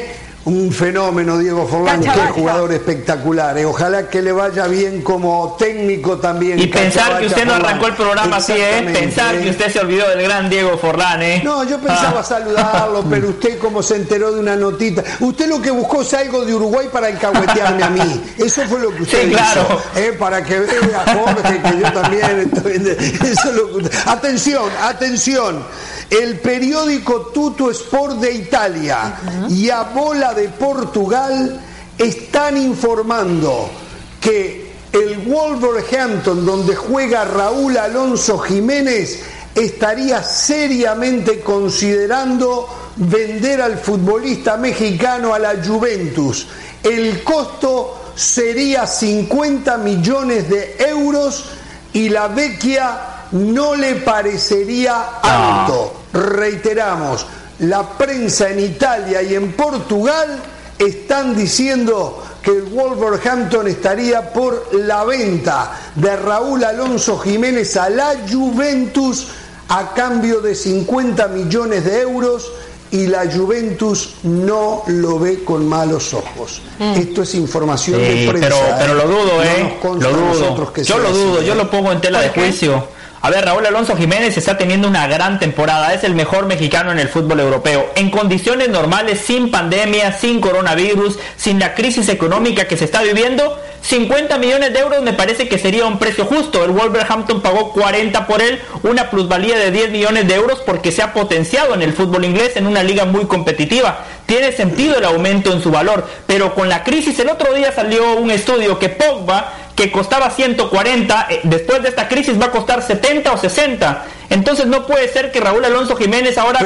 un fenómeno Diego Forlán, qué jugador espectacular, ojalá que le vaya bien como técnico también. Y pensar que usted no arrancó el programa así, pensar que usted se olvidó del gran Diego Forlán, No, yo pensaba saludarlo, pero usted como se enteró de una notita, usted lo que buscó es algo de Uruguay para alcahuetearme a mí, eso fue lo que usted hizo, para que vea Jorge que yo también estoy, eso es lo que usted... Atención, el periódico Tutto Sport de Italia y A Bola de Portugal están informando que el Wolverhampton, donde juega Raúl Alonso Jiménez, estaría seriamente considerando vender al futbolista mexicano a la Juventus. El costo sería 50 millones de euros y la Vecchia no le parecería alto. Reiteramos, la prensa en Italia y en Portugal están diciendo que el Wolverhampton estaría por la venta de Raúl Alonso Jiménez a la Juventus a cambio de 50 millones de euros, y la Juventus no lo ve con malos ojos. Esto es información de prensa. Pero lo dudo, lo dudo. Yo lo dudo, yo lo pongo en tela de juicio. A ver, Raúl Alonso Jiménez está teniendo una gran temporada, es el mejor mexicano en el fútbol europeo, en condiciones normales, sin pandemia, sin coronavirus, sin la crisis económica que se está viviendo. 50 millones de euros me parece que sería un precio justo. El Wolverhampton pagó 40 por él, una plusvalía de 10 millones de euros, porque se ha potenciado en el fútbol inglés en una liga muy competitiva. Tiene sentido el aumento en su valor, pero con la crisis, el otro día salió un estudio que Pogba, que costaba 140, después de esta crisis va a costar 70 o 60. Entonces no puede ser que Raúl Alonso Jiménez ahora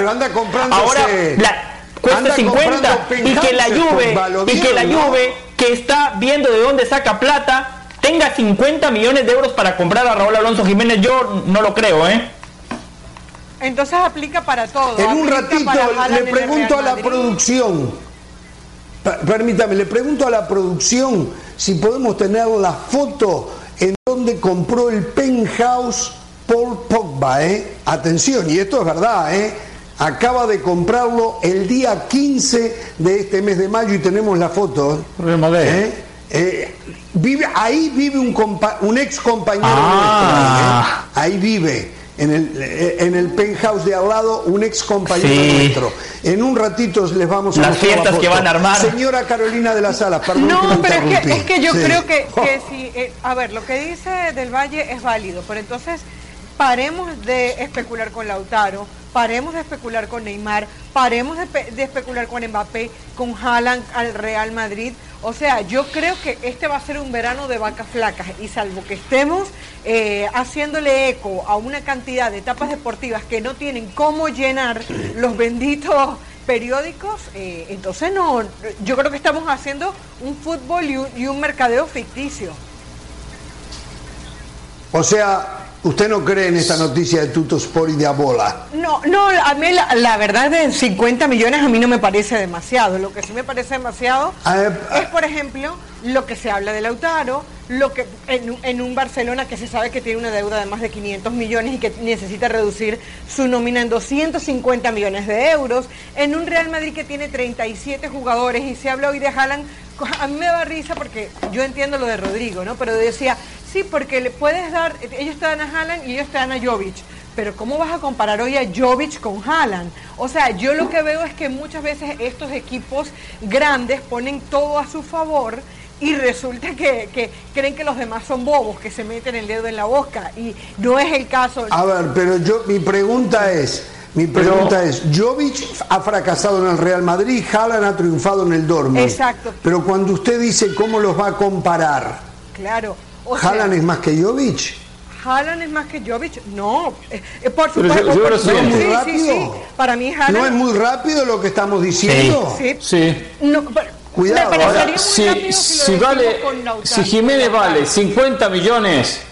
cueste 50 y que la Juve, que está viendo de dónde saca plata, tenga 50 millones de euros para comprar a Raúl Alonso Jiménez. Yo no lo creo, Entonces aplica para todo. En un ratito le pregunto a la producción, permítame, le pregunto a la producción si podemos tener la foto en donde compró el penthouse Paul Pogba, Atención, y esto es verdad, acaba de comprarlo el día 15 de este mes de mayo y tenemos la foto. Ahí vive un ex compañero nuestro, ahí vive. En el penthouse de al lado, un ex compañero nuestro. En un ratito les vamos a las fiestas que van a armar. Señora Carolina de la Sala, perdón. No, pero es que yo creo que si, a ver, lo que dice Del Valle es válido, pero entonces paremos de especular con Lautaro, paremos de especular con Neymar, paremos de especular con Mbappé, con Haaland al Real Madrid. O sea, yo creo que este va a ser un verano de vacas flacas, y salvo que estemos haciéndole eco a una cantidad de etapas deportivas que no tienen cómo llenar los benditos periódicos, entonces no, yo creo que estamos haciendo un fútbol y un mercadeo ficticio. O sea, ¿usted no cree en esta noticia de Tutto Sport y de A Bola? No, a mí la verdad de 50 millones a mí no me parece demasiado. Lo que sí me parece demasiado es, por ejemplo, lo que se habla de Lautaro, lo que en un Barcelona que se sabe que tiene una deuda de más de 500 millones y que necesita reducir su nómina en 250 millones de euros, en un Real Madrid que tiene 37 jugadores y se habla hoy de Haaland. A mí me da risa porque yo entiendo lo de Rodrigo, ¿no? Pero decía, sí, porque le puedes dar, ellos te dan a Haaland y ellos te dan a Jovic, pero ¿cómo vas a comparar hoy a Jovic con Haaland? O sea, yo lo que veo es que muchas veces estos equipos grandes ponen todo a su favor y resulta que creen que los demás son bobos, que se meten el dedo en la boca, y no es el caso. A ver, pero mi pregunta es, Jovic ha fracasado en el Real Madrid, Haaland ha triunfado en el Dortmund. Exacto. Pero cuando usted dice cómo los va a comparar, claro. ¿Haaland es más que Jovic? Haaland es más que Jovic. No, por supuesto. ¿No es muy rápido? Sí. Para mí Haaland... ¿No es muy rápido lo que estamos diciendo? Sí. No, cuidado. Ahora, si Jiménez vale 50 millones,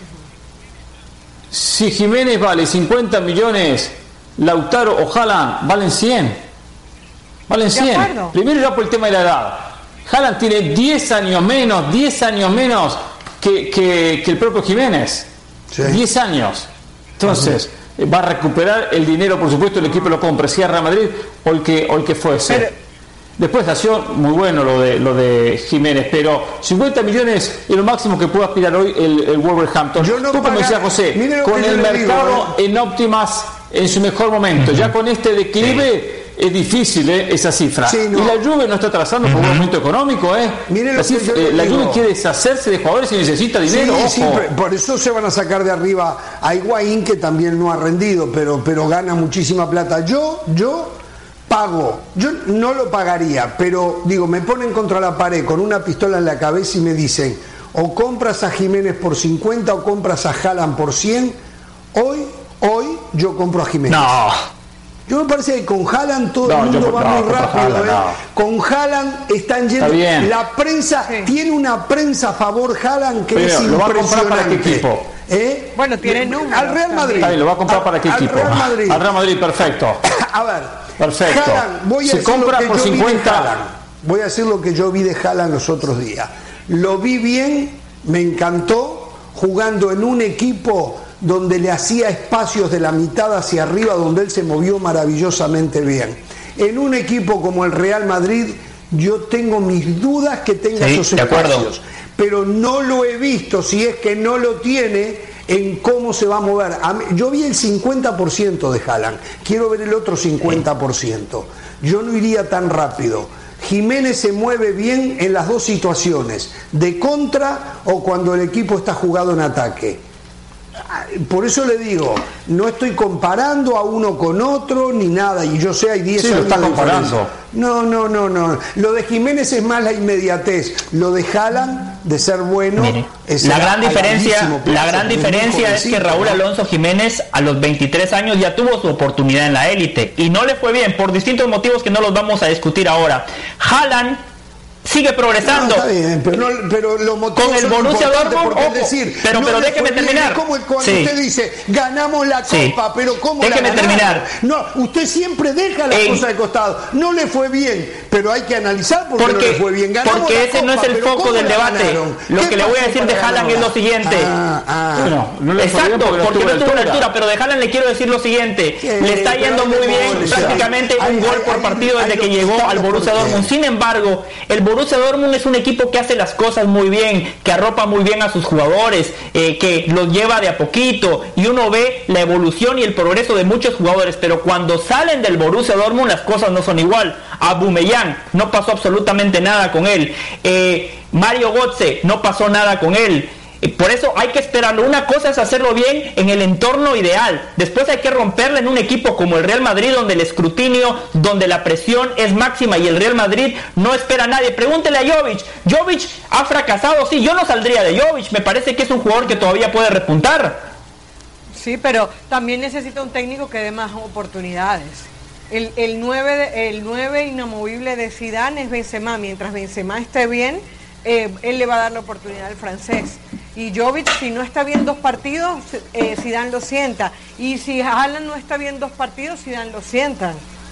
Lautaro o Haaland valen 100. Valen 100. Primero ya por el tema de la edad. Haaland tiene 10 años menos que el propio Jiménez. 10 años. Entonces, va a recuperar el dinero, por supuesto, el equipo lo compra, sea Real Madrid o el que fuese. Después nació muy bueno lo de Jiménez, pero 50 millones es lo máximo que puede aspirar hoy el Wolverhampton. Como decía José, con el mercado en óptimas en su mejor momento. Ya con este declive es difícil esa cifra. Y la Juve no está trazando por un momento económico. La Juve quiere deshacerse de jugadores y necesita dinero. Por eso se van a sacar de arriba a Higuaín, que también no ha rendido, pero gana muchísima plata. Yo pago, yo no lo pagaría, pero digo, me ponen contra la pared con una pistola en la cabeza y me dicen, o compras a Jiménez por 50 o compras a Haaland por 100. Hoy yo compro a Jiménez. Yo me parece que con Haaland todo el mundo va muy rápido. Con Haaland están yendo. La prensa tiene una prensa a favor Haaland que es impresionante. ¿Lo va a comprar para qué equipo? Bueno, tiene número. Al Real Madrid. ¿Lo va a comprar para qué equipo? Al Real Madrid, perfecto. A ver, perfecto. Haaland, se compra por 50. Voy a decir lo que yo vi de Haaland los otros días. Lo vi bien, me encantó, jugando en un equipo donde le hacía espacios de la mitad hacia arriba, donde él se movió maravillosamente bien. En un equipo como el Real Madrid, yo tengo mis dudas que tenga esos espacios, pero no lo he visto, si es que no lo tiene, en cómo se va a mover. Yo vi el 50% de Haaland, quiero ver el otro 50%. Yo no iría tan rápido. Jiménez se mueve bien en las dos situaciones, de contra o cuando el equipo está jugado en ataque. Por eso le digo, no estoy comparando a uno con otro ni nada, y yo sé, hay 10 años. Lo está comparando. No. Lo de Jiménez es más la inmediatez. Lo de Haaland, de ser bueno, es la gran diferencia es que Raúl Alonso Jiménez a los 23 años ya tuvo su oportunidad en la élite y no le fue bien por distintos motivos que no los vamos a discutir ahora. Haaland sigue progresando. Está bien, pero los motivos con el Borussia Dortmund, pero déjeme terminar. Como cuando usted dice, ganamos la Copa, pero ¿cómo déjeme terminar. No, usted siempre deja las cosas de costado. No le fue bien, pero hay que analizar por qué no le fue bien. Ganamos porque ese no es el foco del debate. Lo que le voy a decir de Haaland es lo siguiente. Exacto, porque no estuvo a la altura, pero de Haaland le quiero decir lo siguiente. Le está yendo muy bien, prácticamente un gol por partido desde que llegó al Borussia Dortmund. Sin embargo, el Borussia Dortmund es un equipo que hace las cosas muy bien, que arropa muy bien a sus jugadores, que los lleva de a poquito, y uno ve la evolución y el progreso de muchos jugadores, pero cuando salen del Borussia Dortmund las cosas no son igual. Aubameyang, no pasó absolutamente nada con él. Mario Götze, no pasó nada con él. Por eso hay que esperarlo. Una cosa es hacerlo bien en el entorno ideal, después hay que romperla en un equipo como el Real Madrid, donde el escrutinio, donde la presión es máxima y el Real Madrid no espera a nadie. Pregúntele a Jovic ha fracasado, sí, yo no saldría de Jovic, me parece que es un jugador que todavía puede repuntar. Sí, pero también necesita un técnico que dé más oportunidades. El 9 inamovible de Zidane es Benzema. Mientras Benzema esté bien, él le va a dar la oportunidad al francés. Y Jovic, si no está bien 2 partidos, Zidane lo sienta. Y si Haaland no está bien 2 partidos, Zidane lo sienta.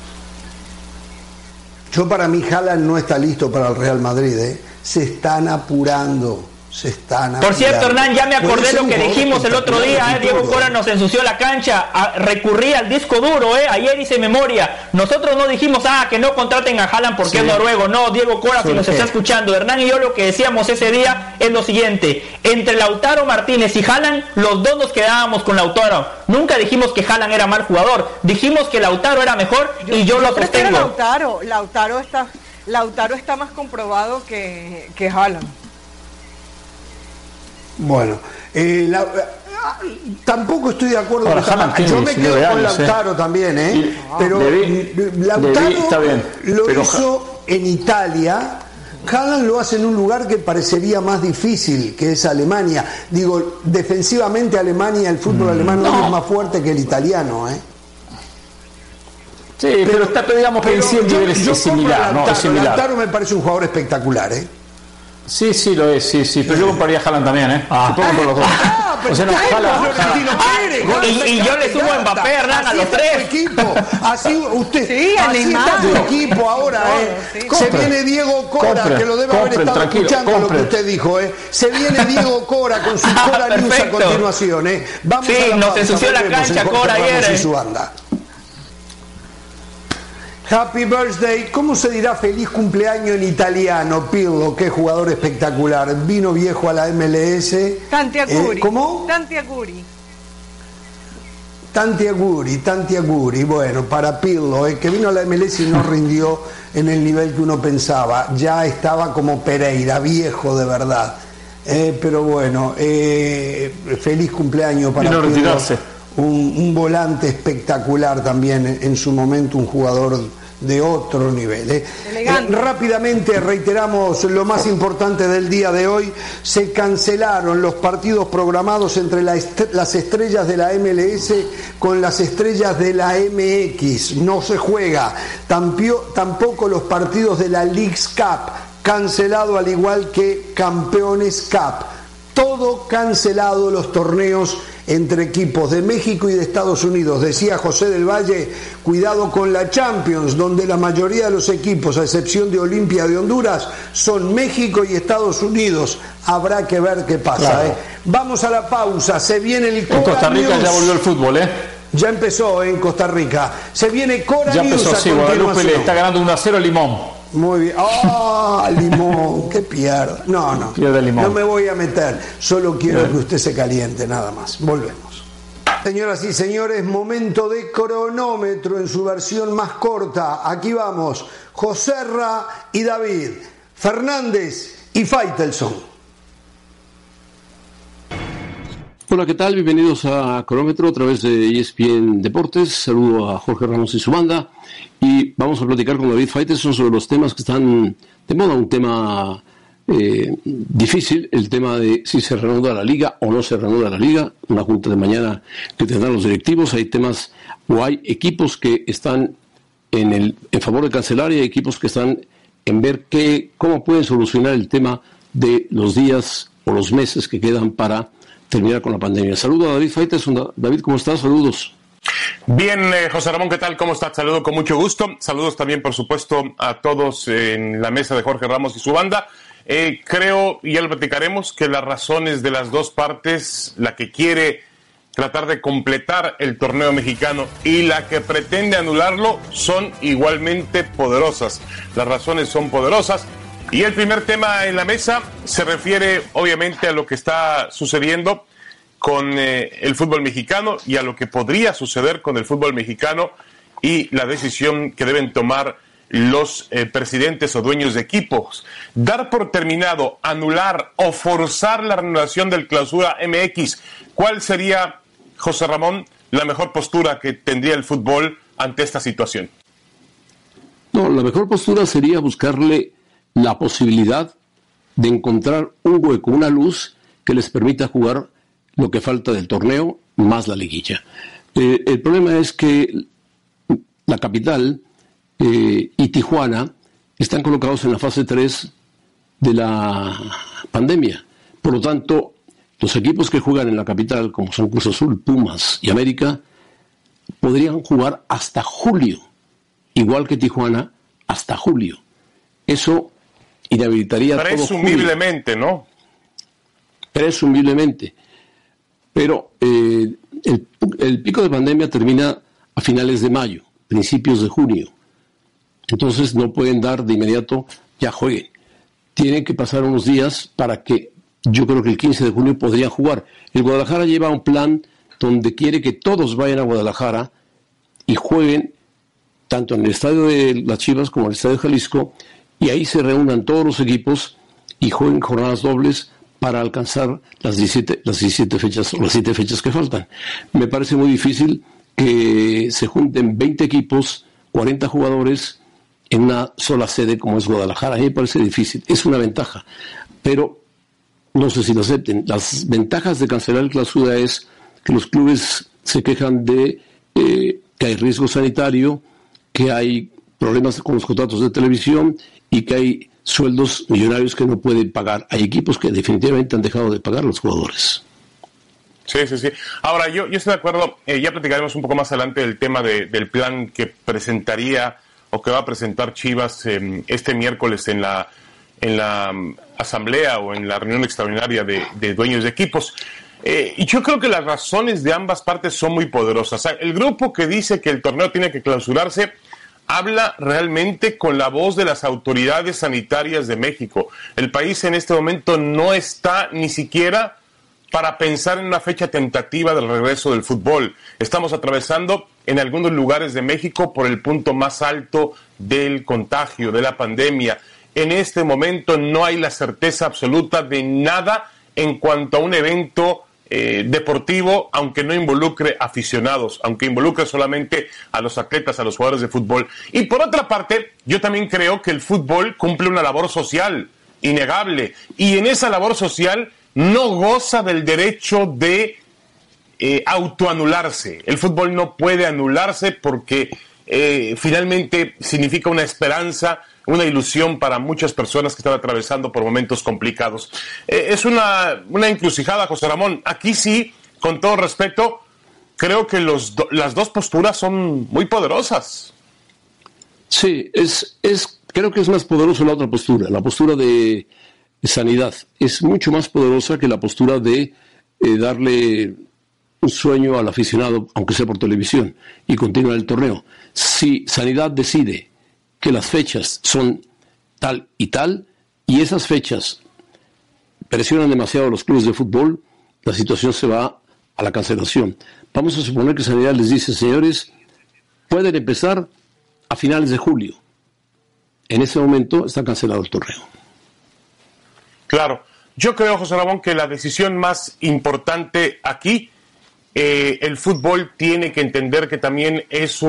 Para mí Haaland no está listo para el Real Madrid. Se están apurando. Por cierto, Hernán, ya me acordé lo que dijimos el otro día. Diego Cora nos ensució la cancha, recurrí al disco duro. Ayer hice memoria. Nosotros no dijimos que no contraten a Haaland porque es noruego. No, Diego Cora, si nos está escuchando, Hernán y yo lo que decíamos ese día es lo siguiente: entre Lautaro Martínez y Haaland, los dos nos quedábamos con Lautaro. Nunca dijimos que Haaland era mal jugador, dijimos que Lautaro era mejor, y yo lo sostengo. Lautaro está más comprobado que Haaland. Bueno, tampoco estoy de acuerdo con Haaland. Yo me quedo con Lautaro también, pero Lautaro lo hizo en Italia, Haaland lo hace en un lugar que parecería más difícil, que es Alemania. Digo, defensivamente Alemania, el fútbol alemán no es más fuerte que el italiano, ¿eh? Sí, pero está, digamos que en 100 niveles es similar, ¿no? Es similar. Lautaro me parece un jugador espectacular, ¿eh? Sí, lo es, sí. Pero yo compraría a Haaland también, ¿eh? Pongo por los dos. Pero o sea, no, y yo le sumo a Mbappé, Hernán, a los tres. Equipo. Así usted, sí, así está tu equipo ahora, Se viene Diego Cora, que lo debe haber estado escuchando lo que usted dijo, Se viene Diego Cora con su Cora News a continuación, Vamos a la nos ensució la cancha Cora ayer, y su banda. Happy birthday, ¿cómo se dirá feliz cumpleaños en italiano? Pirlo, qué jugador espectacular. Vino viejo a la MLS. Tanti auguri. ¿Cómo? Tanti auguri. Tanti auguri. Bueno, para Pirlo, que vino a la MLS y no rindió en el nivel que uno pensaba. Ya estaba como Pereira, viejo de verdad. Pero bueno, feliz cumpleaños para Pirlo. Retirarse. Un volante espectacular también, en su momento un jugador de otro nivel. Rápidamente reiteramos lo más importante del día de hoy: se cancelaron los partidos programados entre las estrellas de la MLS con las estrellas de la MX. No se juega, tampoco los partidos de la Leagues Cup, cancelado, al igual que Campeones Cup. Todo cancelado, los torneos entre equipos de México y de Estados Unidos. Decía José del Valle, cuidado con la Champions, donde la mayoría de los equipos, a excepción de Olimpia de Honduras, son México y Estados Unidos. Habrá que ver qué pasa. Claro. Vamos a la pausa, se viene el Cora En Costa Rica News. Ya volvió el fútbol, Ya empezó en Costa Rica. Se viene Cora ya News. Ya empezó, sí, Guadalupe le está ganando 1-0 a Limón. Muy bien. Limón, que pierda. No. Pierde Limón. No me voy a meter. Solo quiero que usted se caliente, nada más. Volvemos. Señoras y señores, momento de cronómetro en su versión más corta. Aquí vamos. Joserra y David. Fernández y Faitelson. Hola, ¿qué tal? Bienvenidos a Cronómetro a través de ESPN Deportes. Saludo a Jorge Ramos y su banda. Y vamos a platicar con David Faitelson sobre los temas que están de moda. Un tema difícil, el tema de si se reanuda la liga o no se reanuda la liga. Una junta de mañana que tendrán los directivos. Hay temas o hay equipos que están en favor de cancelar y hay equipos que están en ver cómo pueden solucionar el tema de los días o los meses que quedan para terminar con la pandemia. Saludo a David Faitelson. David, ¿cómo estás? Saludos. Bien, José Ramón, ¿qué tal? ¿Cómo estás? Saludo con mucho gusto. Saludos también, por supuesto, a todos en la mesa de Jorge Ramos y su banda. Creo, y ya lo platicaremos, que las razones de las dos partes, la que quiere tratar de completar el torneo mexicano y la que pretende anularlo, son igualmente poderosas. Las razones son poderosas. Y el primer tema en la mesa se refiere, obviamente, a lo que está sucediendo con el fútbol mexicano y a lo que podría suceder con el fútbol mexicano y la decisión que deben tomar los presidentes o dueños de equipos. Dar por terminado, anular o forzar la renovación del Clausura MX. ¿Cuál sería, José Ramón, la mejor postura que tendría el fútbol ante esta situación? No, la mejor postura sería buscarle la posibilidad de encontrar un hueco, una luz que les permita jugar lo que falta del torneo más la liguilla. El problema es que la capital y Tijuana están colocados en la fase 3 de la pandemia. Por lo tanto, los equipos que juegan en la capital, como son Cruz Azul, Pumas y América, podrían jugar hasta julio, igual que Tijuana, hasta julio. Eso inhabilitaría presumiblemente, todo julio. ¿No? Presumiblemente. Pero el pico de pandemia termina a finales de mayo, principios de junio. Entonces no pueden dar de inmediato, ya jueguen. Tienen que pasar unos días para que, yo creo que el 15 de junio podrían jugar. El Guadalajara lleva un plan donde quiere que todos vayan a Guadalajara y jueguen tanto en el estadio de las Chivas como en el estadio de Jalisco, y ahí se reúnan todos los equipos y jueguen jornadas dobles para alcanzar las 17 fechas o las 7 fechas que faltan. Me parece muy difícil que se junten 20 equipos, 40 jugadores en una sola sede como es Guadalajara. A mí me parece difícil, es una ventaja, pero no sé si lo acepten. Las ventajas de cancelar el clausura es que los clubes se quejan de que hay riesgo sanitario, que hay problemas con los contratos de televisión y que hay sueldos millonarios que no pueden pagar. Hay equipos que definitivamente han dejado de pagar a los jugadores. Sí. Ahora, yo estoy de acuerdo, ya platicaremos un poco más adelante del tema del plan que presentaría o que va a presentar Chivas este miércoles en la asamblea o en la reunión extraordinaria de dueños de equipos. Y yo creo que las razones de ambas partes son muy poderosas. O sea, el grupo que dice que el torneo tiene que clausurarse habla realmente con la voz de las autoridades sanitarias de México. El país en este momento no está ni siquiera para pensar en una fecha tentativa del regreso del fútbol. Estamos atravesando en algunos lugares de México por el punto más alto del contagio, de la pandemia. En este momento no hay la certeza absoluta de nada en cuanto a un evento deportivo, aunque no involucre aficionados, aunque involucre solamente a los atletas, a los jugadores de fútbol. Y por otra parte, yo también creo que el fútbol cumple una labor social innegable, y en esa labor social no goza del derecho de autoanularse. El fútbol no puede anularse porque finalmente significa una esperanza, una ilusión para muchas personas que están atravesando por momentos complicados. Es una encrucijada, José Ramón. Aquí sí, con todo respeto, creo que las dos posturas son muy poderosas. Sí, creo que es más poderosa la otra postura, la postura de sanidad. Es mucho más poderosa que la postura de darle un sueño al aficionado, aunque sea por televisión, y continuar el torneo. Si Sanidad decide que las fechas son tal y tal, y esas fechas presionan demasiado a los clubes de fútbol, la situación se va a la cancelación. Vamos a suponer que Sanidad les dice, señores, pueden empezar a finales de julio. En ese momento está cancelado el torneo. Claro. Yo creo, José Ramón, que la decisión más importante aquí, el fútbol tiene que entender que también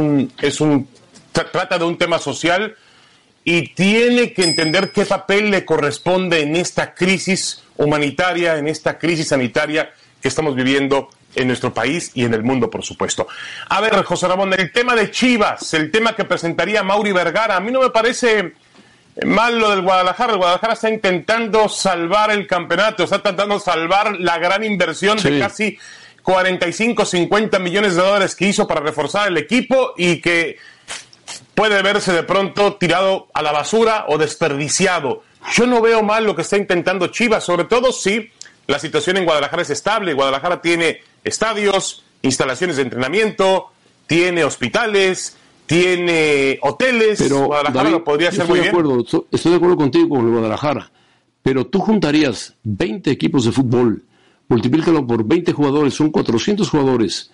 trata de un tema social, y tiene que entender qué papel le corresponde en esta crisis humanitaria, en esta crisis sanitaria que estamos viviendo en nuestro país y en el mundo, por supuesto. A ver, José Ramón, el tema de Chivas, el tema que presentaría Mauri Vergara, a mí no me parece mal lo del Guadalajara. El Guadalajara está intentando salvar el campeonato, está intentando salvar la gran inversión de casi 45, 50 millones de dólares que hizo para reforzar el equipo, y que puede verse de pronto tirado a la basura o desperdiciado. Yo no veo mal lo que está intentando Chivas, sobre todo si la situación en Guadalajara es estable. Guadalajara tiene estadios, instalaciones de entrenamiento, tiene hospitales, tiene hoteles. Pero Guadalajara, David, lo podría hacer muy bien. Estoy de acuerdo contigo con Guadalajara, pero tú juntarías 20 equipos de fútbol, multiplícalo por 20 jugadores, son 400 jugadores.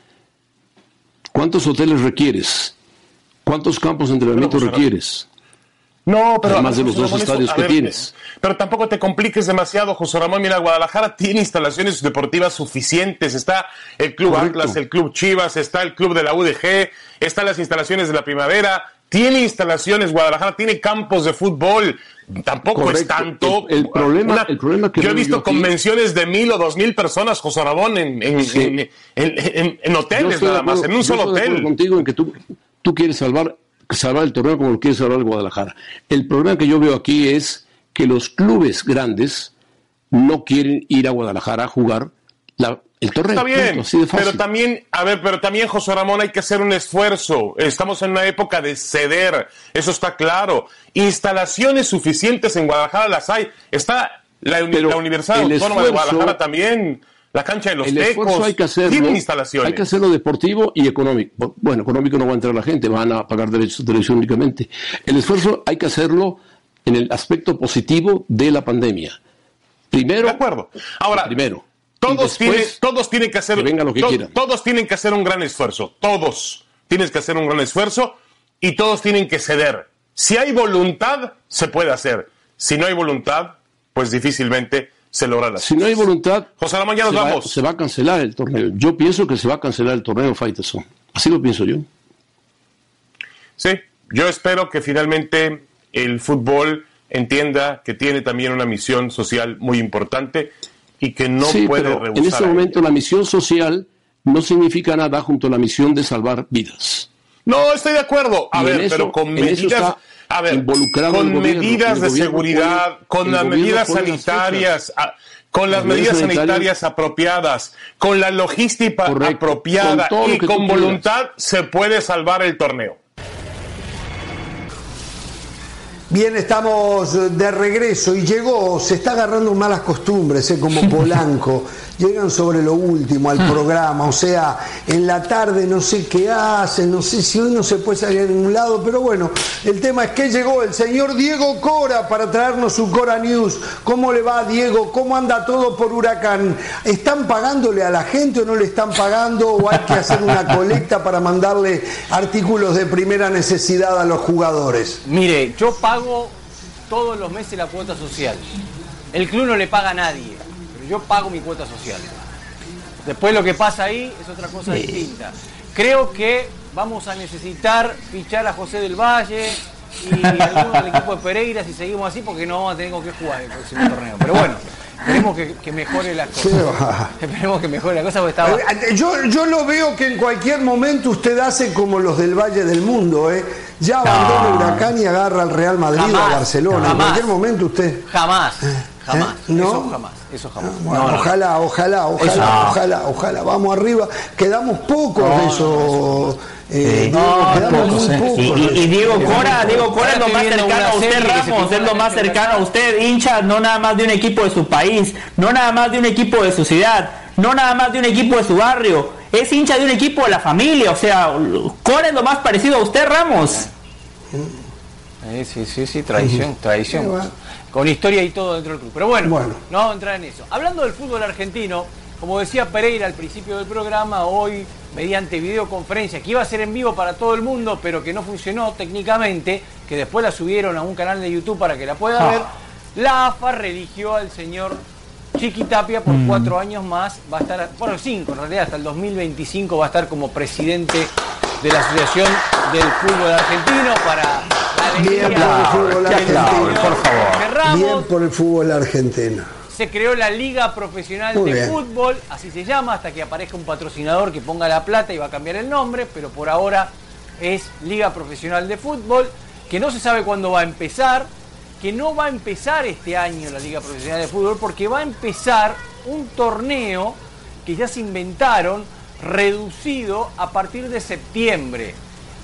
¿Cuántos hoteles requieres? ¿Cuántos campos de entrenamiento requieres? No, pero además de los dos estadios que tienes. Pero tampoco te compliques demasiado, José Ramón. Mira, Guadalajara tiene instalaciones deportivas suficientes. Está el Club Atlas, el Club Chivas, está el Club de la UDG, están las instalaciones de la Primavera. Tiene instalaciones, Guadalajara tiene campos de fútbol. Tampoco es tanto. El problema que yo he visto convenciones de 1,000 o 2,000 personas, José Ramón, en hoteles nada más, en un solo hotel. Estoy de acuerdo contigo en que tú quieres salvar el torneo como lo quiere salvar el Guadalajara. El problema que yo veo aquí es que los clubes grandes no quieren ir a Guadalajara a jugar el torneo. Está bien, así de fácil. pero también, José Ramón, hay que hacer un esfuerzo. Estamos en una época de ceder, eso está claro. Instalaciones suficientes en Guadalajara las hay. Está la Universidad Autónoma de Guadalajara también. La cancha de los Tecos, hay que hacerlo, tienen instalaciones. Hay que hacerlo deportivo y económico. Bueno, económico no va a entrar la gente, van a pagar derechos de televisión únicamente. El esfuerzo hay que hacerlo en el aspecto positivo de la pandemia. Primero. De acuerdo. Ahora, todos tienen que hacer, todos tienen que hacer un gran esfuerzo. Todos tienen que hacer un gran esfuerzo y todos tienen que ceder. Si hay voluntad, se puede hacer. Si no hay voluntad, pues difícilmente se logra la Si no hay voluntad, José Ramón, ya nos vamos. Se va a cancelar el torneo. Yo pienso que se va a cancelar el torneo Faitelson. Así lo pienso yo. Sí, Yo espero que finalmente el fútbol entienda que tiene también una misión social muy importante y que no puede rehusar. En este momento la misión social no significa nada junto a la misión de salvar vidas. No, estoy de acuerdo. A ver, pero con medidas, con medidas de seguridad, con las medidas sanitarias, con las medidas sanitarias apropiadas, con la logística apropiada y con voluntad, se puede salvar el torneo. Bien, estamos de regreso y llegó, se está agarrando malas costumbres, como Polanco, llegan sobre lo último al programa, o sea, en la tarde no sé qué hacen, no sé si hoy no se puede salir a ningún lado, pero bueno, el tema es que llegó el señor Diego Cora para traernos su Cora News. ¿Cómo le va, Diego? ¿Cómo anda todo por Huracán? ¿Están pagándole a la gente o no le están pagando o hay que hacer una colecta para mandarle artículos de primera necesidad a los jugadores? Mire, yo pago todos los meses la cuota social. El club no le paga a nadie, pero yo pago mi cuota social. Después lo que pasa ahí es otra cosa distinta. Creo que vamos a necesitar fichar a José del Valle y algunos del equipo de Pereira si seguimos así, porque no vamos a tener con qué jugar el próximo torneo. Pero bueno, esperemos que mejore las cosas. Esperemos que mejore la cosa porque estaba... Yo lo veo que en cualquier momento usted hace como los del Valle del Mundo, ya abandona Huracán y agarra al Real Madrid o a Barcelona. En cualquier momento usted... Jamás. ¿No? Eso jamás. Bueno, ojalá. Vamos arriba. Quedamos pocos de eso. Quedamos muy pocos. Y Diego Cora es lo más cercano a usted, Ramos, es lo más cercano a usted, hincha no nada más de un equipo de su país, no nada más de un equipo de su ciudad, no nada más de un equipo de su barrio, es hincha de un equipo de la familia, o sea, Cora es lo más parecido a usted, Ramos. Sí, tradición. Con historia y todo dentro del club. Pero bueno, no vamos a entrar en eso. Hablando del fútbol argentino, como decía Pereira al principio del programa, hoy, mediante videoconferencia, que iba a ser en vivo para todo el mundo, pero que no funcionó técnicamente, que después la subieron a un canal de YouTube para que la pueda ver, la AFA religió al señor Chiquitapia por 4 años más, va a estar, 5 en realidad, hasta el 2025 va a estar como presidente de la Asociación del Fútbol Argentino para la alegría. Bien por el fútbol argentino, por favor. Bien por el fútbol argentino. Se creó la Liga Profesional de Fútbol, así se llama, hasta que aparezca un patrocinador que ponga la plata y va a cambiar el nombre, pero por ahora es Liga Profesional de Fútbol, que no se sabe cuándo va a empezar, que no va a empezar este año la Liga Profesional de Fútbol, porque va a empezar un torneo que ya se inventaron, reducido a partir de septiembre.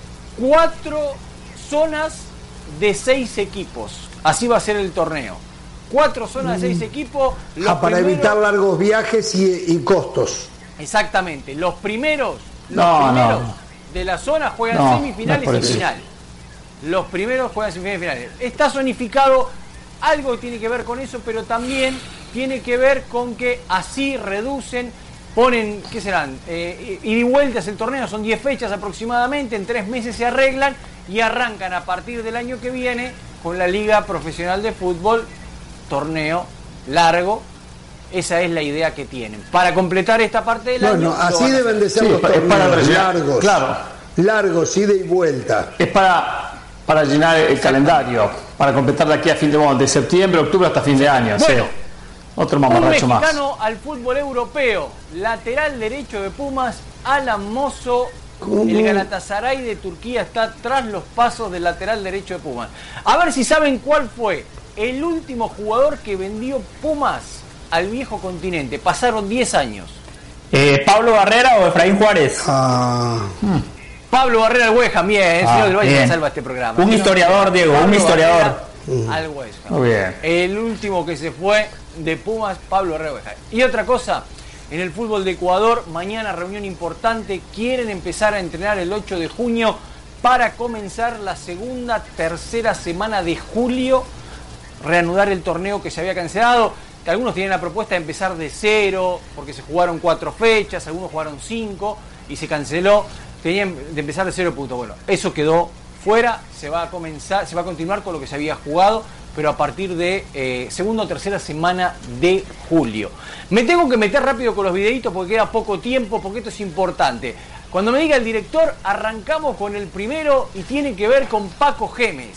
4 zonas de 6 equipos, así va a ser el torneo. 4 zonas de 6 equipos. Para evitar largos viajes y costos. Exactamente. Los primeros de la zona juegan semifinales y finales. Los primeros juegan semifinales y finales. Está zonificado, algo tiene que ver con eso, pero también tiene que ver con que así reducen, ponen, ¿qué serán? Ida y vueltas el torneo, son 10 fechas aproximadamente, en 3 meses se arreglan y arrancan a partir del año que viene con la Liga Profesional de Fútbol. Torneo largo, esa es la idea que tienen. Para completar esta parte del año... así deben de ser los torneos largos. Claro. Largos, ida y vuelta. Es para llenar el calendario, para completar de aquí a fin de septiembre, octubre hasta fin de año. Bueno, otro mamarracho más. Un mexicano al fútbol europeo, lateral derecho de Pumas, Alan Mozo. El Galatasaray de Turquía está tras los pasos del lateral derecho de Pumas. A ver si saben cuál fue el último jugador que vendió Pumas al viejo continente. Pasaron 10 años. ¿Pablo Barrera o Efraín Juárez? Pablo Barrera al West Ham, bien. Señor del Valle, salva este programa. Un historiador, Diego, Pablo un historiador. Al West Ham. Muy bien. El último que se fue de Pumas, Pablo Barrera al West Ham. Y otra cosa, en el fútbol de Ecuador, mañana reunión importante. Quieren empezar a entrenar el 8 de junio para comenzar la tercera semana de julio. Reanudar el torneo que se había cancelado, que algunos tienen la propuesta de empezar de 0, porque se jugaron 4 fechas, algunos jugaron 5 y se canceló, tenían de empezar de 0 puntos. Bueno, eso quedó fuera, se va a continuar con lo que se había jugado, pero a partir de segunda o tercera semana de julio. Me tengo que meter rápido con los videitos porque queda poco tiempo, porque esto es importante. Cuando me diga el director, arrancamos con el primero y tiene que ver con Paco Gémez.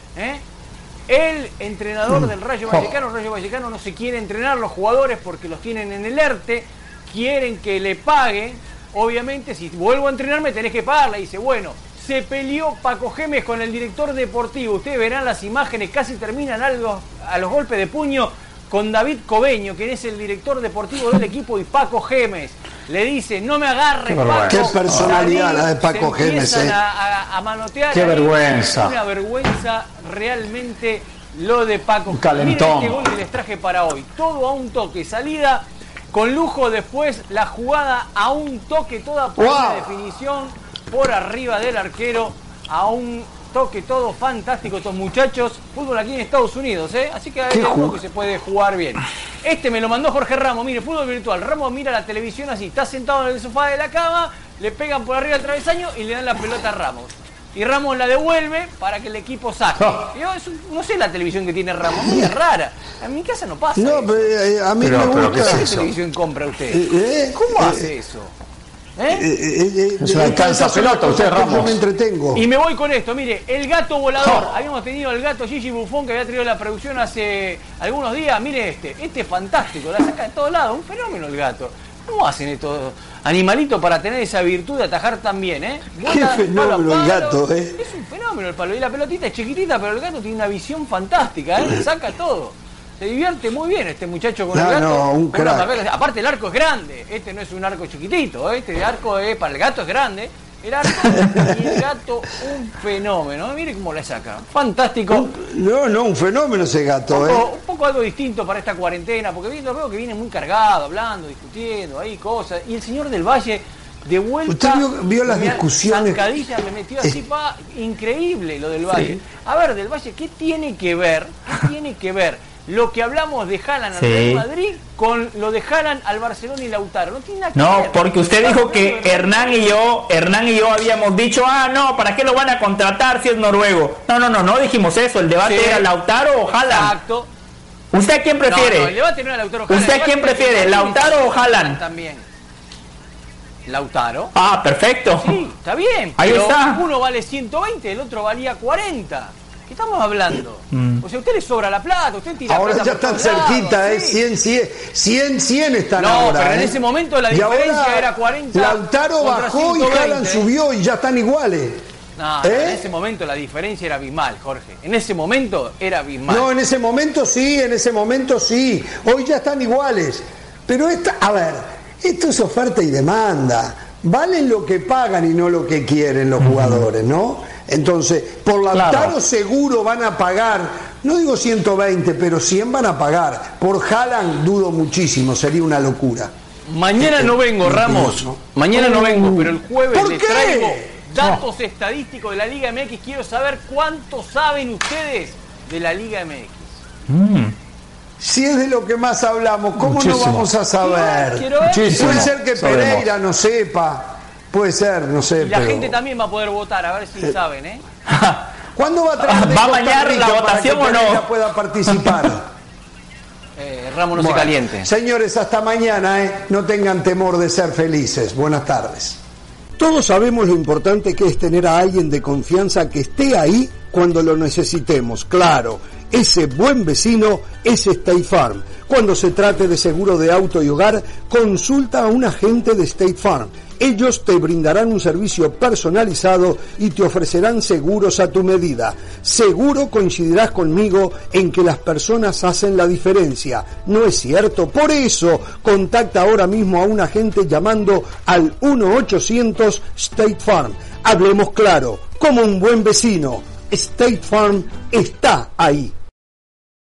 El entrenador del Rayo Vallecano. Rayo Vallecano no se quiere entrenar los jugadores porque los tienen en el ERTE, quieren que le paguen. Obviamente, si vuelvo a entrenarme tenés que pagarle. Dice, bueno, se peleó Paco Gémez con el director deportivo. Ustedes verán las imágenes, casi terminan algo a los golpes de puño con David Cobeño, quien es el director deportivo del equipo, y Paco Gémez le dice, no me agarres, Paco. Qué personalidad la de Paco Gémez. Empiezan a manotear. Qué vergüenza. Una vergüenza realmente lo de Paco Gémez. Calentón. Miren este gol que les traje para hoy. Todo a un toque, salida con lujo, después la jugada a un toque, toda por una definición por arriba del arquero, a un toque, todo fantástico. Estos muchachos, fútbol aquí en Estados Unidos, así que hay algo que se puede jugar bien. Este me lo mandó Jorge Ramos, mire, fútbol virtual. Ramos mira la televisión así, está sentado en el sofá de la cama, le pegan por arriba al travesaño y le dan la pelota a Ramos. Y Ramos la devuelve para que el equipo saque. Yo no sé la televisión que tiene Ramos, muy rara. En mi casa no pasa. No, eso. a mí me gusta. ¿Qué televisión compra usted? ¿Cómo hace eso? Se alcanza pelota usted, Ramos. Yo me entretengo. Y me voy con esto, mire, el gato volador. Habíamos tenido el gato Gigi Buffon, que había traído la producción hace algunos días. Mire este es fantástico, la saca de todos lados, un fenómeno el gato. ¿Cómo hacen estos animalitos para tener esa virtud de atajar tan bien, Qué fenómeno el gato, Es un fenómeno el palo. Y la pelotita es chiquitita, pero el gato tiene una visión fantástica, saca todo. Se divierte muy bien este muchacho con el gato. No, un crack. Aparte el arco es grande, este no es un arco chiquitito, este arco para el gato es grande. El arco y el gato, un fenómeno. Mire cómo la saca. Fantástico. Un fenómeno ese gato. Un poco algo distinto para esta cuarentena, porque lo veo que viene muy cargado, hablando, discutiendo, ahí cosas. Y el señor del Valle, de vuelta. ¿Usted vio las discusiones? Zancadilla me metió así, increíble lo del Valle. A ver, del Valle, ¿qué tiene que ver? Lo que hablamos de Haaland al Real Madrid con lo de Haaland al Barcelona y Lautaro. No tiene nada que ver. No, porque usted dijo que Hernán y yo habíamos dicho, no, ¿para qué lo van a contratar si es noruego? No dijimos eso. El debate era Lautaro o Haaland. Exacto. ¿Usted a quién prefiere? No, el debate no era Lautaro o Haaland. ¿Usted a quién prefiere, Lautaro o Haaland? También. Lautaro. Ah, perfecto. Sí, está bien. Ahí está. Uno vale 120, el otro valía 40. ¿Qué estamos hablando? O sea, a usted le sobra la plata, usted tira ahora plata. Ya están cerquita, 100 están ahora. No, pero en ese momento la diferencia era 40. Lautaro bajó 120, y Haaland subió y ya están iguales. No, en ese momento la diferencia era abismal, Jorge. En ese momento era abismal. No, en ese momento sí. Hoy ya están iguales. Pero esto es oferta y demanda. Valen lo que pagan y no lo que quieren los jugadores, ¿no? Entonces, por Lautaro seguro van a pagar, no digo 120, pero 100 van a pagar. Por Haaland dudo muchísimo, sería una locura. Mañana no vengo, Ramos. Mañana no vengo, pero el jueves les traigo datos estadísticos de la Liga MX. Quiero saber cuánto saben ustedes de la Liga MX. Si es de lo que más hablamos, ¿cómo no vamos a saber? Quiero ver. Puede ser que Pereira no sepa. Puede ser, no sé. Y la gente también va a poder votar, a ver si saben, ¿Cuándo va a traer ¿Va a mañar la votación o no? Pueda participar? Ramos no se caliente. Señores, hasta mañana, no tengan temor de ser felices. Buenas tardes. Todos sabemos lo importante que es tener a alguien de confianza que esté ahí cuando lo necesitemos. Claro, ese buen vecino es State Farm. Cuando se trate de seguro de auto y hogar, consulta a un agente de State Farm. Ellos te brindarán un servicio personalizado y te ofrecerán seguros a tu medida. Seguro coincidirás conmigo en que las personas hacen la diferencia, ¿no es cierto? Por eso, contacta ahora mismo a un agente llamando al 1-800 State Farm. Hablemos claro, como un buen vecino. State Farm está ahí.